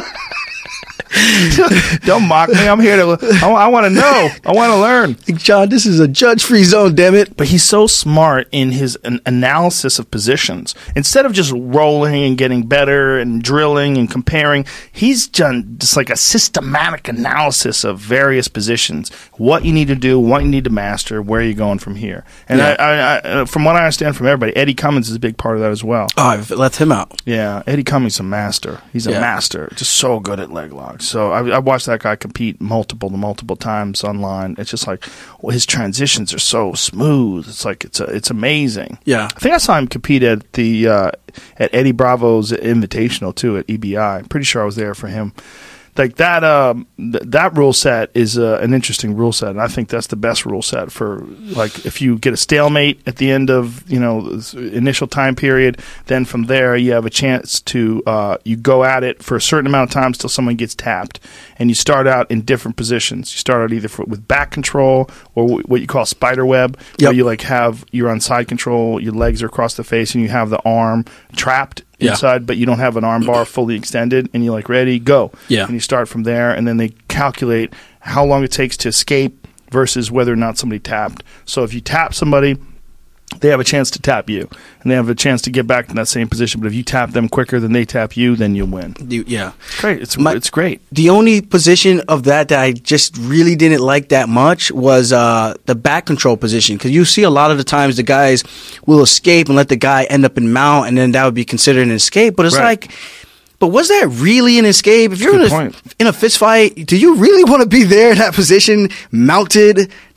Don't mock me. I'm here to. I want to know. I want to learn. John, this is a judge-free zone, damn it. But he's so smart in his analysis of positions. Instead of just rolling and getting better and drilling and comparing, he's done just like a systematic analysis of various positions. What you need to do, what you need to master, where you're going from here. And I from what I understand from everybody, Eddie Cummings is a big part of that as well. Oh, I've left him out. Yeah, Eddie Cummings is a master. He's a master. Just so good at leg locks. So I watched that guy compete multiple times online. It's just like his transitions are so smooth. It's like it's amazing. Yeah, I think I saw him compete at the at Eddie Bravo's Invitational too at EBI. I'm pretty sure I was there for him. Like that that rule set is an interesting rule set, and I think that's the best rule set for like if you get a stalemate at the end of initial time period, then from there you have a chance to you go at it for a certain amount of times till someone gets tapped, and you start out in different positions. You start out either with back control or what you call spider web, where you like have you're on side control, your legs are across the face, and you have the arm trapped inside, but you don't have an arm bar fully extended, and you're like, ready, go. Yeah. And you start from there, and then they calculate how long it takes to escape versus whether or not somebody tapped. So if you tap somebody, they have a chance to tap you, and they have a chance to get back in that same position. But if you tap them quicker than they tap you, then you win. Yeah. Great. It's great. The only position of that I just really didn't like that much was the back control position, because you see a lot of the times the guys will escape and let the guy end up in mount, and then that would be considered an escape. But it's like, but was that really an escape? If you're in a fist fight, do you really want to be there in that position, mounted,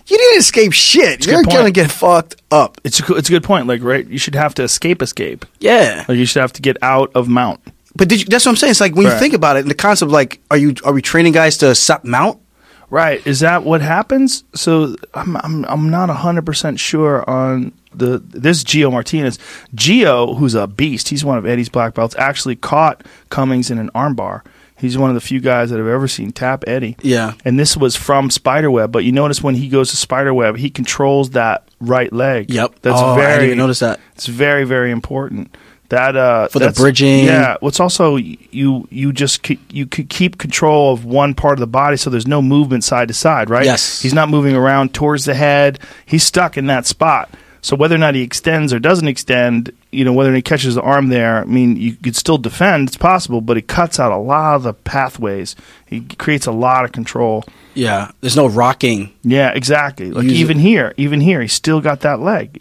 You didn't escape shit. You're good point. gonna get fucked up. It's a good point. Like, right, you should have to escape. Yeah. Like, you should have to get out of mount. But that's what I'm saying. It's like when you Right. think about it, the concept like, are we training guys to stop mount? Right. Is that what happens? So I'm not 100% sure on this Gio Martinez. Gio, who's a beast, he's one of Eddie's black belts, actually caught Cummings in an armbar. He's one of the few guys that I've ever seen tap Eddie. Yeah. And this was from Spiderweb, but you notice when he goes to Spiderweb, he controls that right leg. Yep. That's I very didn't even notice that. It's very, very important. That For the bridging. Yeah. What's also you could keep control of one part of the body, so there's no movement side to side, right? Yes. He's not moving around towards the head. He's stuck in that spot. So whether or not he extends or doesn't extend, whether or not he catches the arm there, I mean, you could still defend. It's possible, but it cuts out a lot of the pathways. He creates a lot of control. Yeah. There's no rocking. Yeah, exactly. Like even here, he's still got that leg.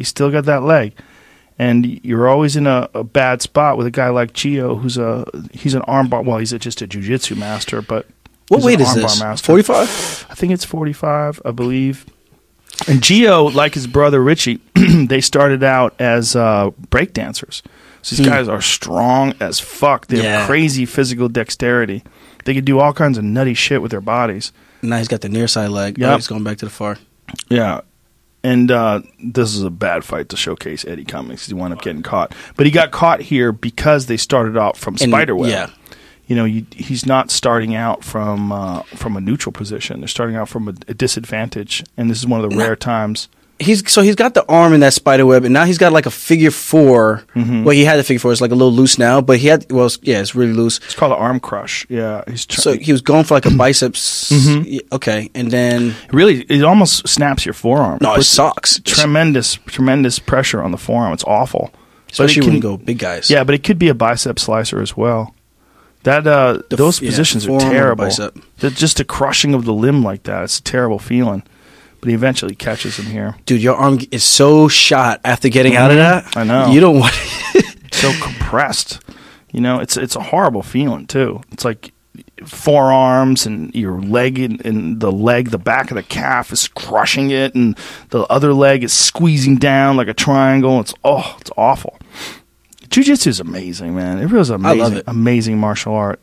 And you're always in a bad spot with a guy like Gio, he's an armbar. Well, he's just a jiu-jitsu master, but What he's weight an is armbar this? master. 45? I think it's 45, I believe. And Gio, like his brother Richie, they started out as break dancers. So these guys are strong as fuck. They have crazy physical dexterity. They can do all kinds of nutty shit with their bodies. Now he's got the near side leg. Yep. Oh, he's going back to the far. Yeah. And this is a bad fight to showcase Eddie Cummings. He wound up getting caught. But he got caught here because they started out from Spiderweb. Yeah. He's not starting out from a neutral position. They're starting out from a disadvantage. And this is one of the rare times. He's got the arm in that spider web, and now he's got like a figure four. Mm-hmm. Well, he had the figure four. It's like a little loose now, but it's really loose. It's called an arm crush. Yeah. So he was going for like a biceps. Mm-hmm. Okay, and then Really, it almost snaps your forearm. no, it Puts sucks. Tremendous pressure on the forearm. It's awful. Especially But it when you can- go big guys. Yeah, but it could be a bicep slicer as well. That those positions are forearm or terrible. bicep. Just a crushing of the limb like that. It's a terrible feeling. But he eventually catches him here. Dude, your arm is so shot after getting out of that. I know. You don't want So compressed. It's a horrible feeling too. It's like forearms and your leg and the back of the calf is crushing it, and the other leg is squeezing down like a triangle. It's awful. Jiu-jitsu is amazing, man. It really is amazing. I love it. Amazing martial art.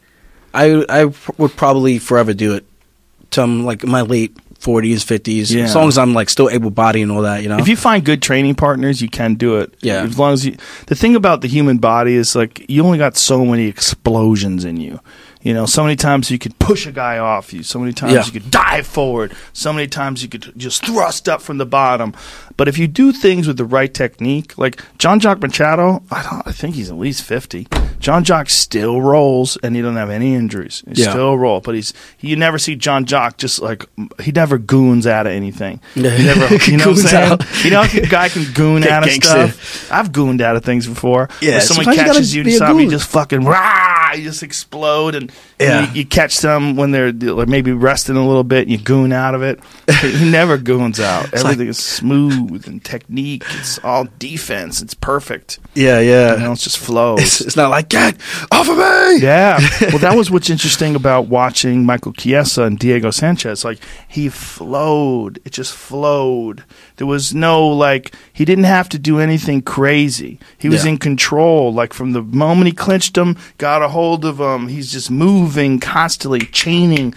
I would probably forever do it till I'm like in my late 40s, 50s. Yeah. As long as I'm like still able-bodied and all that, If you find good training partners, you can do it. Yeah. As long as the thing about the human body is like you only got so many explosions in you. So many times you could push a guy off you. So many times you could dive forward. So many times you could just thrust up from the bottom. But if you do things with the right technique, like Jean-Jacques Machado, I think he's at least 50. Jean-Jacques still rolls, and he doesn't have any injuries. He still rolls. But you never see Jean-Jacques just like, he never goons out of anything. He never, you know what I'm saying? Out. If a guy can goon out of gangster. stuff. I've gooned out of things before. Yeah, When someone sometimes you gotta catches you, be a and something, you goon. just fucking rah, you just explode, and you catch them when they're like maybe resting a little bit, and you goon out of it. He never goons out. Everything is smooth and technique. It's all defense. It's perfect. Yeah. It just flows. It's not like, get off of me! Yeah. Well, that was what's interesting about watching Michael Chiesa and Diego Sanchez. Like, he flowed. It just flowed. There was no, he didn't have to do anything crazy. He was in control. Like, from the moment he clinched him, got a hold of him, he's just moving constantly, chaining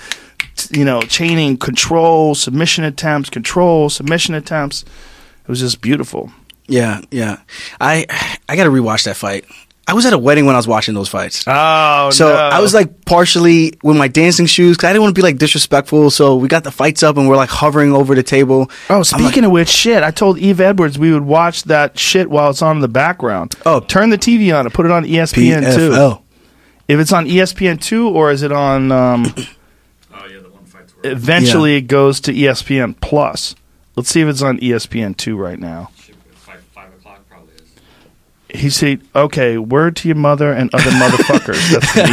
control, submission attempts, control, submission attempts. It was just beautiful. Yeah. I got to rewatch that fight. I was at a wedding when I was watching those fights. Oh, So no. I was partially with my dancing shoes because I didn't want to be disrespectful. So we got the fights up and we're hovering over the table. Oh, speaking of which, shit, I told Eve Edwards we would watch that shit while it's on in the background. Oh. Turn the TV on and put it on ESPN2. PFL. If it's on ESPN2 or is it on... the one fight's worth. eventually it goes to ESPN Plus. Let's see if it's on ESPN2 right now. 5 o'clock probably is. He said, okay, word to your mother and other motherfuckers.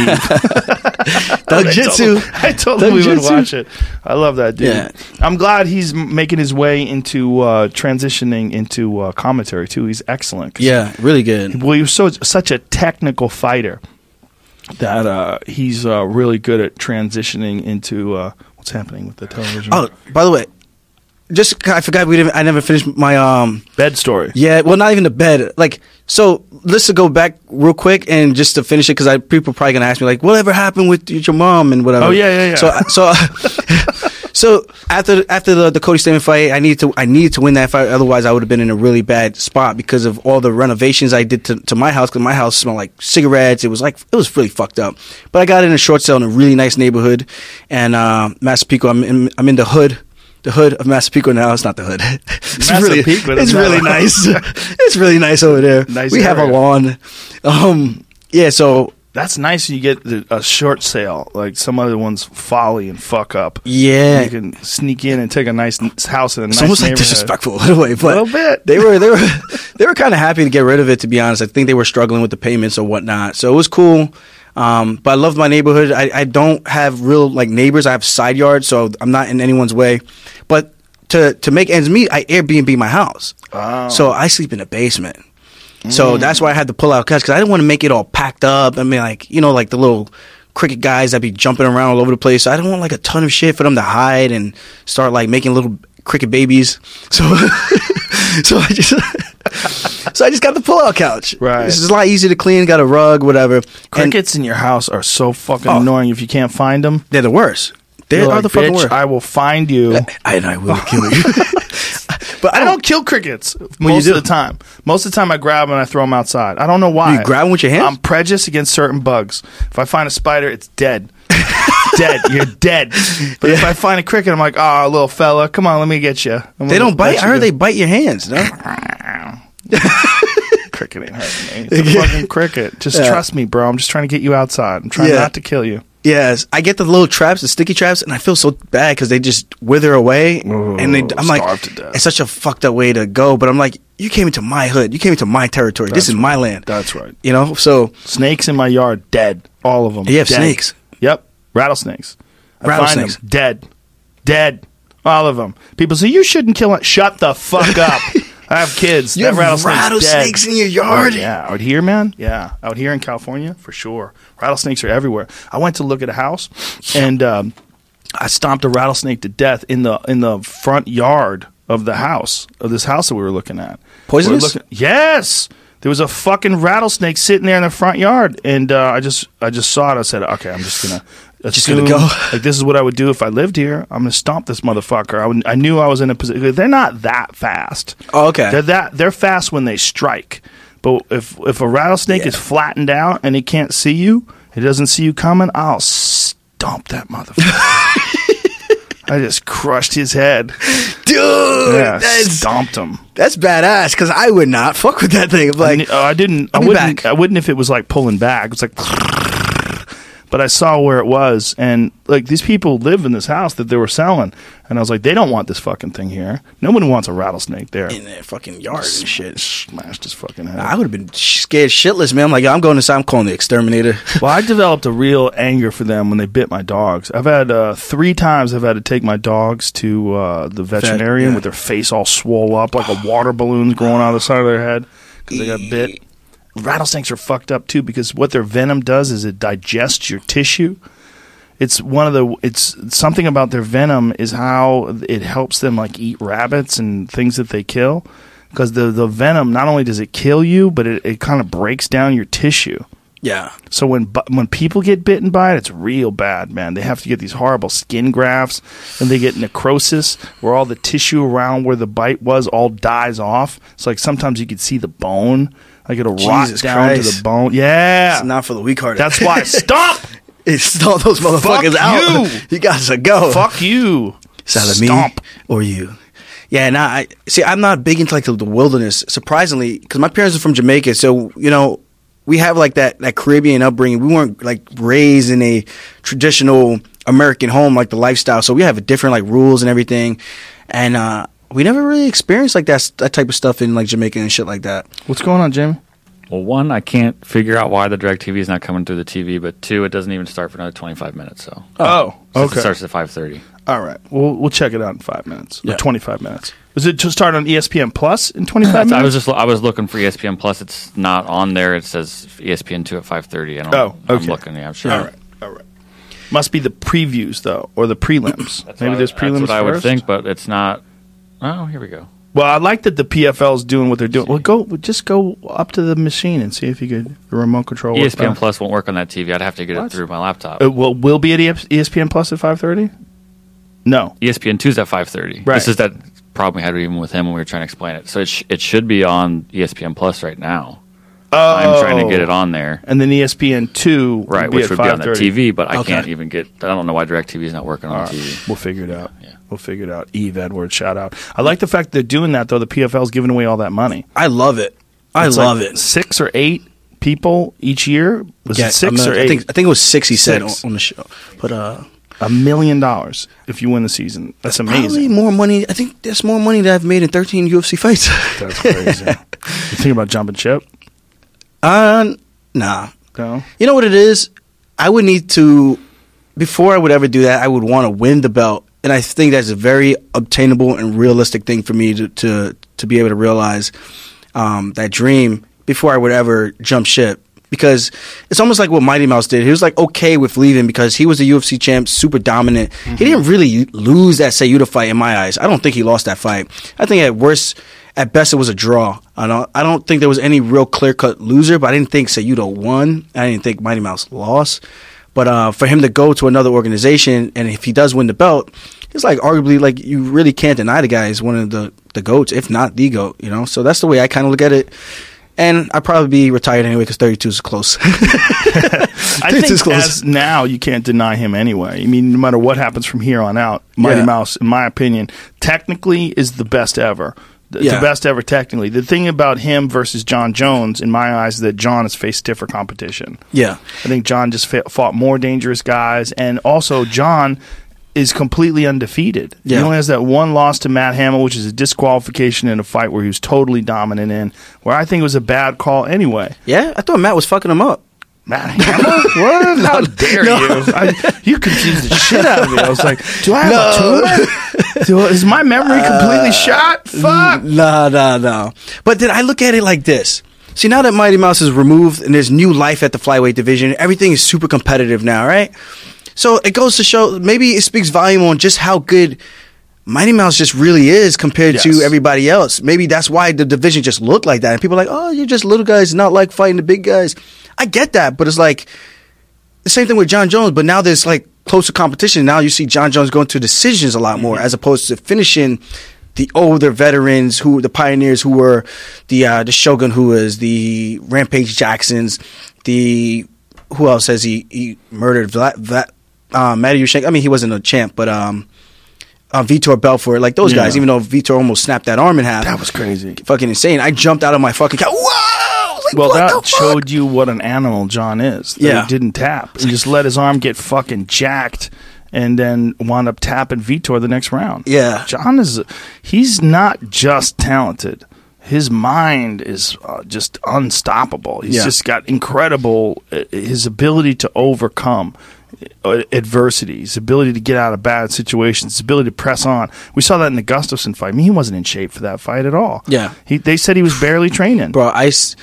That's Eve. Doug Jitsu. I told him we would Jitsu. watch it. I love that dude. Yeah. I'm glad he's making his way into transitioning into commentary too. He's excellent. 'Cause Yeah, really good. well, he was such a technical fighter that he's really good at transitioning into what's happening with the television. Oh, by the way, just I forgot I never finished my Bed story. Yeah, well, not even the bed. Like, so let's go back real quick and just to finish it because people are probably gonna ask me like, whatever happened with your mom and whatever. Oh yeah. So after the Cody Stamann fight, I needed to win that fight. Otherwise, I would have been in a really bad spot because of all the renovations I did to my house. Because my house smelled like cigarettes. It was really fucked up. But I got in a short sale in a really nice neighborhood, and Massapequa. I'm in the hood. The hood of Massapequa now. It's not the hood. It's really nice. It's really nice over there. Nice we area. have a lawn. Yeah. So that's nice. You get a short sale, like some other ones folly and fuck up. yeah. You can sneak in and take a nice house in a nice It's almost like neighborhood. disrespectful in a way, but A little bit. They were kind of happy to get rid of it. To be honest, I think they were struggling with the payments or whatnot. So it was cool. But I loved my neighborhood. I don't have real like neighbors. I have side yards, so I'm not in anyone's way. But to make ends meet, I Airbnb my house. Oh. So I sleep in the basement. So that's why I had to pull out couch because I didn't want to make it all packed up. I mean, like like the little cricket guys that be jumping around all over the place. So I don't want like a ton of shit for them to hide and start like making little cricket babies. So I just got the pull-out couch. Right. This is a lot easier to clean. Got a rug, whatever. Crickets in your house are so fucking annoying if you can't find them. They're the worst. They You're are like, the fucking bitch, worst. I will find you. I will kill you. But I don't kill crickets you most do? of the time. Most of the time I grab them and I throw them outside. I don't know why. You grab them with your hands? I'm prejudiced against certain bugs. If I find a spider, it's dead. Dead. You're dead. But if I find a cricket, I'm like, oh, little fella, come on, let me get you. They don't bite. I heard they bite your hands. No? Cricket ain't hurting me. It's a fucking cricket. Just trust me, bro. I'm just trying to get you outside. I'm trying not to kill you. Yes, I get the little traps, the sticky traps, and I feel so bad because they just wither away. Ooh, and I'm like, starve to death. it's such a fucked up way to go. But I'm like, you came into my hood. You came into my territory. This is my land. That's right. You know, so Snakes in my yard, dead. All of them. You have dead. snakes? Yep. Rattlesnakes. I Rattlesnakes. find them dead. Dead. All of them. People say, you shouldn't kill it. Shut the fuck up. I have kids. You That have rattlesnake's rattlesnakes dead. in your yard? Oh, yeah. Out here, man? Yeah. Out here in California, for sure. Rattlesnakes are everywhere. I went to look at a house, and I stomped a rattlesnake to death in the front yard of the house, of this house that we were looking at. Poisonous? Yes. There was a fucking rattlesnake sitting there in the front yard, and I just saw it. I said, okay, I'm just gonna assume, go. like this is what I would do if I lived here. I'm gonna stomp this motherfucker. I knew I was in a position. They're not that fast. Oh, okay. They're fast when they strike. But if a rattlesnake is flattened out and it can't see you, it doesn't see you coming, I'll stomp that motherfucker. I just crushed his head. Dude, Yeah, stomped him. that's badass because I would not fuck with that thing. Like, I didn't. I'll be back. I wouldn't if it was like pulling back. It's like, but I saw where it was, and like these people live in this house that they were selling, and I was like, they don't want this fucking thing here. Nobody wants a rattlesnake there. in their fucking yard and shit. Smashed his fucking head. I would have been scared shitless, man. I'm like, I'm going inside. I'm calling the exterminator. Well, I developed a real anger for them when they bit my dogs. I've had 3 times I've had to take my dogs to the veterinarian with their face all swole up like a water balloon's growing out of the side of their head because they got bit. Rattlesnakes are fucked up too because what their venom does is it digests your tissue. It's something about their venom is how it helps them like eat rabbits and things that they kill because the venom not only does it kill you but it kind of breaks down your tissue. Yeah. So when people get bitten by it, it's real bad, man. They have to get these horrible skin grafts, and they get necrosis, where all the tissue around where the bite was all dies off. It's like sometimes you can see the bone, like it'll rot Jesus down to Christ. the bone. Yeah, It's not for the weak-hearted. that's why. Stop. It's all those motherfuckers Fuck out. you. You got to go. Fuck you. It's either me Stomp. or you. Yeah, nah, I'm not big into like the wilderness, surprisingly, because my parents are from Jamaica, so, you know, we have like that Caribbean upbringing. We weren't like raised in a traditional American home, like the lifestyle, so we have different like rules and everything, and we never really experienced like that type of stuff in like Jamaica and shit like that. What's going on, Jamie? Well, 1, I can't figure out why the DirecTV is not coming through the TV, but 2, it doesn't even start for another 25 minutes. So Oh, Since okay. it starts at 5:30. All right. We'll check it out in 5 minutes. Yeah. Or 25 minutes. Is it to start on ESPN Plus in 25 minutes? I was looking for ESPN Plus. It's not on there. It says ESPN2 at 5:30. Oh, okay. I'm looking. Yeah, I'm sure. All right. Must be the previews though, or the prelims. Maybe there's prelims. That's what I would first? think, but it's not. Oh, here we go. Well, I like that the PFL's doing what they're doing. Well, just go up to the machine and see if you could the remote control. ESPN Plus won't work on that TV. I'd have to get it through my laptop. Will be at ESPN Plus at 5:30. No, ESPN 2's at 5:30. Right. This is that problem we had even with him when we were trying to explain it. So it should be on ESPN Plus right now. I'm trying to get it on there. And then ESPN 2 Right, which would be on the TV, but I can't even get... I don't know why DirecTV is not working on the TV. We'll figure it out. Yeah. We'll figure it out. Eve Edwards, shout out. I like the fact they're doing that, though. The PFL's giving away all that money. I love it. I love it. 6 or 8 people each year? Was it 6 or 8? I think it was 6 he said on the show. But $1 million if you win the season. That's amazing. Probably more money. I think that's more money that I've made in 13 UFC fights. That's crazy. You think about jumping ship? Nah. No. You know what it is? I would need to, before I would ever do that, I would want to win the belt. And I think that's a very obtainable and realistic thing for me to be able to realize that dream before I would ever jump ship. Because it's almost like what Mighty Mouse did. He was like okay with leaving because he was the UFC champ, super dominant. Mm-hmm. He didn't really lose that Sayuda fight in my eyes. I don't think he lost that fight. I think at best it was a draw. I don't think there was any real clear-cut loser, but I didn't think Sayuda won. I didn't think Mighty Mouse lost. But for him to go to another organization, and if he does win the belt, it's like arguably like you really can't deny the guy is one of the GOATs, if not the GOAT, you know? So that's the way I kind of look at it. And I'd probably be retired anyway because 32 is close. I think as now you can't deny him anyway. I mean, no matter what happens from here on out, Mighty Mouse, in my opinion, technically is the best ever. The best ever technically. The thing about him versus John Jones, in my eyes, is that John has faced stiffer competition. Yeah. I think John just fought more dangerous guys. And also, John is completely undefeated. Yeah. He only has that one loss to Matt Hamill, which is a disqualification in a fight where he was totally dominant in, where I think it was a bad call anyway. Yeah? I thought Matt was fucking him up. Matt Hamill? What? How dare you? You confused the shit out of me. I was like, do I have a tumor? Is my memory completely shot? Fuck. No. But then I look at it like this. See, now that Mighty Mouse is removed and there's new life at the flyweight division, everything is super competitive now, right? So it goes to show, maybe it speaks volume on just how good Mighty Mouse just really is compared to everybody else. Maybe that's why the division just looked like that. And people are like, oh, you're just little guys, not like fighting the big guys. I get that, but it's like the same thing with John Jones, but now there's like closer competition. Now you see John Jones going to decisions a lot more as opposed to finishing the older veterans, the pioneers who were the Shogun, who was the Rampage Jacksons, who else has he murdered? Matty Yushenko. I mean, he wasn't a champ, but Vitor Belfort, like those guys, even though Vitor almost snapped that arm in half. That was crazy. Fucking insane. I jumped out of my fucking couch. Whoa! Like, well, that showed you what an animal John is. He didn't tap. He just let his arm get fucking jacked and then wound up tapping Vitor the next round. Yeah. John he's not just talented. His mind is just unstoppable. He's just got incredible, his ability to overcome adversity, his ability to get out of bad situations, his ability to press on. We saw that in the Gustafsson fight. I mean, he wasn't in shape for that fight at all. Yeah. They said he was barely training. Bro,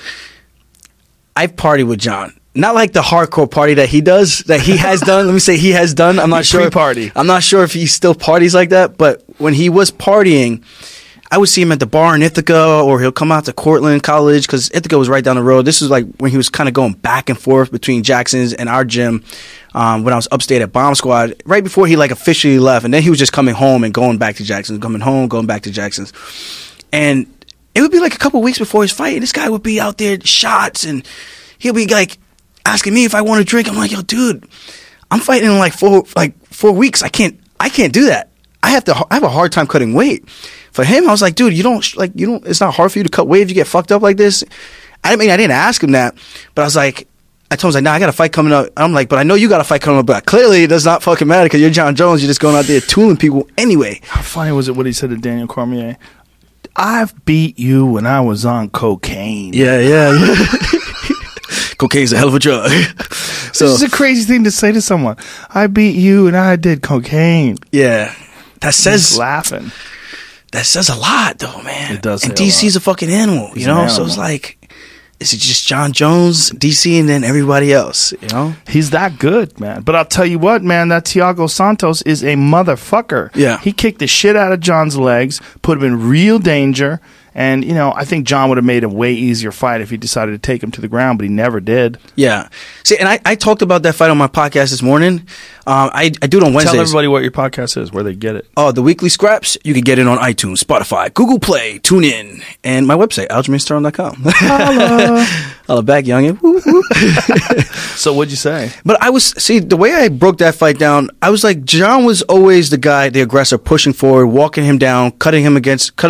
I've partied with John. Not like the hardcore party that he does, that he has done. Let me say he has done. I'm not sure. Pre-party. I'm not sure if he still parties like that, but when he was partying, I would see him at the bar in Ithaca, or he'll come out to Cortland College because Ithaca was right down the road. This was like when he was kind of going back and forth between Jackson's and our gym when I was upstate at Bomb Squad, right before he like officially left. And then he was just coming home and going back to Jackson's, coming home, going back to Jackson's. And it would be like a couple weeks before his fight, and this guy would be out there shots, and he'll be like asking me if I want to drink. I'm like, yo, dude, I'm fighting in like 4 weeks. I can't do that. I have a hard time cutting weight. For him, I was like, dude, it's not hard for you to cut weight if you get fucked up like this. I mean, I didn't ask him that, but I told him, nah, I got a fight coming up. I'm like, but I know you got a fight coming up, but clearly it does not fucking matter because you're John Jones. You're just going out there tooling people anyway. How funny was it what he said to Daniel Cormier? I've beat you when I was on cocaine. Yeah. Cocaine's a hell of a drug. So this is a crazy thing to say to someone. I beat you and I did cocaine. Yeah. That says... He's laughing. That says a lot, though, man. It does. And DC's a fucking animal, you know? So it's like, is it just John Jones, DC, and then everybody else? You know, he's that good, man. But I'll tell you what, man, that Thiago Santos is a motherfucker. Yeah. He kicked the shit out of John's legs, put him in real danger. And, you know, I think John would have made a way easier fight if he decided to take him to the ground, but he never did. Yeah. See, and I talked about that fight on my podcast this morning. I do it on Wednesdays. Tell everybody what your podcast is, where they get it. Oh, the Weekly Scraps, you can get it on iTunes, Spotify, Google Play, TuneIn, and my website, AljamainStorm.com. Holla back, youngin'. Woo, woo. So what'd you say? But the way I broke that fight down, I was like, John was always the guy, the aggressor, pushing forward, walking him down, cutting him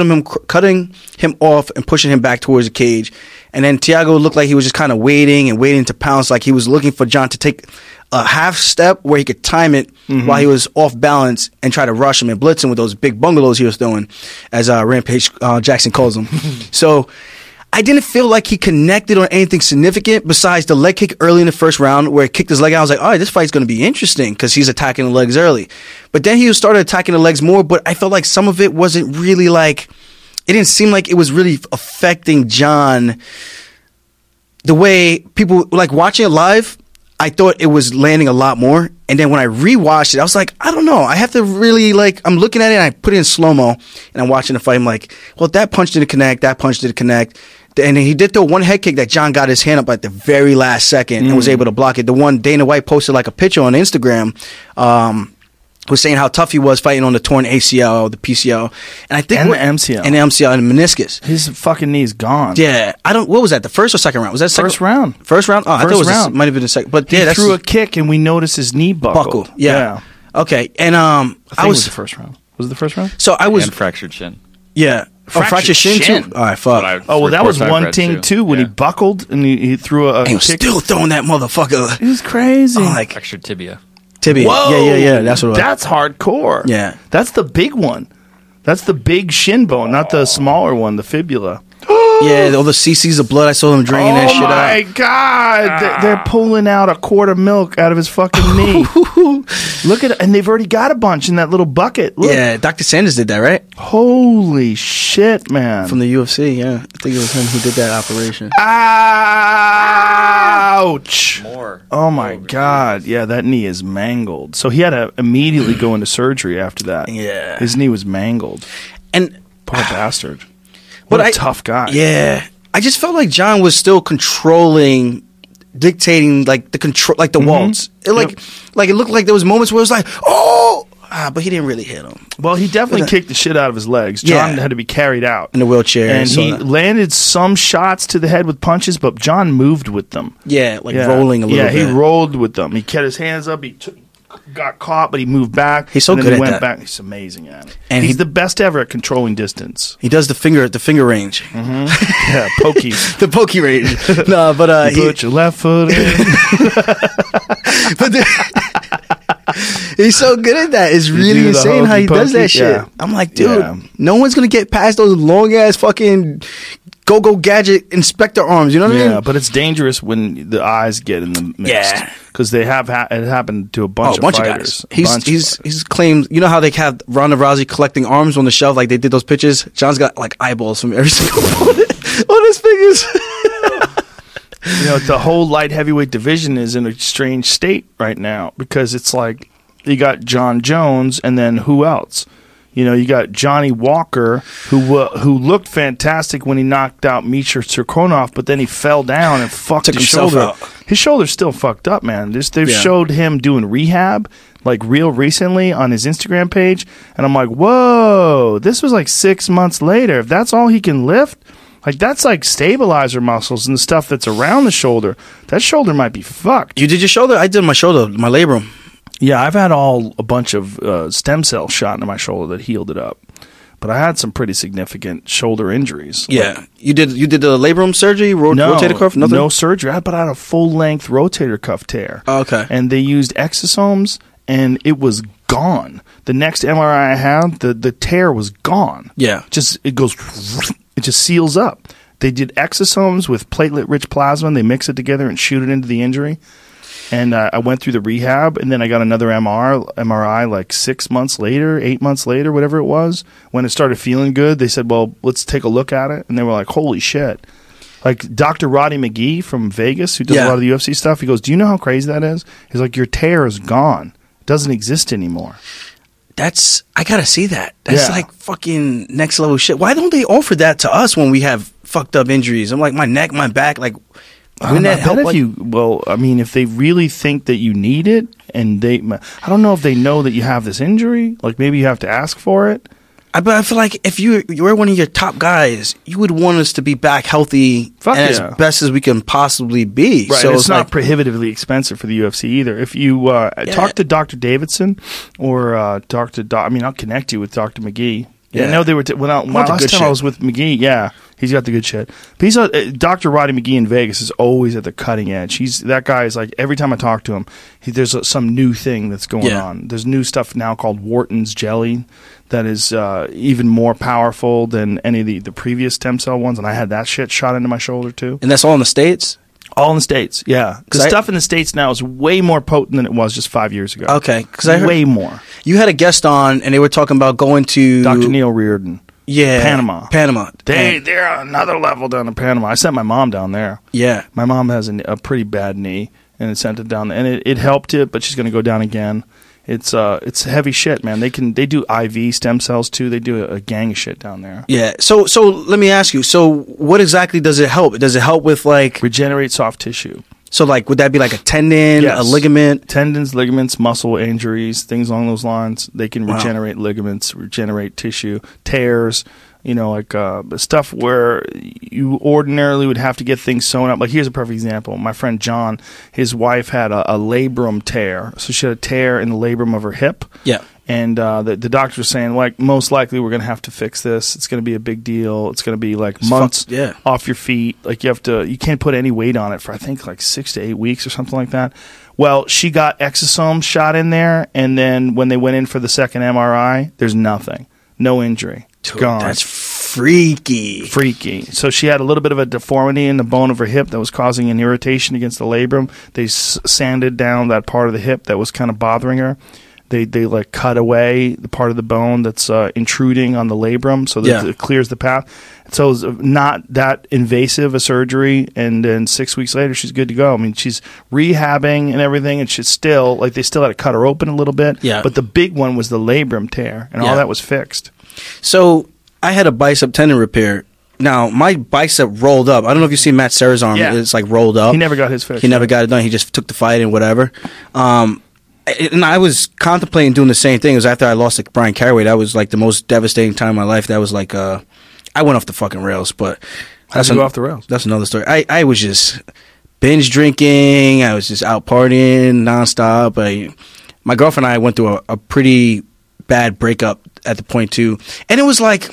off and pushing him back towards the cage. And then Thiago looked like he was just kind of waiting to pounce, like he was looking for John to take a half step where he could time it while he was off balance and try to rush him and blitz him with those big bungalows he was throwing, as Rampage Jackson calls them. So I didn't feel like he connected on anything significant besides the leg kick early in the first round where he kicked his leg out. I was like, all right, this fight's going to be interesting because he's attacking the legs early. But then he started attacking the legs more, but I felt like some of it wasn't really like, it didn't seem like it was really affecting John the way people, like watching it live, I thought it was landing a lot more. And then when I rewatched it, I was like, I don't know. I have to really, like, I'm looking at it and I put it in slow-mo and I'm watching the fight. I'm like, well, that punch didn't connect. That punch didn't connect. And then he did throw one head kick that John got his hand up at the very last second and was able to block it. The one Dana White posted like a picture on Instagram, was saying how tough he was fighting on the torn ACL, the PCL, and I think And the MCL. and the MCL and the meniscus. His fucking knee's gone. Yeah, what was that? The first or second round? Was that second? First round. First round? Oh, I thought it First was round. might have been the second. But He yeah, that's threw a kick and we noticed his knee buckled. buckle. Yeah. Okay, and I think it was the first round. Was it the first round? so I was And fractured shin. yeah. Fractured Fractured shin. too. All right, fuck. Oh, well, that was Reports I've one read, thing, too, when he Yeah. buckled and he threw a And he was kick. still throwing that motherfucker. It was crazy. Like Fractured tibia. tibia. Whoa. Yeah. That's what it was. That's hardcore. Yeah. That's the big one. That's the big shin bone, not the smaller one, the fibula. Yeah, all the cc's of blood. I saw them draining that shit Oh my out. God! They're pulling out a quart of milk out of his fucking knee. Look at it, and they've already got a bunch in that little bucket. Look. Yeah, Dr. Sanders did that, right? Holy shit, man! From the UFC, yeah. I think it was him who did that operation. Ouch! More. Oh my God! Yeah, that knee is mangled. So he had to immediately go into surgery after that. Yeah. his knee was mangled. And Poor bastard. But What a tough guy. yeah, I just felt like John was still dictating like the control, like the waltz. It like it looked like there was moments where it was like, but he didn't really hit him Well, he definitely kicked the shit out of his legs. John Yeah. had to be carried out in the wheelchair. and so he landed some shots to the head with punches, but John moved with them. rolling a little Yeah, bit. he rolled with them. He kept his hands up. He got caught, but he moved back. He's so and then good he at went that. back. He's amazing at it. And he's he- the best ever at controlling distance. He does the finger range, Yeah, pokey. the pokey range. No, but Put your left foot in. he's so good at that. It's really do the insane how he hokey does that pokey? shit. Yeah. I'm like, dude, Yeah. no one's gonna get past those long ass fucking go gadget inspector arms. You know what I Yeah, mean? but it's dangerous when the eyes get in the mix. Yeah. Because they have it happened to a bunch, Oh, a bunch of of fighters. guys. He's claimed. You know how they have Ronda Rousey collecting arms on the shelf, like they did those pictures. John's got like eyeballs from every single one on his fingers. You know, the whole light heavyweight division is in a strange state right now because it's like you got John Jones and then who else? You know, you got Johnny Walker who looked fantastic when he knocked out Misha Cirkunov, but then he fell down and fucked Took his himself shoulder. out. His shoulder's still fucked up, man. They've Yeah. showed him doing rehab like real recently on his Instagram page, and I'm like, whoa, this was like 6 months later. If that's all he can lift, like that's like stabilizer muscles and the stuff that's around the shoulder. That shoulder might be fucked. You did your shoulder? I did my shoulder, my labrum. Yeah, I've had a bunch of stem cells shot into my shoulder that healed it up, but I had some pretty significant shoulder injuries. Yeah, you did the labrum surgery, rotator cuff, nothing. No surgery, but I had a full length rotator cuff tear. Oh, okay. And they used exosomes, and it was gone. The next MRI I had, the tear was gone. Yeah. It goes, it just seals up. They did exosomes with platelet-rich plasma, and they mix it together and shoot it into the injury. And I went through the rehab, and then I got another MRI like 6 months later, 8 months later, whatever it was. When it started feeling good, they said, well, let's take a look at it. And they were like, holy shit. Like Dr. Roddy McGee from Vegas, who does a Yeah. lot of the UFC stuff, he goes, do you know how crazy that is? He's like, your tear is gone. It doesn't exist anymore. I gotta see that. That's Yeah. like fucking next level shit. Why don't they offer that to us when we have fucked up injuries? I'm like, my neck, my back, like, wouldn't that help? If they really think that you need it, and I don't know if they know that you have this injury, like maybe you have to ask for it. But I feel like if you're one of your top guys, you would want us to be back healthy Fuck and yeah. as best as we can possibly be. Right, So and it's not like, prohibitively expensive for the UFC either. If you talk to Dr. Davidson or I'll connect you with Dr. McGee. Yeah. I know they were last time I was with McGee. Yeah, he's got the good shit. But he's Dr. Roddy McGee in Vegas is always at the cutting edge. That guy is like, every time I talk to him, there's some new thing that's going on. There's new stuff now called Wharton's jelly that is even more powerful than any of the previous stem cell ones, and I had that shit shot into my shoulder too. and that's all in the States? All in the States, yeah. The 'Cause stuff in the States now is way more potent than it was just 5 years ago. Okay, because I heard way more. you had a guest on, and they were talking about going to Dr. Neil Reardon. Yeah, Panama. And- They're on another level down in Panama. I sent my mom down there. yeah. My mom has a pretty bad knee, and it sent it down, and it helped it, but she's going to go down again. It's heavy shit, man. They do IV stem cells too. They do a gang of shit down there. Yeah. So let me ask you. So what exactly does it help? Does it help with like? Regenerate soft tissue. So like, would that be like a tendon, Yes. a ligament? Tendons, ligaments, muscle injuries, things along those lines. They can Wow. regenerate ligaments, regenerate tissue, tears, stuff where you ordinarily would have to get things sewn up. Like, here's a perfect example. My friend John, his wife had a labrum tear. So she had a tear in the labrum of her hip. Yeah. And the doctor was saying, like, most likely we're going to have to fix this. It's going to be a big deal. It's going to be like months off your feet. Like, you can't put any weight on it for, I think, like 6 to 8 weeks or something like that. Well, she got exosomes shot in there, and then when they went in for the second MRI, there's nothing. No injury. It's gone. That's freaky. So she had a little bit of a deformity in the bone of her hip that was causing an irritation against the labrum. They sanded down that part of the hip that was kind of bothering her. They like cut away the part of the bone that's intruding on the labrum so that it clears the path. So it's not that invasive a surgery, and then 6 weeks later she's good to go. I mean, she's rehabbing and everything, and she's still like, they still had to cut her open a little bit. Yeah. But the big one was the labrum tear, and all that was fixed. So I had a bicep tendon repair. Now my bicep rolled up. I don't know if you've seen Matt Serra's arm. Yeah. It's like rolled up. He never got his fixed. He never got it done. He just took the fight and whatever. And I was contemplating doing the same thing. It was after I lost to Brian Caraway. That was like the most devastating time of my life. That was like, I went off the fucking rails, but How'd you go off the rails? That's another story. I was just binge drinking. I was just out partying nonstop. My girlfriend and I went through a pretty bad breakup at the point too. And it was like,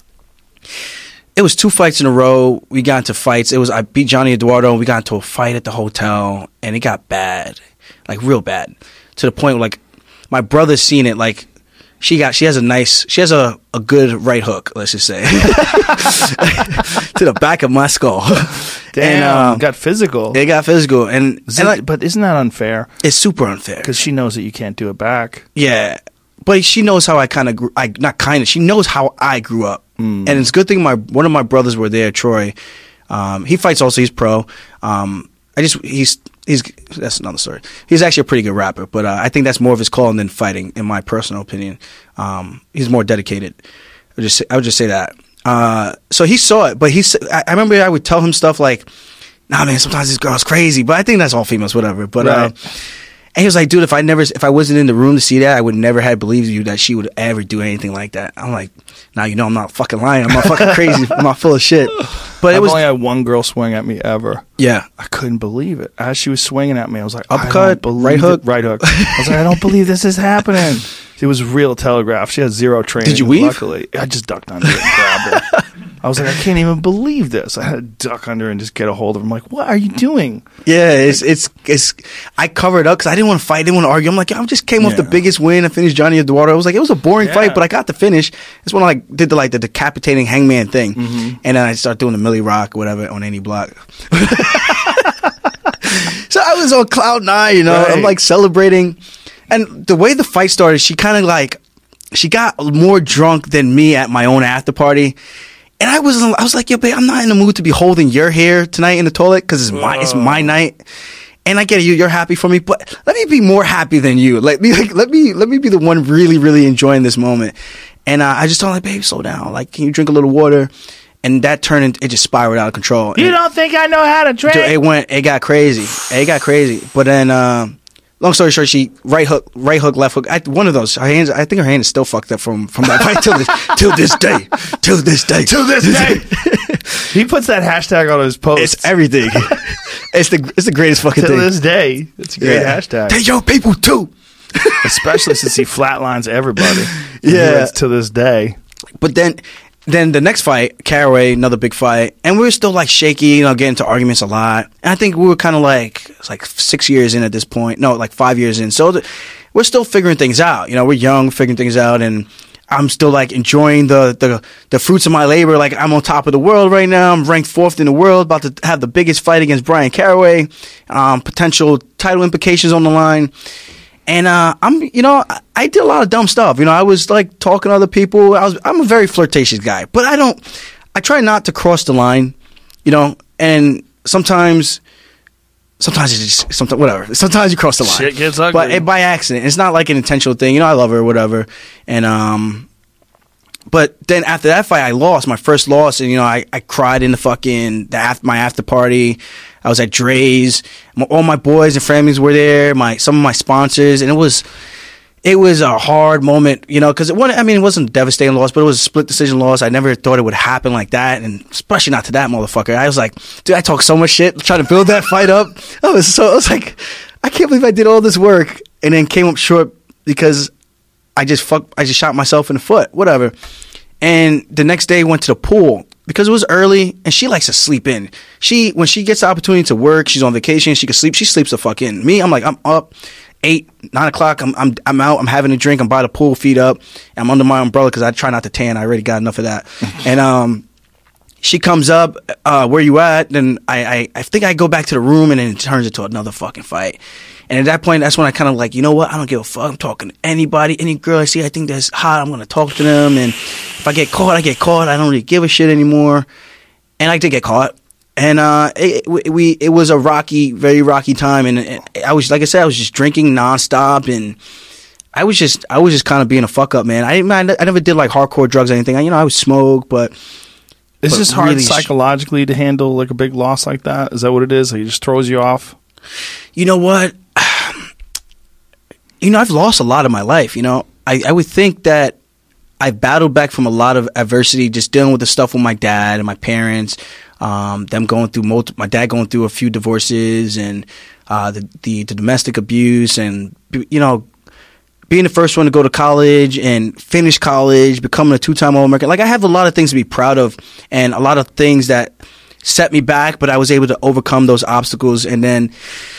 it was 2 fights in a row. We got into fights. I beat Johnny Eduardo, and we got into a fight at the hotel, and it got bad, like real bad, to the point where like my brother's seen it. Like she has a good right hook, let's just say, to the back of my skull. Damn, got physical. It got physical, but isn't that unfair? It's super unfair Because she knows that you can't do it back. Yeah, but she knows how she knows how I grew up. And it's a good thing one of my brothers were there, Troy. He fights also, he's pro. That's another story. He's actually a pretty good rapper, but I think that's more of his calling than fighting, in my personal opinion. He's more dedicated. I would just say that. So he saw it, but I remember I would tell him stuff like, "Nah, man, sometimes this girl's crazy," but I think that's all females, whatever. But and he was like, "Dude, if I wasn't in the room to see that, I would never have believed you that she would ever do anything like that." I'm like, "Now you know I'm not fucking lying. I'm not fucking crazy. I'm not full of shit." But I've only had one girl swing at me ever. Yeah, I couldn't believe it. As she was swinging at me, I was like, uppercut, right hook. I was like, I don't believe this is happening. It was real telegraph. She had zero training. Did you weave? Luckily, I just ducked under it and grabbed her. I was like, I can't even believe this. I had to duck under and just get a hold of her. I'm like, what are you doing? Yeah, it's. I covered up because I didn't want to fight. I didn't want to argue. I'm like, I just came off the biggest win. I finished Johnny Eduardo. I was like, it was a boring fight, but I got the finish. It's when I did the decapitating hangman thing, and then I started doing the Millie Rock, whatever, on any block. So I was on cloud nine, you know. Right. I'm like celebrating, and the way the fight started, she kind of she got more drunk than me at my own after party. And I was like, yo, babe, I'm not in the mood to be holding your hair tonight in the toilet because it's my night. And I get it, you're happy for me, but let me be more happy than you. Let me be the one really, really enjoying this moment. And I just told her, like, babe, slow down. Like, can you drink a little water? And that it just spiraled out of control. You don't think I know how to drink? Dude, it got crazy. It got crazy. But then, long story short, she right hook, left hook. One of those. Her hands. I think her hand is still fucked up from that fight till this day. He puts that hashtag on his posts. It's everything. it's the greatest fucking thing. To this day, it's a great hashtag. Take your people too. Especially since he flatlines everybody. Yeah. To this day. But then the next fight, Caraway, another big fight, and we were still like shaky, getting into arguments a lot. And I think we were kind of like, it's like 6 years in at this point. No, like 5 years in. So we're still figuring things out. We're young, figuring things out, and I'm still like enjoying the fruits of my labor. Like, I'm on top of the world right now. I'm ranked 4th in the world, about to have the biggest fight against Brian Caraway. Potential title implications on the line. And I did a lot of dumb stuff. I was like talking to other people. I'm a very flirtatious guy, but I try not to cross the line, and sometimes it's just whatever. Sometimes you cross the line. Shit gets ugly. But by accident. It's not like an intentional thing. I love her or whatever. And but then after that fight, I lost my first loss, and I cried in my after party. I was at Dre's. All my boys and families were there. Some of my sponsors, and it was a hard moment, because it wasn't a devastating loss, but it was a split decision loss. I never thought it would happen like that, and especially not to that motherfucker. I was like, dude, I talked so much shit trying to build that fight up. I was like, I can't believe I did all this work and then came up short because I just shot myself in the foot, whatever. And the next day went to the pool because it was early, and she likes to sleep in. When she gets the opportunity to work, she's on vacation, she can sleep. She sleeps the fuck in. Me, I'm like, I'm up 8, 9 o'clock. I'm out. I'm having a drink. I'm by the pool, feet up. I'm under my umbrella because I try not to tan. I already got enough of that. And she comes up, where you at? Then I think I go back to the room, and then it turns into another fucking fight. And at that point, that's when I kind of like, you know what? I don't give a fuck. I'm talking to anybody, any girl I see I think that's hot, I'm going to talk to them. And if I get caught, I get caught. I don't really give a shit anymore. And I did get caught. And it was a very rocky time. And I was, like I said, I was just drinking nonstop. And I was just kind of being a fuck up, man. I never did like hardcore drugs or anything. I would smoke, but. Is this hard really psychologically to handle like a big loss like that? Is that what it is? Like, it just throws you off? You know what? I've lost a lot of my life. I would think that I've battled back from a lot of adversity, just dealing with the stuff with my dad and my parents, them going through my dad going through a few divorces, and the domestic abuse, and being the first one to go to college and finish college, becoming a 2-time All-American. Like, I have a lot of things to be proud of, and a lot of things that set me back, but I was able to overcome those obstacles. And then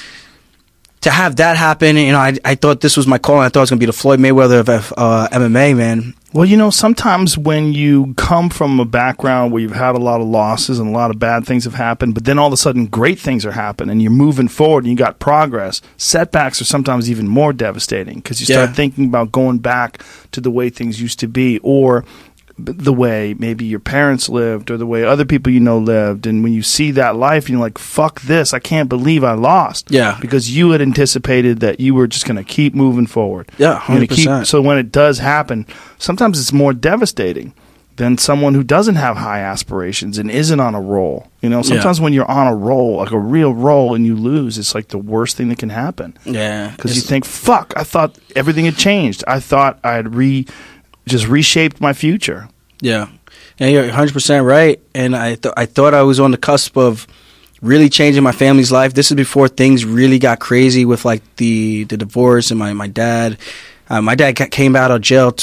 to have that happen, I thought this was my call. I thought I was going to be the Floyd Mayweather of MMA, man. Well, sometimes when you come from a background where you've had a lot of losses and a lot of bad things have happened, but then all of a sudden great things are happening and you're moving forward and you got progress, setbacks are sometimes even more devastating because you start thinking about going back to the way things used to be, or the way maybe your parents lived, or the way other people lived. And when you see that life, you're like, fuck this, I can't believe I lost. Yeah. Because you had anticipated that you were just going to keep moving forward. Yeah, 100%. So when it does happen, sometimes it's more devastating than someone who doesn't have high aspirations and isn't on a roll. Sometimes when you're on a roll, like a real roll, and you lose, it's like the worst thing that can happen. Yeah. Because you think, fuck, I thought everything had changed. I thought I had just reshaped my future. Yeah. And you're 100% right. And I thought I was on the cusp of really changing my family's life. This is before things really got crazy with like the divorce and my dad. My dad came out of jail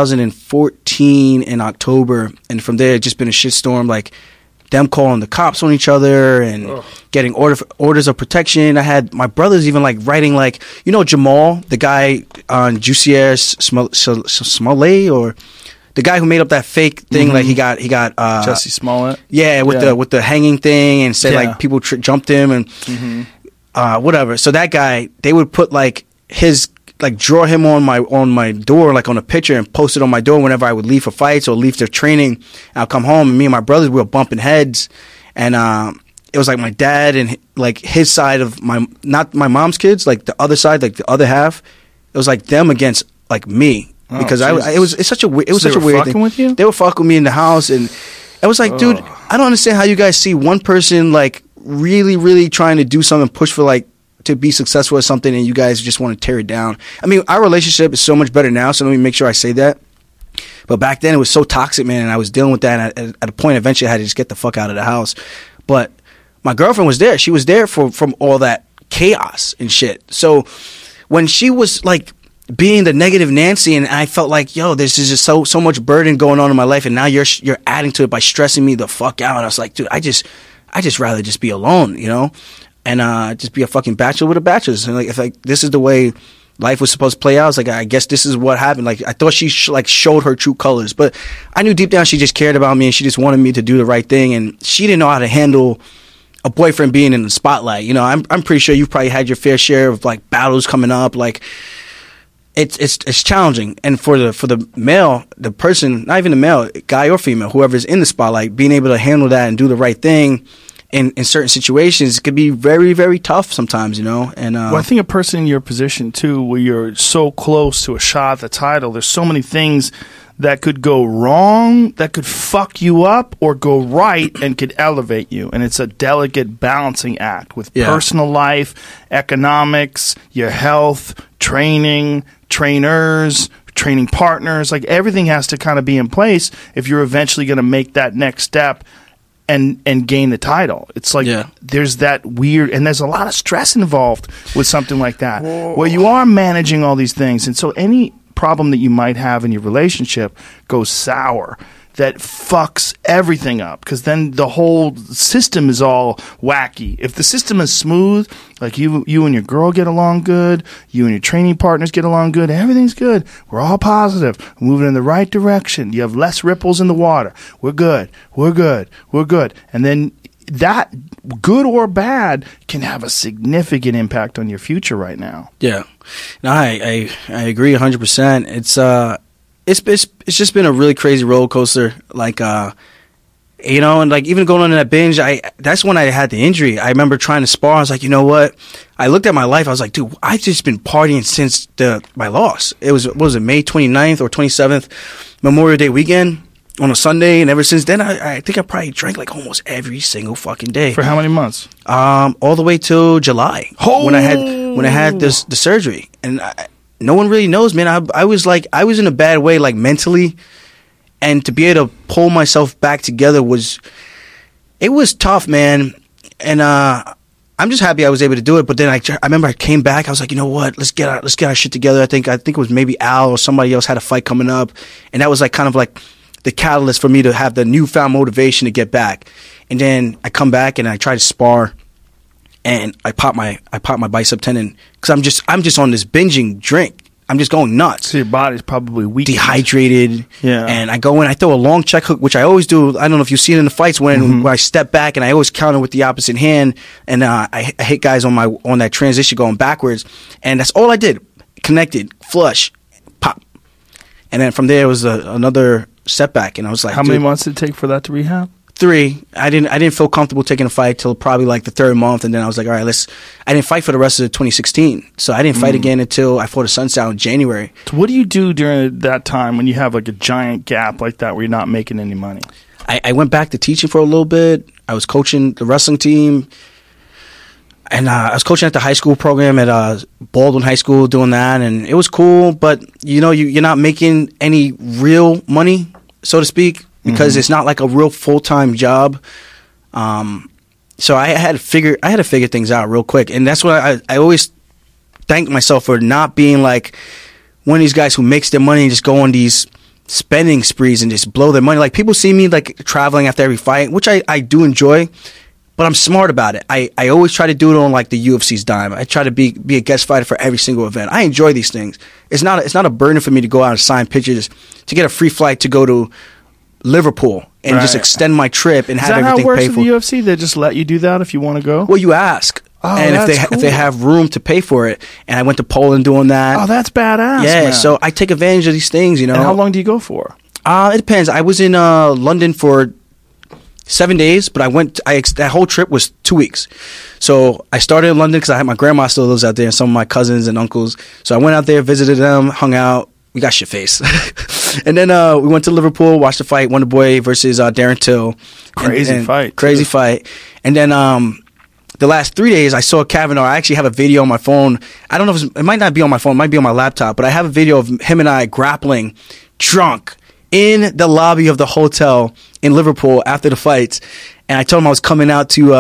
2014 in October. And from there, it's just been a shitstorm, like them calling the cops on each other and getting orders of protection. I had my brothers even like writing like, Jamal, the guy on Jussier Smollett, or the guy who made up that fake thing, like he got Jesse Smollett. Yeah, with the hanging thing, and said like people jumped him and whatever. So that guy, they would put like his like draw him on my door, like on a picture, and post it on my door whenever I would leave for fights or leave for training. I'll come home, and me and my brothers, we were bumping heads, and it was like my dad and like his side of not my mom's kids, like the other side, like the other half. It was like them against like me, because it's such a weird thing. With you? They were fucking with me in the house, and I was like, dude, I don't understand how you guys see one person like really, really trying to do something, push for like to be successful at something, and you guys just want to tear it down. I mean, our relationship is so much better now, so let me make sure I say that. But back then it was so toxic, man, and I was dealing with that, and at a point eventually I had to just get the fuck out of the house. But my girlfriend was there. She was there from all that chaos and shit. So when she was like being the negative Nancy, and I felt like, yo, this is just so much burden going on in my life, and now you're adding to it by stressing me the fuck out. I was like, dude, I just rather just be alone, you know, and just be a fucking bachelor with a bachelor's. And like, if like this is the way life was supposed to play out, I was like, I guess this is what happened. Like, I thought she showed her true colors, but I knew deep down she just cared about me, and she just wanted me to do the right thing, and she didn't know how to handle a boyfriend being in the spotlight. You know, I'm pretty sure you've probably had your fair share of like battles coming up. Like, it's challenging, and for the male, the person, not even the male, guy or female, whoever's in the spotlight, being able to handle that and do the right thing in certain situations could be very, very tough sometimes, you know. And well, I think a person in your position too, where you're so close to a shot at the title, there's so many things that could go wrong, that could fuck you up, or go right and could elevate you. And it's a delicate balancing act with personal life, economics, your health, training, trainers, training partners. Like, everything has to kind of be in place if you're eventually going to make that next step and gain the title. It's like there's that weird, and there's a lot of stress involved with something like that. Whoa. Where you are managing all these things. And so any problem that you might have in your relationship goes sour, that fucks everything up, because then the whole system is all wacky. If the system is smooth, like you and your girl get along good, you and your training partners get along good, everything's good, we're all positive, we're moving in the right direction, you have less ripples in the water, we're good, and then that, good or bad, can have a significant impact on your future right now. Yeah, no, I agree 100%. It's just been a really crazy roller coaster. Like, you know, and like even going on in that binge, that's when I had the injury. I remember trying to spar. I was like, you know what? I looked at my life. I was like, dude, I've just been partying since my loss. It was, what was it, May 29th or 27th, Memorial Day weekend on a Sunday, and ever since then, I think I probably drank like almost every single fucking day. For how many months? All the way till July, when I had the surgery, and no one really knows, man. I was in a bad way, like mentally, and to be able to pull myself back together was tough, man. And I'm just happy I was able to do it. But then I remember I came back. I was like, you know what? Let's get our shit together. I think it was maybe Al or somebody else had a fight coming up, and that was like kind of like the catalyst for me to have the newfound motivation to get back. And then I come back and I try to spar, and I pop my bicep tendon because I'm just on this binging drink. I'm just going nuts. So your body's probably weak, dehydrated. Yeah. And I go in, I throw a long check hook, which I always do. I don't know if you've seen it in the fights when I step back, and I always counter with the opposite hand, and I hit guys on that transition going backwards, and that's all I did. Connected, flush, pop, and then from there it was another setback, and I was like, how many months did it take for that to rehab? 3. I didn't feel comfortable taking a fight till probably like the 3rd month, and then I was like, all right, I didn't fight for the rest of 2016, so I didn't fight again until I fought a Sunsound in January. So what do you do during that time when you have like a giant gap like that where you're not making any money? I went back to teaching for a little bit. I was coaching the wrestling team, and I was coaching at the high school program at Baldwin High School, doing that, and it was cool, but you know, you're not making any real money, so to speak, because it's not like a real full-time job. So I had to figure things out real quick. And that's why I always thank myself for not being like one of these guys who makes their money and just go on these spending sprees and just blow their money. Like, people see me like traveling after every fight, which I do enjoy, but I'm smart about it. I always try to do it on like the UFC's dime. I try to be a guest fighter for every single event. I enjoy these things. It's not a burden for me to go out and sign pictures, to get a free flight to go to Liverpool and just extend my trip and have everything paid for. Is that how it works with the UFC? They just let you do that if you want to go? Well, you ask. Oh, and if that's they have room to pay for it. And I went to Poland doing that. Oh, that's badass. Yeah, man. so I take advantage of these things, you know. And how long do you go for? It depends. I was in London for 7 days, but that whole trip was 2 weeks. So I started in London because I had my grandma still lives out there and some of my cousins and uncles. So I went out there, visited them, hung out. We got shit faced. And then we went to Liverpool, watched the fight, Wonder Boy versus Darren Till. Crazy fight. Crazy fight. And then the last 3 days, I saw Kavanaugh. I actually have a video on my phone. I don't know if it might not be on my phone. It might be on my laptop. But I have a video of him and I grappling drunk in the lobby of the hotel in Liverpool after the fights. And I told him I was coming out to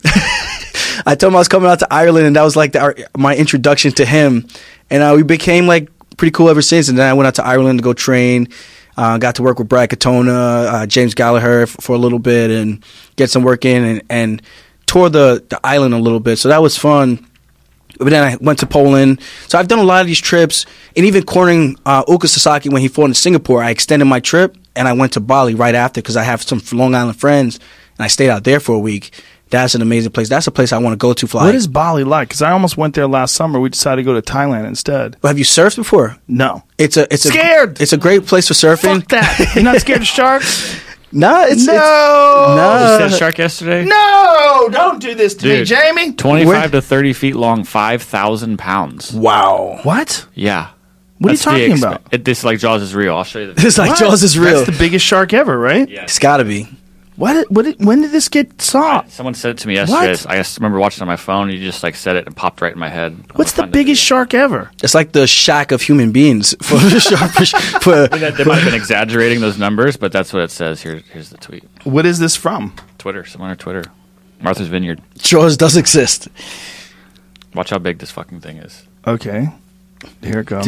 I told him I was coming out to Ireland. And that was like my introduction to him. And we became like pretty cool ever since. And then I went out to Ireland to go train. Got to work with Brad Katona, James Gallagher for a little bit and get some work in and tour the island a little bit. So that was fun. But then I went to Poland. So I've done a lot of these trips. And even cornering Uka Sasaki when he fought in Singapore, I extended my trip and I went to Bali right after because I have some Long Island friends and I stayed out there for a week. That's an amazing place. That's a place I want to go to. What is Bali like? Because I almost went there last summer. We decided to go to Thailand instead. Well, have you surfed before? No. It's scared. It's a great place for surfing. Fuck that. You're not scared of sharks? No. Did you see that shark yesterday? No, don't do this to me, Jamie. 25 to 30 feet long, 5,000 pounds. Wow. What? Yeah. What are you talking about? This like Jaws is real. I'll show you the It's like Jaws is real. That's the biggest shark ever, right? Yeah. It's got to be. When did this get saw? Someone said it to me yesterday. What? I just remember watching it on my phone. You just like said it and popped right in my head. What's the biggest shark ever? It's like the shack of human beings for the shark. They might have been exaggerating those numbers, but that's what it says. Here's the tweet. What is this from? Twitter. Someone on Twitter. Martha's Vineyard. Jaws does exist. Watch how big this fucking thing is. Okay. Here it comes.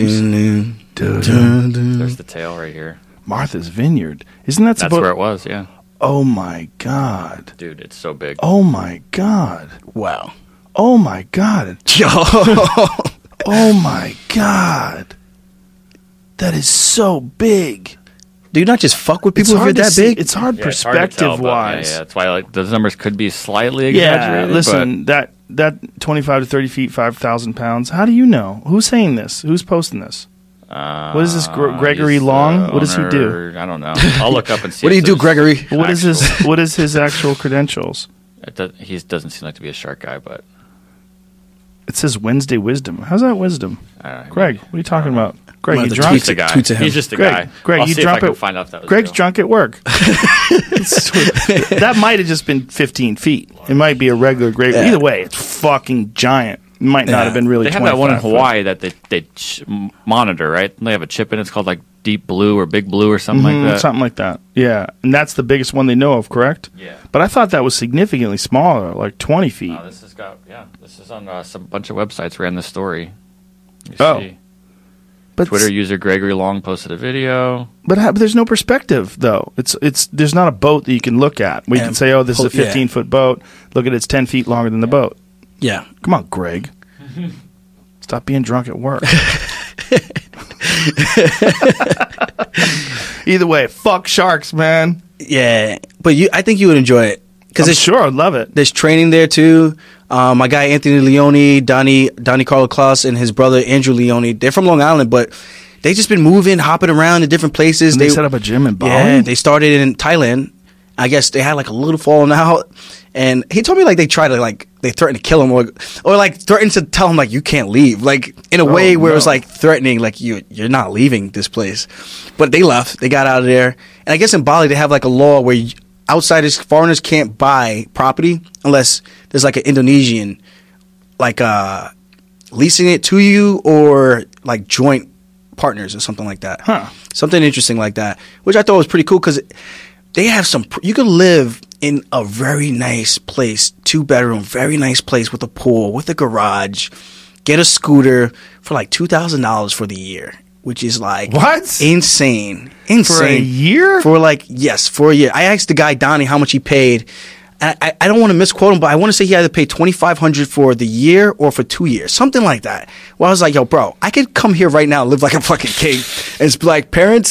There's the tail right here. Martha's Vineyard. Isn't that That's where it was, yeah. Oh my God. Dude, it's so big. Oh my God. Wow. Oh my God. Yo. Oh my God. That is so big. Do you not just fuck with people if you're that big? It's hard perspective-wise. Yeah, that's why like those numbers could be slightly Yeah, exaggerated. listen, that 25 to 30 feet, 5,000 pounds. How do you know? Who's saying this? Who's posting this? What is this, Gregory he's Long? the What does he do? owner. I don't know. I'll look up and see. What do you if do, there's Gregory? What is his? actual- What is his actual credentials? He doesn't seem like to be a shark guy, but It says Wednesday Wisdom. How's that wisdom? Greg, what are you talking about? Greg, Might you have to drunk? he's a guy. tweet to him. He's just a Greg, guy. Greg, I'll you see if drunk I can it. find out if that was Greg's real. drunk at work. That might have just been 15 feet. It might be a regular grave. Yeah. Either way, it's fucking giant. It might not have been really. They have that one in 25 foot. Hawaii that they monitor, right? They have a chip in it. It's called like Deep Blue or Big Blue or something like that. Something like that. Yeah, and that's the biggest one they know of, correct? Yeah. But I thought that was significantly smaller, like 20 feet. This is on some bunch of websites ran this story. You Oh. see. But Twitter user Gregory Long posted a video. But there's no perspective though. It's there's not a boat that you can look at. We can say, oh, this is a 15-foot boat. Look at it, it's 10 feet longer than the boat. Yeah. Come on, Greg. Stop being drunk at work. Either way, fuck sharks, man. Yeah. But I think you would enjoy it. I'm sure I'd love it. There's training there too. My guy Anthony Leone, Donnie Carlo Klaus, and his brother Andrew Leone. They're from Long Island, but they just been moving, hopping around to different places. And they set up a gym in Bali. Yeah, they started in Thailand. I guess they had like a little falling out, and he told me like they tried to like they threatened to kill him or like threatened to tell him like you can't leave, like in a way where it was like threatening, like you're not leaving this place. But they left. They got out of there, and I guess in Bali they have like a law where outsiders, foreigners can't buy property unless there's like an Indonesian like leasing it to you or like joint partners or something like that. Something interesting like that, which I thought was pretty cool because they have you could live in a very nice place, 2-bedroom, very nice place with a pool, with a garage, get a scooter for like $2,000 for the year, which is like what? Insane. For a year? For a year. I asked the guy Donnie how much he paid. I don't want to misquote him, but I want to say he had to pay $2,500 for the year or for 2 years, something like that. Well, I was like, yo, bro, I could come here right now and live like a fucking king. And it's like, parents,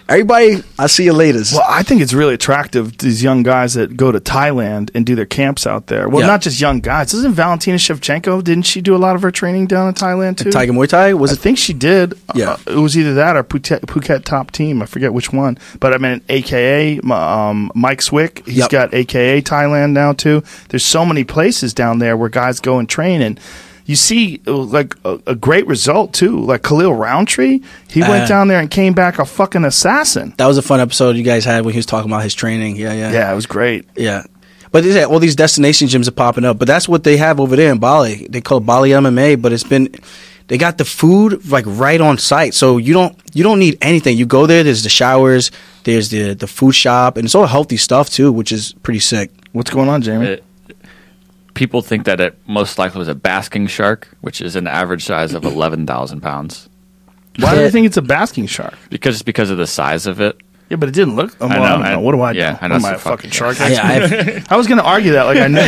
Everybody, I'll see you later. Well, I think it's really attractive to these young guys that go to Thailand and do their camps out there. Well, Yeah. not just young guys. Isn't Valentina Shevchenko, didn't she do a lot of her training down in Thailand too? Tiger Muay Thai was I it? think she did. Yeah. It was either that or Phuket Top Team. I forget which one. But I mean, AKA Mike Swick. He's Yep. got AKA Thailand now too. There's so many places down there where guys go and train, and you see like a great result too. Like Khalil Roundtree, he went down there and came back a fucking assassin. That was a fun episode you guys had when he was talking about his training. Yeah. Yeah, it was great. Yeah. But all these destination gyms are popping up. But that's what they have over there in Bali. They call it Bali MMA, but they got the food like right on site. So you don't need anything. You go there, there's the showers, there's the food shop, and it's all healthy stuff too, which is pretty sick. What's going on, Jamie? People think that it most likely was a basking shark, which is an average size of 11,000 pounds. Why do you think it's a basking shark? Because of the size of it. Yeah, but it didn't look. Well, I don't know. What do I do? Yeah, I know. Am I a it's fucking fucking- shark? Yeah, I was going to argue that like I knew.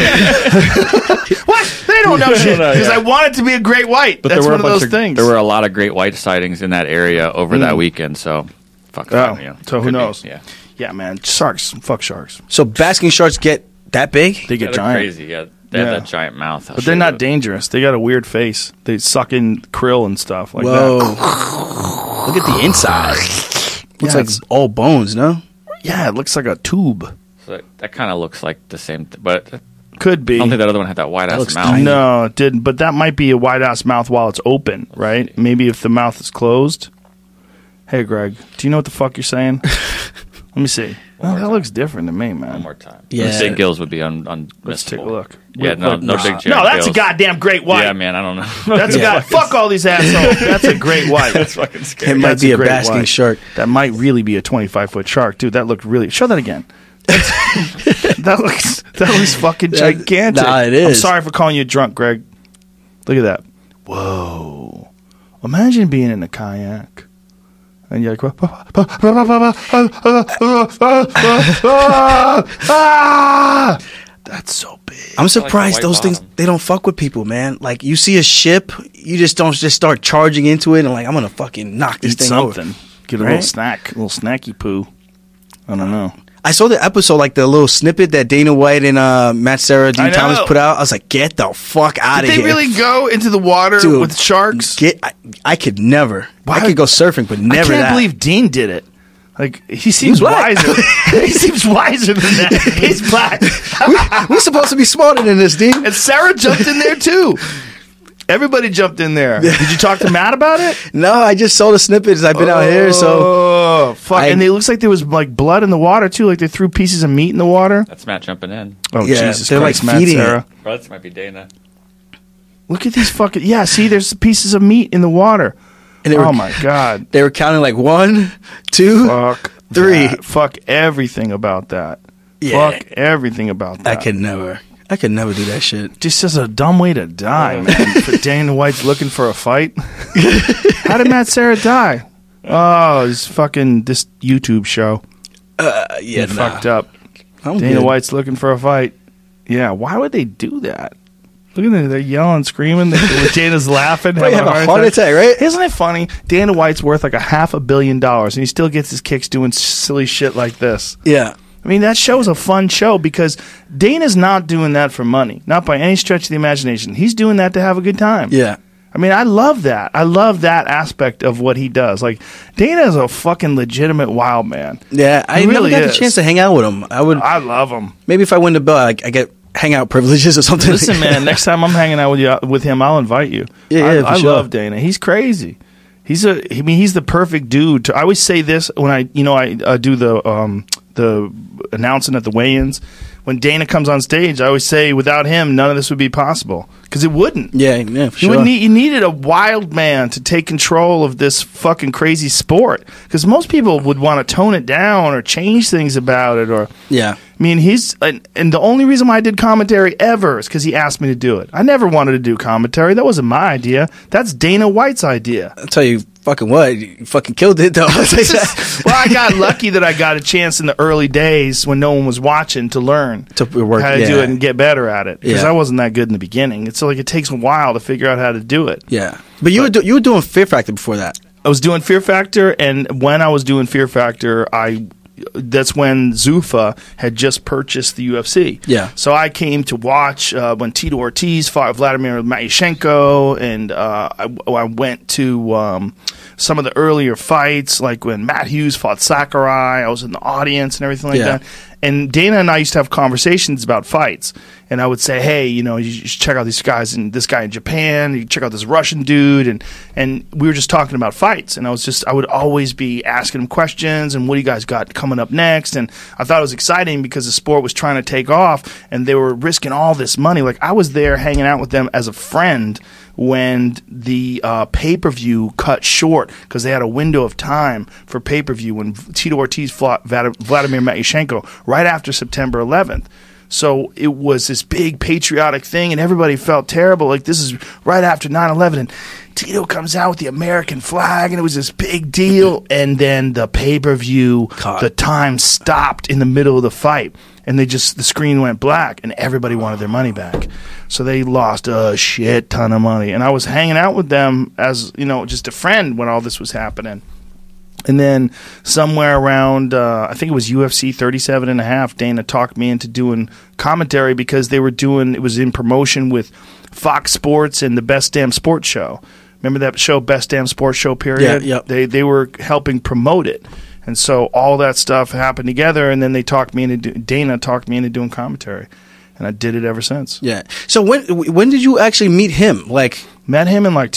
What? They don't know shit. Because I want it to be a great white. But That's there were one of a bunch those things. There were a lot of great white sightings in that area over that weekend. So, fuck. Oh, you know, so who could be, knows? Yeah, Yeah, man. Sharks. Fuck sharks. So basking sharks get that big? They get they're giant. crazy. Yeah, they have Yeah. that giant mouth. But they're not dangerous. They got a weird face. They suck in krill and stuff like Whoa. that. Look at the inside. Looks like it's- all bones, no? Yeah, it looks like a tube. So that kind of looks like the same, but I Could be. don't think that other one had that wide ass looks mouth. tiny. No, it didn't. But that might be a wide ass mouth while it's open, right? Maybe if the mouth is closed. Hey, Greg, do you know what the fuck you're saying? Let me see. Oh, that looks different to me, One man. more time. Yeah. Big gills would be unmissable. Let's take a look. Yeah, no big giant No, that's gills. a goddamn great white. Yeah, man, I don't know. That's a guy. Fuck all these assholes. That's a great white. That's fucking It scary. might That's be a great basking white. shark. That might really be a 25-foot shark, dude. That looked really. Show that again. that looks fucking gigantic. Nah, it I'm is. sorry for calling you drunk, Greg. Look at that. Whoa! Imagine being in a kayak. And you're like, that's so big. I'm surprised white those things, bottom. they don't fuck with people, man. Like, you see a ship, you just don't just start charging into it and like, I'm going to fucking knock this Eat thing something. over. Get a Right? little snack, a little snacky poo. I don't know. I saw the episode, like the little snippet that Dana White and Matt Serra, I Dean Thomas know. put out. I was like, get the fuck out Did of they here. really go into the water Dude, with sharks? I could never. Why- I could go surfing, but never I can't that. believe Dean did it. Like, he seems black. wiser. He seems wiser than that. He's black. We're supposed to be smarter than this, Dean. And Sarah jumped in there too. Everybody jumped in there. Did you talk to Matt about it? No, I just saw the snippets. I've been out here, so Oh, fuck. I- And it looks like there was like blood in the water too. Like they threw pieces of meat in the water. That's Matt jumping in. Oh, Yeah, Jesus they're, like, Christ, Matt feeding Sarah. it. Bro, this might be Dana. Look at these fucking. Yeah, see, there's pieces of meat in the water. And they were- Oh, my God. they were counting like 1, 2. Fuck. 3. that. Fuck everything about that. Yeah. Fuck everything about that. I could never do that shit. Just as a dumb way to die, man. For Dana White's looking for a fight. How did Matt Serra die? Oh, it's fucking this YouTube show. Yeah, He fucked up. I'm Dana good. White's looking for a fight. Yeah, why would they do that? Look at them. They're yelling, screaming. Dana's laughing. Probably have a heart attack, right? Isn't it funny? Dana White's worth like $500 million, and he still gets his kicks doing silly shit like this. Yeah. I mean, that show's a fun show because Dana's not doing that for money, not by any stretch of the imagination. He's doing that to have a good time. Yeah. I mean, I love that. I love that aspect of what he does. Like, Dana is a fucking legitimate wild man. Yeah, I He never really got is. the chance to hang out with him. I love him. maybe if I win the belt, I get hangout privileges or something. Listen, man, next time I'm hanging out with him, I'll invite you. Yeah, for I sure. love Dana. He's crazy. He's the perfect dude. I always say this when I do the announcing at the weigh-ins. When Dana comes on stage, I always say, without him, none of this would be possible because it wouldn't. Yeah, for You sure. would you needed a wild man to take control of this fucking crazy sport because most people would want to tone it down or change things about it or. Yeah. I mean, and the only reason why I did commentary ever is because he asked me to do it. I never wanted to do commentary. That wasn't my idea. That's Dana White's idea. I'll tell you fucking what. You fucking killed it, though. I'll tell you that. Well, I got lucky that I got a chance in the early days when no one was watching to learn To work, how to do yeah. it and get better at it. Because Yeah. I wasn't that good in the beginning. It's like it takes a while to figure out how to do it. Yeah. But you were doing Fear Factor before that. I was doing Fear Factor, and when I was doing Fear Factor, that's when Zuffa had just purchased the UFC. Yeah. So I came to watch when Tito Ortiz fought Vladimir Matyushenko, and I went to some of the earlier fights, like when Matt Hughes fought Sakurai. I was in the audience and everything like that. And Dana and I used to have conversations about fights. And I would say, hey, you should check out these guys and this guy in Japan. You check out this Russian dude. And we were just talking about fights. And I would always be asking him questions and what do you guys got coming up next? And I thought it was exciting because the sport was trying to take off and they were risking all this money. Like I was there hanging out with them as a friend when the pay-per-view cut short because they had a window of time for pay-per-view when Tito Ortiz fought Vladimir Matyushenko right after September 11th. So it was this big patriotic thing, and everybody felt terrible. Like, this is right after 9/11, and Tito comes out with the American flag, and it was this big deal. And then the pay-per-view, the time stopped in the middle of the fight, and the screen went black, and everybody wanted their money back. So they lost a shit ton of money. And I was hanging out with them as, just a friend when all this was happening. And then somewhere around, I think it was UFC 37.5, Dana talked me into doing commentary because it was in promotion with Fox Sports and the Best Damn Sports Show. Remember that show, Best Damn Sports Show, period? Yeah. They were helping promote it. And so all that stuff happened together, and then Dana talked me into doing commentary. And I did it ever since. Yeah. So when did you actually meet him? Met him in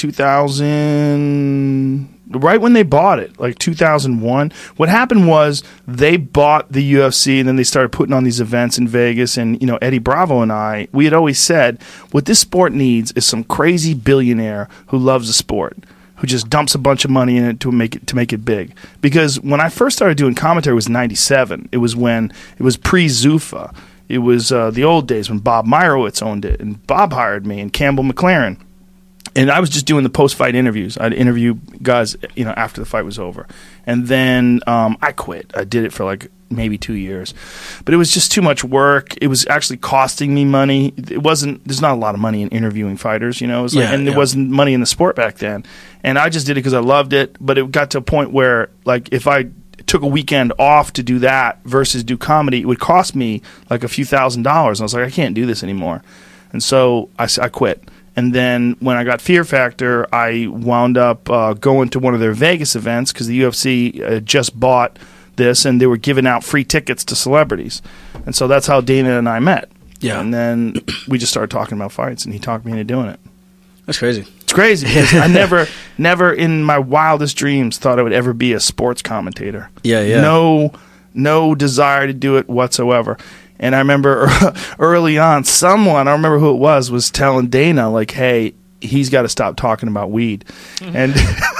2000... Right when they bought it, 2001. What happened was they bought the UFC and then they started putting on these events in Vegas. And, Eddie Bravo and I, we had always said, what this sport needs is some crazy billionaire who loves the sport, who just dumps a bunch of money in it to make it big. Because when I first started doing commentary, it was 97. It was pre-Zuffa. It was the old days when Bob Meyerowitz owned it. And Bob hired me and Campbell McLaren. And I was just doing the post-fight interviews. I'd interview guys, after the fight was over. And then I quit. I did it for maybe 2 years. But it was just too much work. It was actually costing me money. There's not a lot of money in interviewing fighters, there wasn't money in the sport back then. And I just did it because I loved it. But it got to a point where, if I took a weekend off to do that versus do comedy, it would cost me a few $1,000s. And I was like, I can't do this anymore. And so I quit. And then when I got Fear Factor, I wound up going to one of their Vegas events because the UFC just bought this, and they were giving out free tickets to celebrities. And so that's how Dana and I met. Yeah. And then we just started talking about fights, and he talked me into doing it. That's crazy. It's crazy because I never in my wildest dreams thought I would ever be a sports commentator. Yeah. No desire to do it whatsoever. And I remember early on, I don't remember who it was telling Dana, hey, he's got to stop talking about weed. And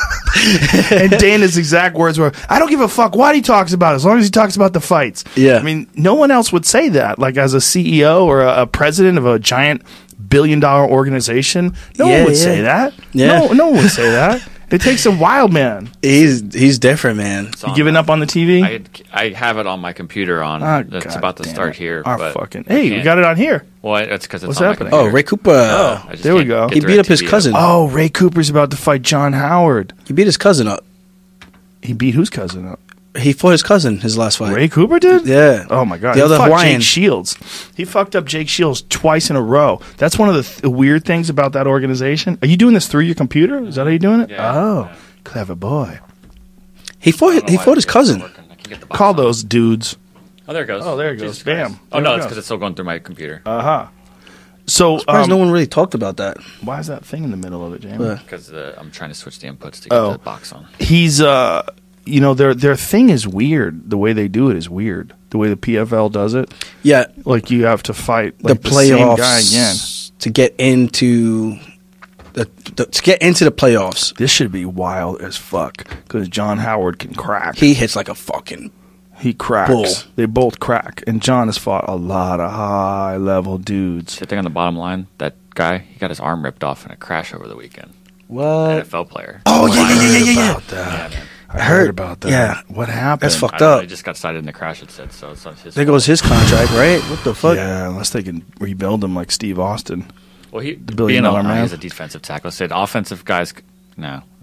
and Dana's exact words were, I don't give a fuck what he talks about as long as he talks about the fights. Yeah. I mean, no one else would say that. As a CEO or a president of a giant billion-dollar organization, no one would say that. Yeah. No one would say that. It takes a wild man. He's different, man. You giving up on the TV? I have it on my computer on. It's about to start here. Hey, we got it on here. Well, that's because it's What's on happening? my computer. Ray Cooper. There we go. He beat up his cousin. Oh, Ray Cooper's about to fight John Howard. He beat his cousin up. He beat whose cousin up? He fought his cousin his last fight. Ray Cooper did? Yeah. Oh, my God. The other Hawaiian. Jake Shields. He fucked up Jake Shields twice in a row. That's one of the weird things about that organization. Are you doing this through your computer? Is that how you're doing it? Yeah. Oh, clever boy. He fought his cousin. Call those dudes. Oh, there it goes. Oh, there it goes. Jesus Bam. Christ. Oh, no, it's because it's still going through my computer. Uh-huh. So, no one really talked about that. Why is that thing in the middle of it, Jamie? Because I'm trying to switch the inputs to get the box on. He's, their thing is weird. The way they do it is weird. The way the PFL does it. Yeah. You have to fight the playoffs same guy again to get into the playoffs. This should be wild as fuck because John Howard can crack. He hits like a fucking He cracks. bull. They both crack. And John has fought a lot of high-level dudes. The thing on the bottom line, that guy, he got his arm ripped off in a crash over the weekend. What? NFL player. Oh, yeah. About that. man. I heard about that. Yeah. What happened? That's I fucked don't know, up. he just got cited in the crash, it said, so it's not his There fault. goes his contract, right? What the fuck? Yeah, unless they can rebuild him like Steve Austin. Well, billion-dollar man. He's a defensive tackle. I said offensive guys, no.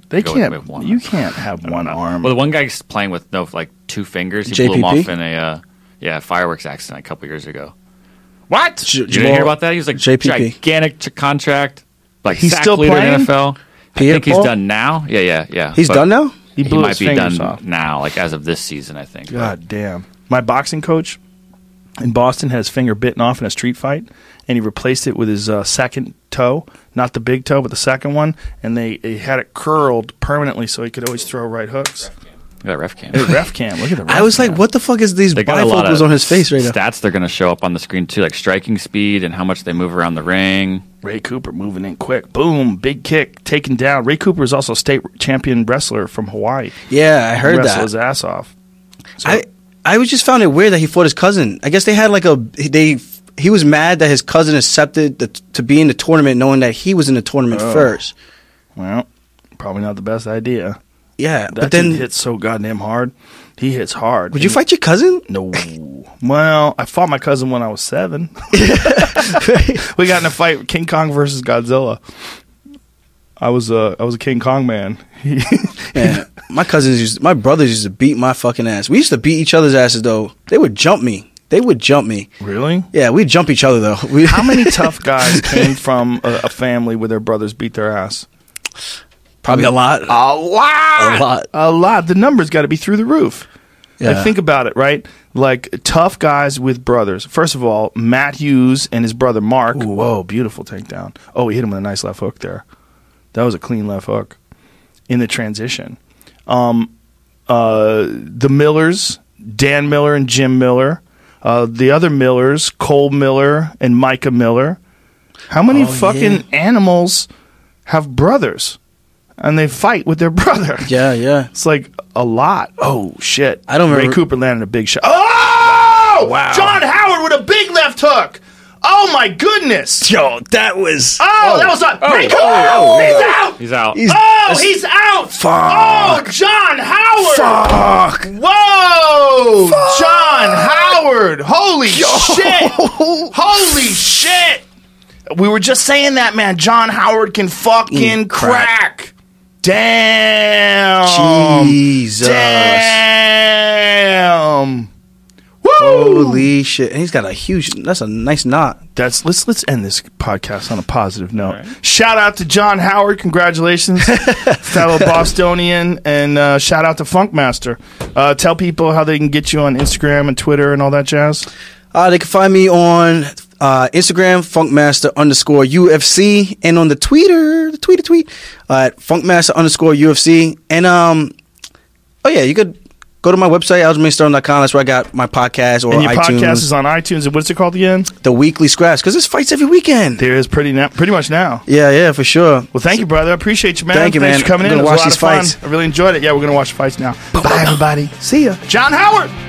They go can't. with one. You can't have one arm. Well, the one guy's playing with like 2 fingers. He blew him off in a fireworks accident a couple years ago. What? You didn't hear about that? He was like JPP. gigantic contract, like He's sack still leader in playing? the NFL. I think he's done now. Yeah. He's done now? He He blew might his be fingers done off. now, like as of this season, I think. God damn. My boxing coach in Boston had his finger bitten off in a street fight, and he replaced it with his second toe, not the big toe, but the second one, and they had it curled permanently so he could always throw right hooks. Look at that ref cam. Hey, ref cam. Look at the ref I was cam. like, what the fuck is these They got a lot bifocals of on his face right now? stats they're going to show up on the screen too, like striking speed and how much they move around the ring. Ray Cooper moving in quick. Boom. Big kick. Taken down. Ray Cooper is also a state champion wrestler from Hawaii. Yeah, I heard Wrestled that. his ass off. So, I just found it weird that he fought his cousin. I guess they had he was mad that his cousin accepted to be in the tournament knowing that he was in the tournament first. well, probably not the best idea. Yeah, That but then dude hits so goddamn hard. He hits hard. would you fight your cousin? No. Well, I fought my cousin when I was 7. We got in a fight, King Kong versus Godzilla. I was a King Kong man. Man, my brothers used to beat my fucking ass. We used to beat each other's asses though. They would jump me. Really? Yeah, we'd jump each other though. How many tough guys came from a family where their brothers beat their ass? Probably a lot. A lot. A lot. The numbers got to be through the roof. Yeah. Like, think about it, right? Like, tough guys with brothers. First of all, Matt Hughes and his brother Mark. Ooh. Whoa, beautiful takedown. Oh, he hit him with a nice left hook there. That was a clean left hook in the transition. The Millers, Dan Miller and Jim Miller. The other Millers, Cole Miller and Micah Miller. How many fucking animals have brothers? And they fight with their brother. Yeah. It's like a lot. Oh, shit. I don't remember. Ray Cooper landed a big shot. Oh! Wow. John Howard with a big left hook. Oh, my goodness. Yo, that was. Oh, that was a. Ray Cooper. He's out. He's out. He's out. Fuck. Oh, John Howard. Fuck. Whoa. John Howard. Holy shit. Holy shit. We were just saying that, man. John Howard can fucking crack. Damn. Jesus. Damn. Woo. Holy shit. And he's got that's a nice knot. Let's end this podcast on a positive note. Right. Shout out to John Howard. Congratulations, fellow Bostonian. And shout out to Funkmaster. Tell people how they can get you on Instagram and Twitter and all that jazz. They can find me on Instagram, Funkmaster_UFC, and on the tweet at Funkmaster_UFC. And you could go to my website, AljamainStone.com. That's where I got my podcast or and your iTunes. podcast is on iTunes. And what's it called again? The Weekly Scraps, because there's fights every weekend. There is pretty much now. Yeah, for sure. Well, thank you, brother. I appreciate you, man. Thank you, Thanks man. for coming I'm in. gonna It was watch a lot these of fun. fights. I really enjoyed it. Yeah, we're going to watch the fights now. Bye, everybody. See ya. John Howard.